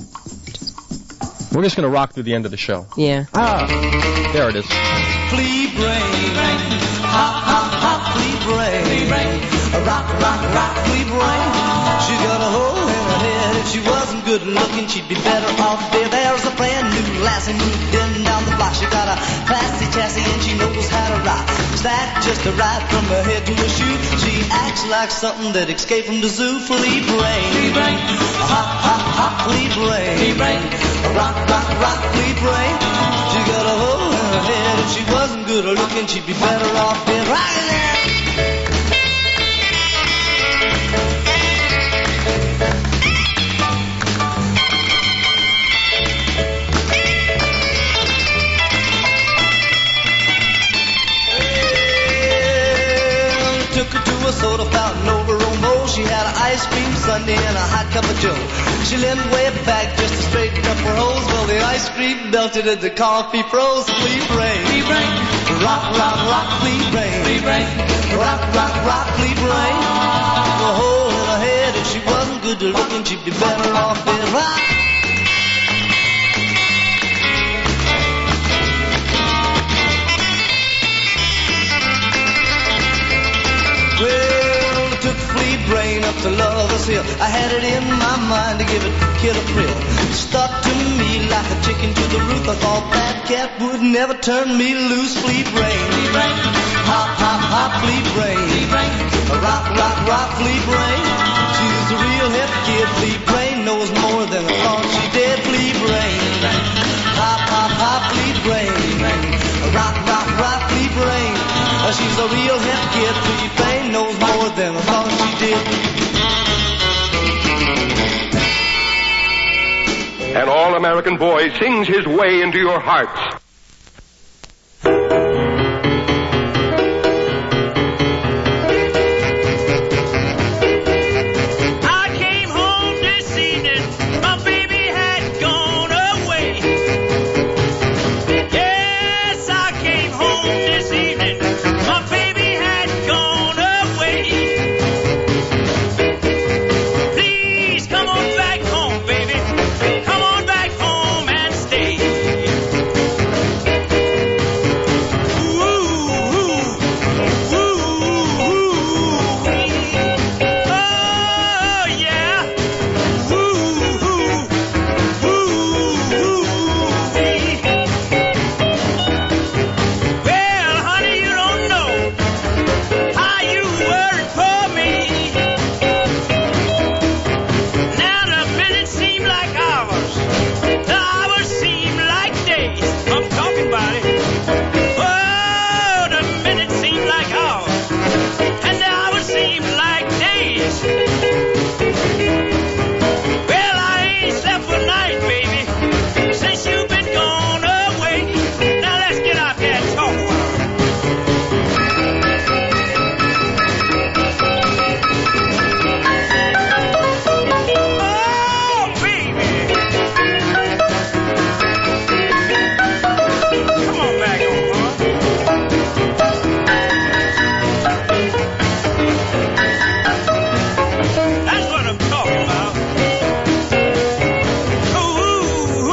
We're just going to rock through the end of the show. Yeah. There it is. Flea brain, hop, hop, hop, flea brain, rock, rock, rock, flea brain. She got a hole in her head. If she wasn't good looking, she'd be better off dead. There's a brand new lassie moved in down the block. She got a classy chassis and she knows how to rock. Stacked just right from her head to her shoe. She acts like something that escaped from the zoo. Flea brain, hop, hop, hop, flea brain, rock, rock, rock, flea brain. She got a hole in her head. she'd be better off dead right now. Took her to a soda fountain over Romo. She had an ice cream sundae and a hot cup of joe. She leaned way back just to straighten up her hose. Well, the ice cream melted and the coffee froze. Please rain, rock, rock, rock, please rain, rock, rock, rock, please rain. A hole in her head, if she wasn't good to looking, she'd be better off dead right. Well, I took flea brain up to Lover's Hill. I had it in my mind to give it kid a thrill. Stuck to me like a chicken to the roof. I thought that cat would never turn me loose. Flea brain, hop, hop, hop, flea brain, rock, rock, rock, flea brain. She's a real hip kid. Flea brain knows more than I thought she did. Flea brain, hop, hop, hop, flea brain, rock, rock, rock, flea brain. She's a real hip kid. Flea brain knows more than I thought she did. An all-American boy sings his way into your hearts. I came home this evening, my baby had gone away. Yes, I came home this evening, my baby had gone away. Please come on back home, baby. Come on back home and stay. Ooh, ooh, ooh, ooh. Oh, yeah. Ooh, ooh, ooh, well, honey, you don't know how you worried for me. Now the minutes seem like hours, the hours seem like days. I'm talking about it. Oh, the minutes seem like hours, and the hours seem like days. Well, I ain't slept a night, baby, since you've been gone away. Now let's get out there and talk about it. Oh, baby. Come on back home, huh? That's what I'm talking about. Ooh, ooh,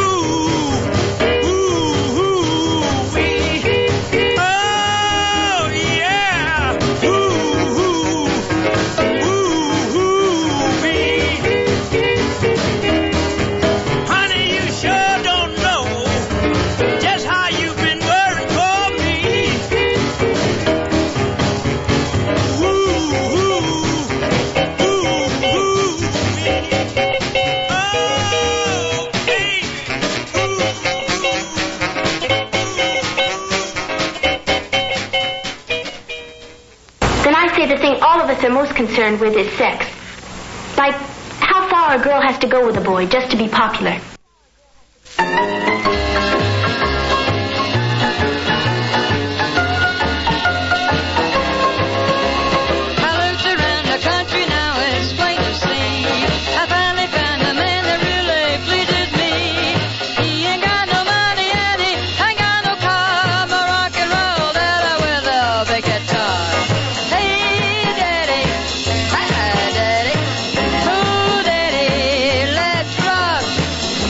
ooh, ooh, wee. Oh, yeah. Ooh, ooh, ooh, wee. Honey, you sure don't know just how you've been worried for me. Ooh, ooh, ooh, ooh, wee. Oh, baby. Then I say the thing all of us are most concerned with is sex. Like how far a girl has to go with a boy just to be popular. I looked around the country now, it's plain to see. I finally found a man that really pleases me. He ain't got no money and he ain't got no car, but rock and roll daddy with a big guitar. Hey, daddy, hi, daddy, oh, daddy, let's rock.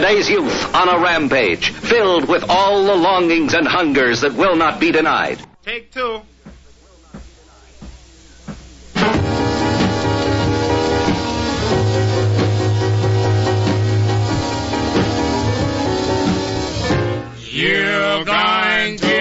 Today's youth on a rampage, filled with all the longings and hungers that will not be denied. Take two. You're going to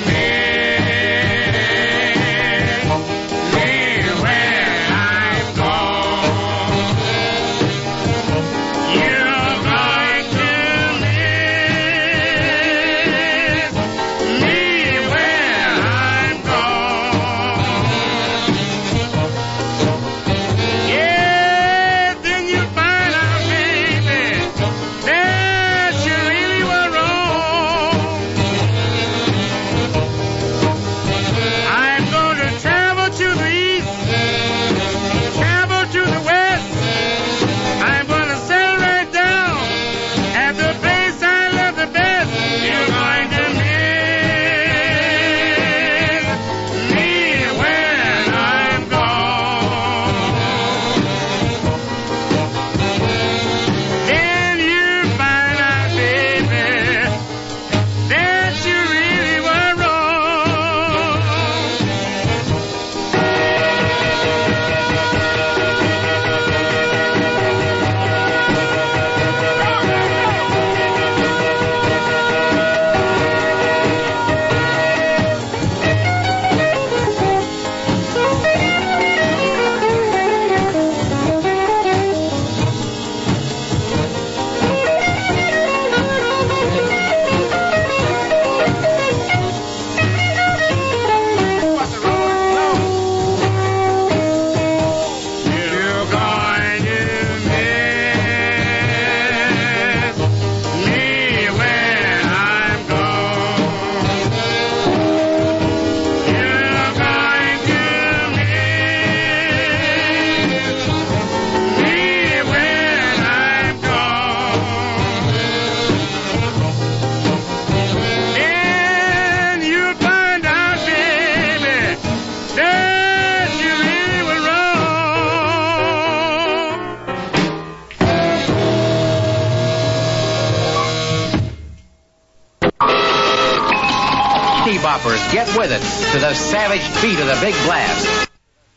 Boppers, get with it to the savage beat of the big blast.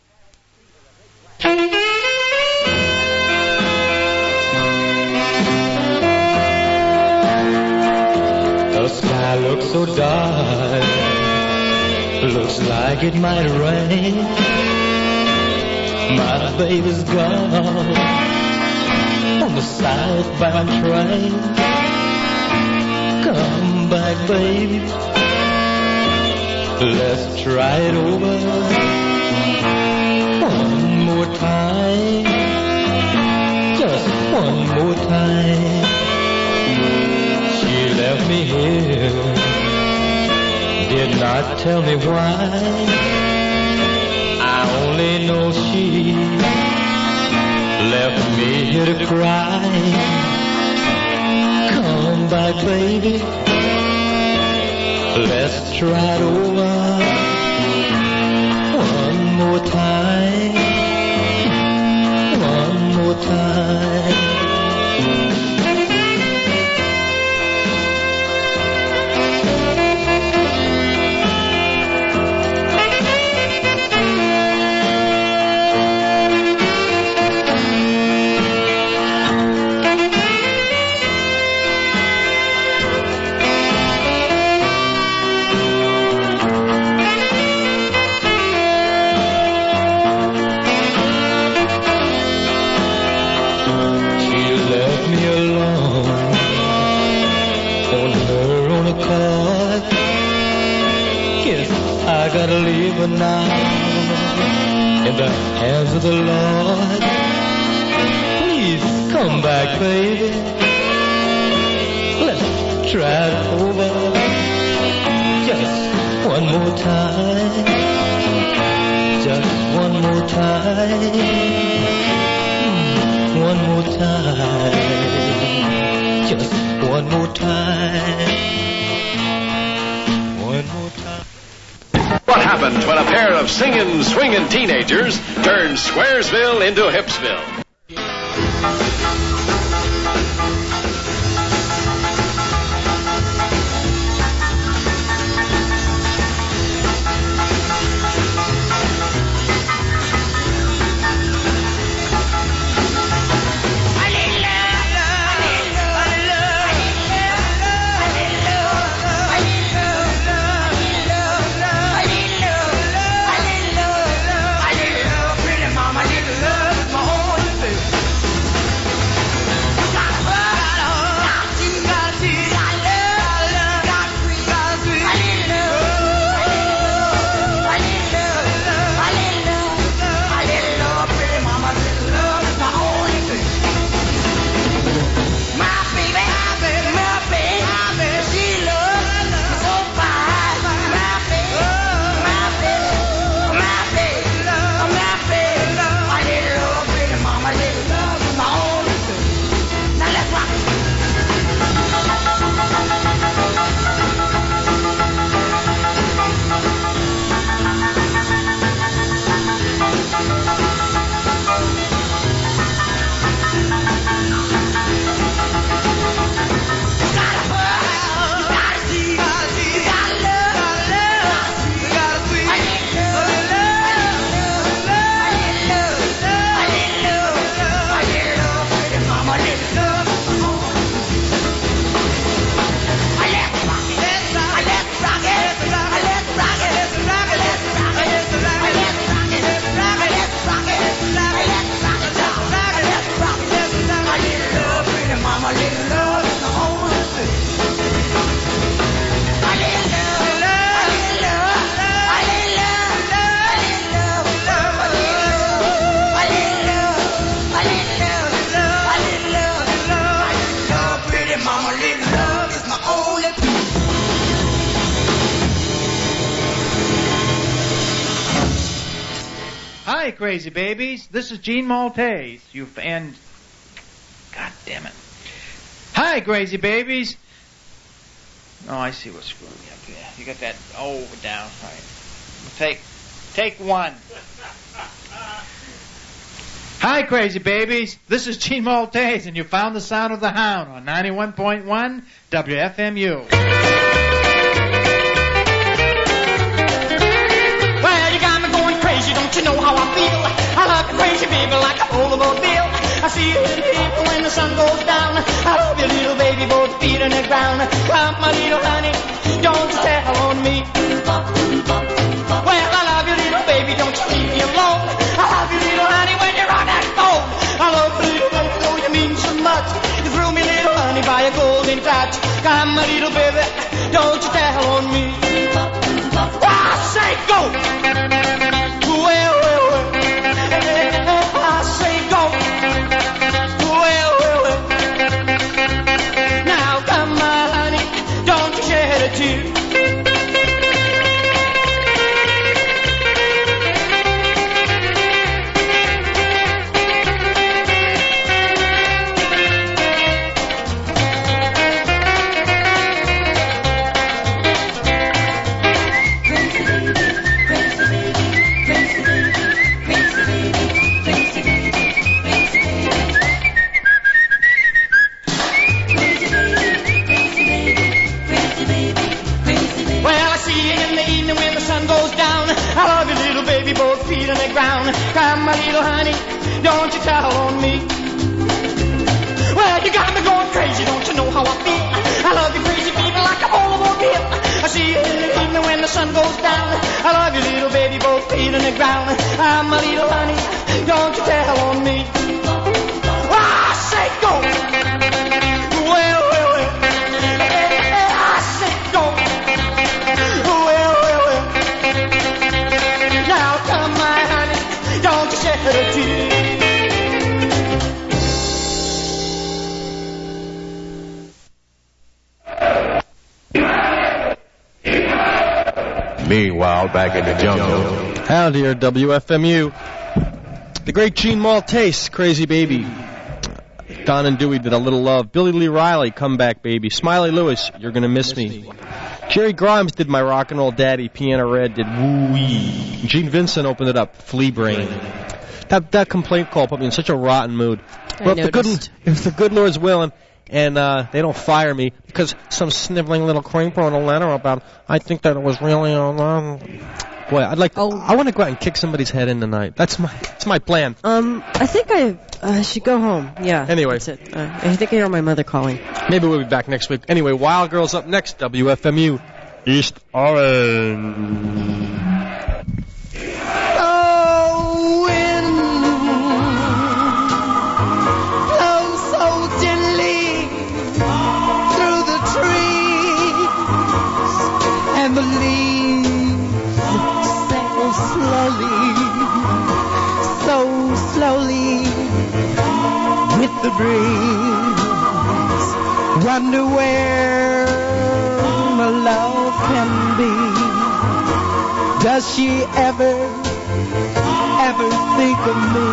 The sky looks so dark, looks like it might rain. My baby's gone on the southbound train. Come back, baby. Let's try it over one more time, just one more time. She left me here, did not tell me why. I only know she left me here to cry. Come back, baby. Let's try it over one more time, one more time. I gotta leave her now in the hands of the Lord. Please come back, baby. Let's try it over just one more time. Just one more time. One more time. Just one more time. What happens when a pair of singing, swinging teenagers turn Squaresville into Hipsville? crazy babies. This is Gene Maltese. God damn it. Hi, crazy babies. Oh, I see what's screwing me up here. You got that down. All right. Take one. Hi, crazy babies. This is Gene Maltese, and you found the sound of the hound on 91.1 WFMU. Well, you got me going crazy, don't you know how I feel? I love you crazy, baby, like a foldable bill. I see you little when the sun goes down. I love you, little baby, both feet in the ground. Come, my little honey, don't you tell on me. Well, I love you, little baby, don't you leave me alone. I love you, little honey, when you're on that phone. I love you, little baby, though you mean so much. You threw me, little honey, by a golden touch. Come, my little baby, don't you tell on me. I say go. Well, I say go. Well. Now come, my honey, don't you shed a tear. I love you, little baby, both feet on the ground. Come, my little honey, don't you tell on me. Well, you got me going crazy, don't you know how I feel? I love you crazy, baby, like a automobile. I see you in the evening when the sun goes down. I love you, little baby, both feet on the ground. Come, my little honey, don't you tell on me. I say go. Well. I say go. Now come, my honey, don't you shed a tear. Meanwhile, back in the jungle. Howdy, dear WFMU. The great Gene Maltese, Crazy Baby. Don and Dewey did A Little Love. Billy Lee Riley, Comeback Baby. Smiley Lewis, You're Gonna Miss Me. Jerry Grimes did My Rock and Roll Daddy. Piano Red did Woo Wee. Gene Vincent opened it up, Flea Brain. That complaint call put me in such a rotten mood. But if the good Lord's willing, and they don't fire me because some sniveling little creep wrote a letter about, I think that it was really boy, I want to go out and kick somebody's head in tonight. That's my plan. I think I should go home. Yeah. Anyway. That's it. I think I hear my mother calling. Maybe we'll be back next week. Anyway, Wild Girls up next, WFMU East Orange. Oh, wind blows so gently through the trees, and the leaves sail slowly with the breeze. Wonder where my love can be. Does she ever think of me?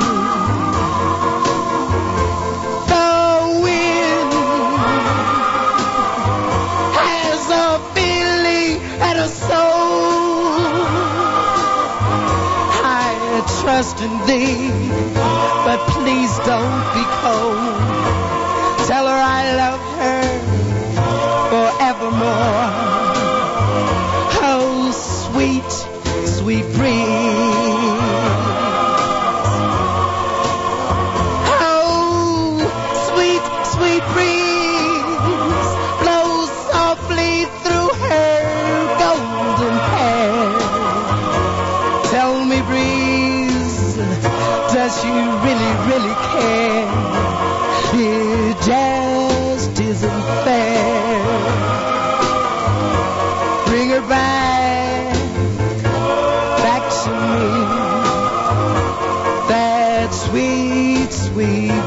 The wind has a feeling and a soul. I trust in thee, but please don't be cold. Tell her I love her forevermore. Oh, sweet breeze. Oh, sweet breeze blows softly through her golden hair. Tell me, breeze, does she really care? It just isn't fair. Bring her back to me, that sweet